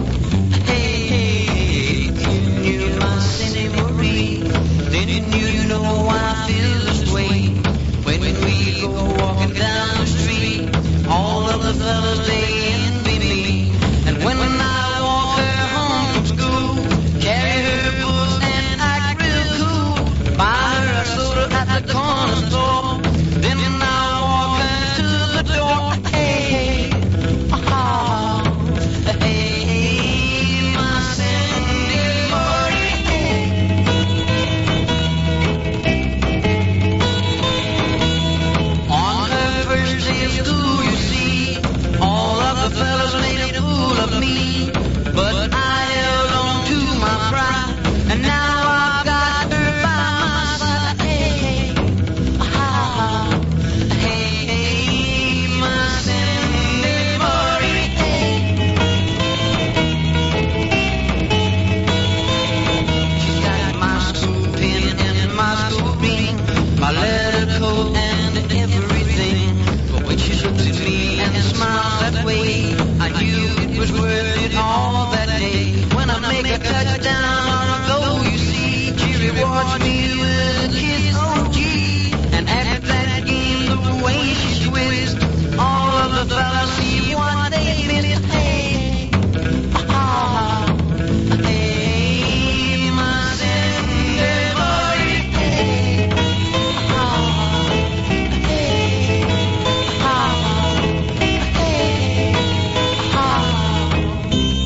hey, you my Cindy Marie, didn't you know I feel this way when we go walking down the street? All of the fellas they envy me, and when I walk her home from school, carry her books and act real cool, buy her a soda at the corner store, then I walk her to the door. Hey, ah, hey, my Cindy Marie. On her first day of school, all of the fellas made a fool of me, but I held on to my pride, and now I've got her by my side. Hey, ah, hey, my Cindy Marie. She's got my school pin and my school ring, my letter coat and everything. But when she looks at me and smiles that way, I knew it was worth it all that day. When I make a touchdown or a goal, you see, she rewards me with a kiss, oh gee. And after that game, the way she twists, all of the fellas see what they miss. Hey, ah, hey, my Cindy Marie. Hey, ah, hey, ah.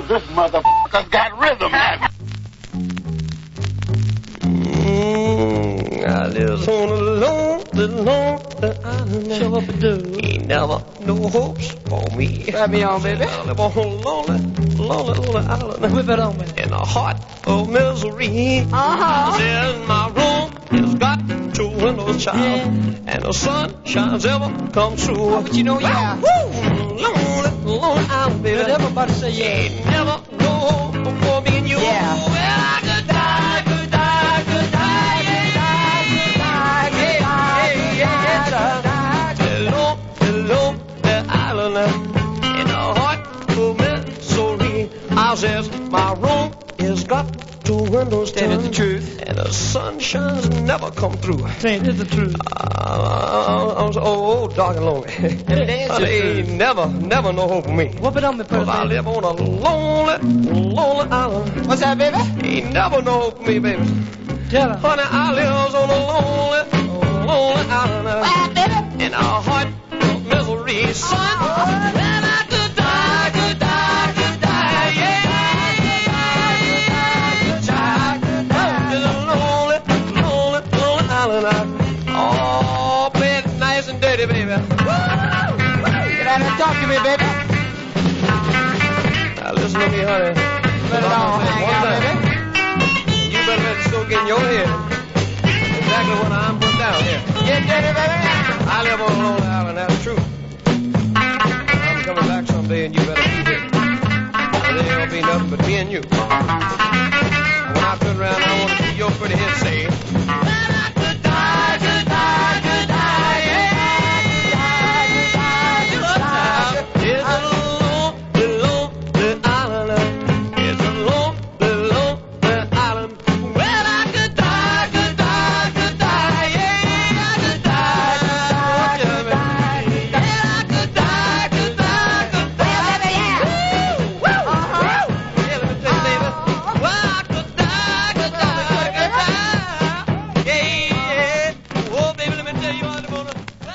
this motherfucker's got rhythm. I live on a lonely island. Show up and do. Ain't never no hopes for me. Grab me on, baby. I live on a lonely island. Whip it on me. In a heart of misery. Says my room has got two windows, child, and the sun shines ever comes through. But you know, yeah. Lonely island, baby. Let everybody say yeah. Ain't never no hope for me and you. Yeah. Well, I could die, could die, could die, could die, could die, could die, hello, the island in a heart of misery. I says my room has got two windows, Tell the truth, and the sun shines never come through. Ain't it the truth? I'm so old, dark and lonely. Ain't never no hope for me. Whoop it on me, Cause I live on a lonely island. What's that, baby? Ain't never no hope for me, baby. Tell her. Honey, I live on a lonely island. In a heart of misery, son. And I could die, could die, could die, yeah. Could die, in a lonely island. Oh, bed nice and dirty, baby. Get out and talk to me, baby. Now listen to me, honey. Let it all hang out, baby. You better let it soak in your head. Exactly what I'm putting down here. Get dirty, baby. I live on a lonely island, that's true. I'm coming back someday and you better be here. There'll be nothing but me and you. When I turn around, I want to see your pretty head say, well, I could die, could die, could die, yeah. It's a lonely island. It's a lonely island. Well, I could die, could die, could die, yeah. I could die, could die, could die, could die, could die, could die. Woo! Yeah, let me tell you, baby. Well, I could die, could die, could die. Yeah. Oh, baby, let me tell you, I'm gonna.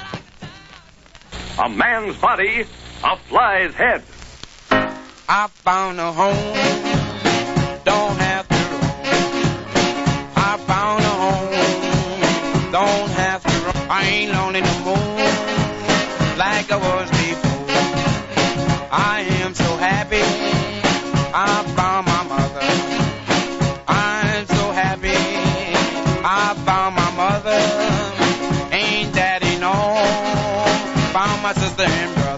A man's body, a fly's head. I found a home, don't have to roam. I found a home, don't have to roam. I ain't lonely no more, like I was before. I am so happy, I found my mother. I'm so happy, I found my mother. Ain't daddy no, found my sister and brother.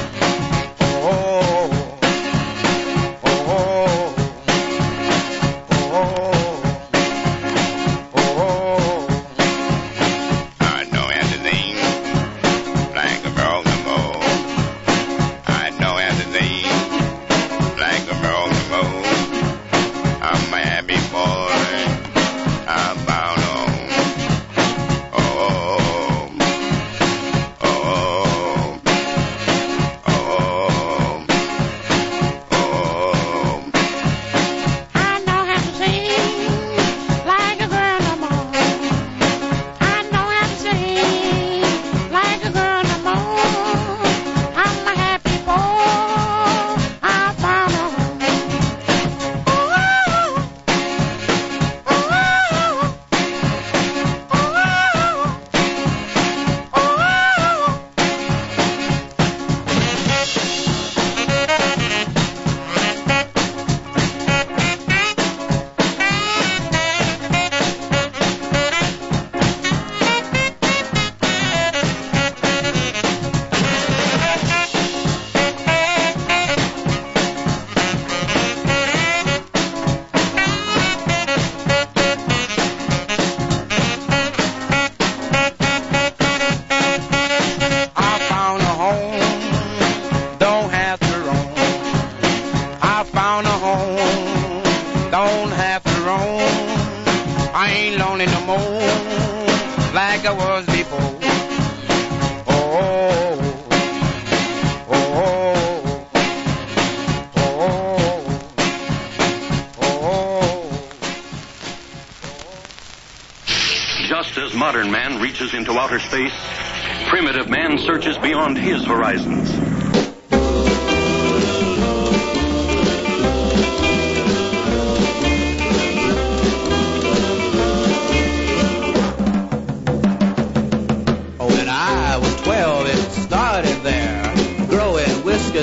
Just as modern man reaches into outer space, primitive man searches beyond his horizons.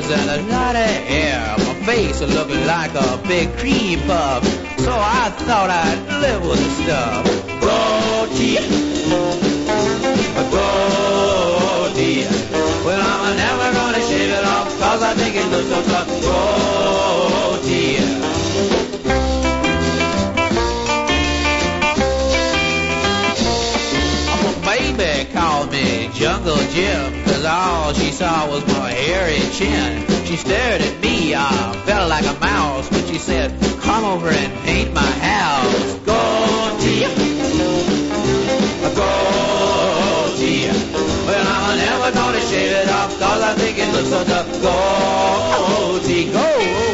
ears and a knotty hair. My face looking like a big cream puff. So I thought I'd live with the stuff. Goatee, goatee. Well, I'm never gonna shave it off, cause I think it looks so tough. Goatee. Baby called me Jungle Jim, cause all she saw was my hairy chin. She stared at me, I felt like a mouse, but she said, come over and paint my house. Goatee, goatee. Well, I'm never gonna shave it off, cause I think it looks so tough. Goatee, go.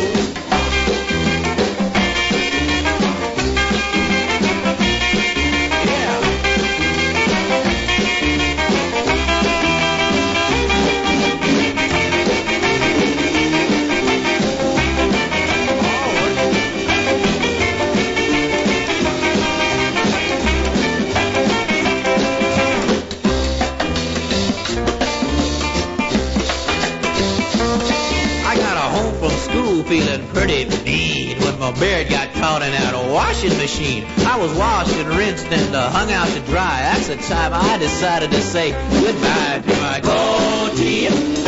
Feeling pretty mean when my beard got caught in that washing machine. I was washed and rinsed and hung out to dry. That's the time I decided to say goodbye to my goatee.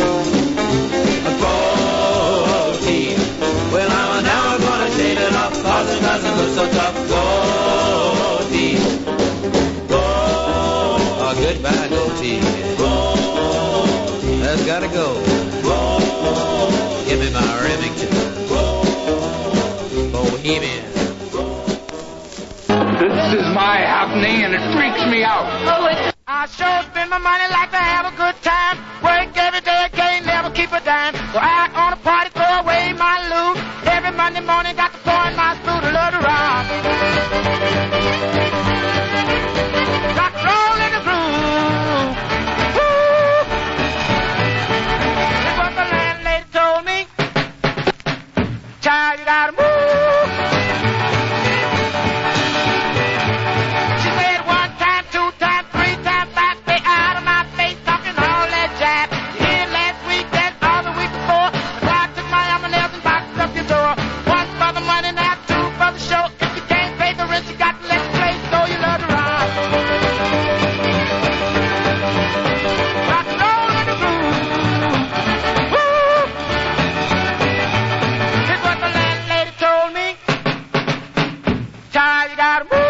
Goatee. Well, I'm never gonna shave it off, cause it doesn't look so tough. Goatee. Oh, goodbye, goatee. That's gotta go. Give me my Remington. Bohemian. This is my happening and it freaks me out. I sure spend my money like to have a good time. Work every day, can't never keep a dime. Go out on a party, throw away my loot. Every Monday morning, got to pour in my spoon to love to rock. Rock, roll in the groove. Woo! That's what the landlady told me. Child, you gotta move. She said 1 time, 2 times, 3 times, 5, stay out of my face, talking all that jive. You did last week, that's all the week before. The guy took my nails and boxed up your door. 1 for the money, now 2 for the show. If you can't pay the rent, you got to let the place go. You love to rock. Rock and roll in the groove. Woo! Here's what the landlady told me. Child, you gotta move.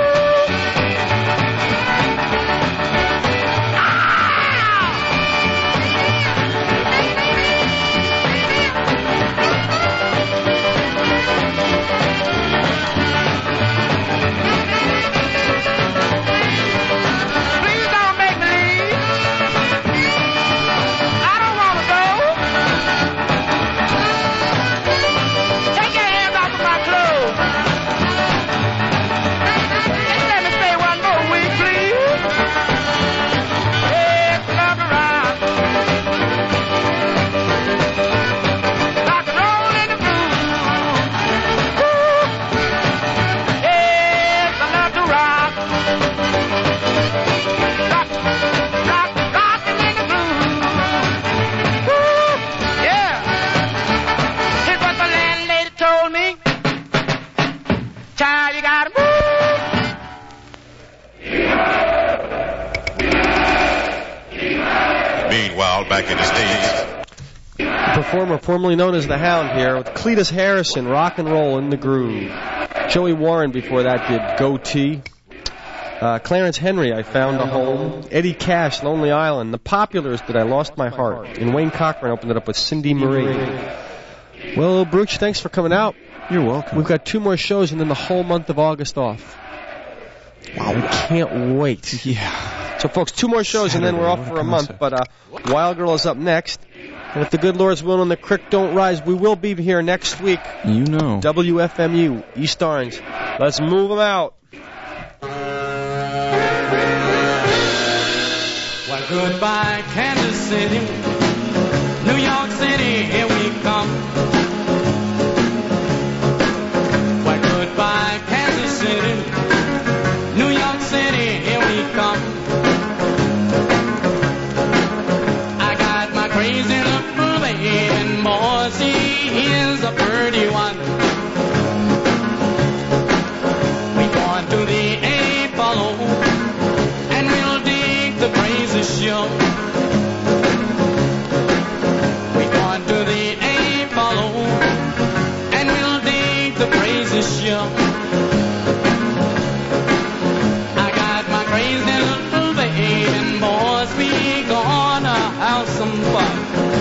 Please don't make me leave. I don't want to go. Take your hands off of my clothes. Just let me stay 1 more week, please. Yes, love to rock. Rock and roll in the groove. Woo. Yes, I love to rock. Rock, rock, rockin' in the groove. Woo. Yeah. Here's what the landlady told me. Child, you gotta move. Meanwhile, back in the States. Performer formerly known as the Hound here with Cletus Harrison, Rock and Roll in the Groove. Joey Warren before that did Goatee. Clarence Henry, I Found a Home. Eddie Cash, Lonely Island. The Populars did I Lost My Heart. And Wayne Cochran opened it up with Cindy Marie. Well, Bruch, thanks for coming out. You're welcome. We've got 2 more shows and then the whole month of August off. Wow, we can't wait. Yeah. So, folks, 2 more shows and then we're off for a month. But Wild Girl is up next. And if the good Lord's will and the creek don't rise, we will be here next week. You know. WFMU, East Orange. Let's move them out. Well, goodbye, Kansas City, New York City, here we come. Well, goodbye, Kansas City, New York City, here we come. I got my crazy little baby and boys show. We're going to the Apollo, and we'll dig the crazy show. I got my crazy little baby, and boys, we gonna have some fun.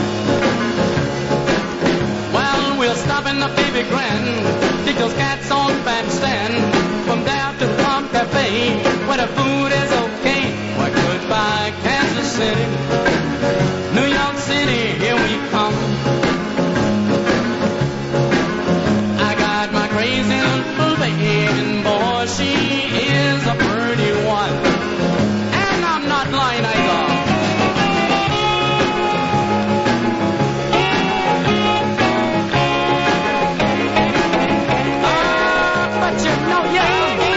Well, we'll stop in the Baby Grand, dig those cats on the bandstand. From there to the Palm Cafe, where the food is okay. Why, goodbye, Kansas City, New York City, here we come. I got my crazy little baby, and boy, she is a pretty one. And I'm not lying either. But you know, yeah.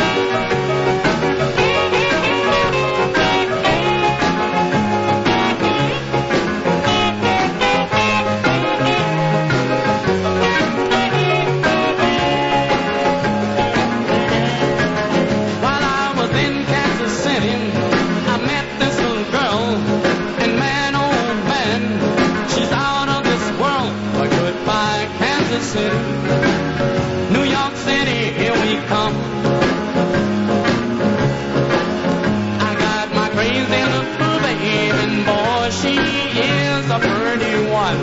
City, New York City, here we come. I got my crazy little baby, and boy, she is a pretty one.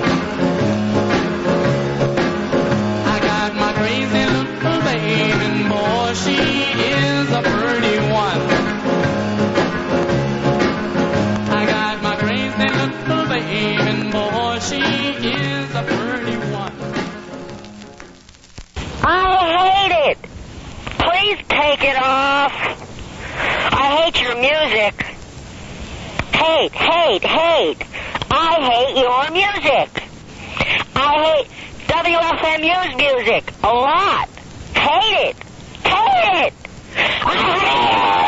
I got my crazy little baby, and boy, she is a pretty one. I got my crazy little baby, and boy, she is a pretty one. I hate it. Please take it off. I hate your music. Hate. I hate your music. I hate WFMU's music a lot. Hate it. I hate it.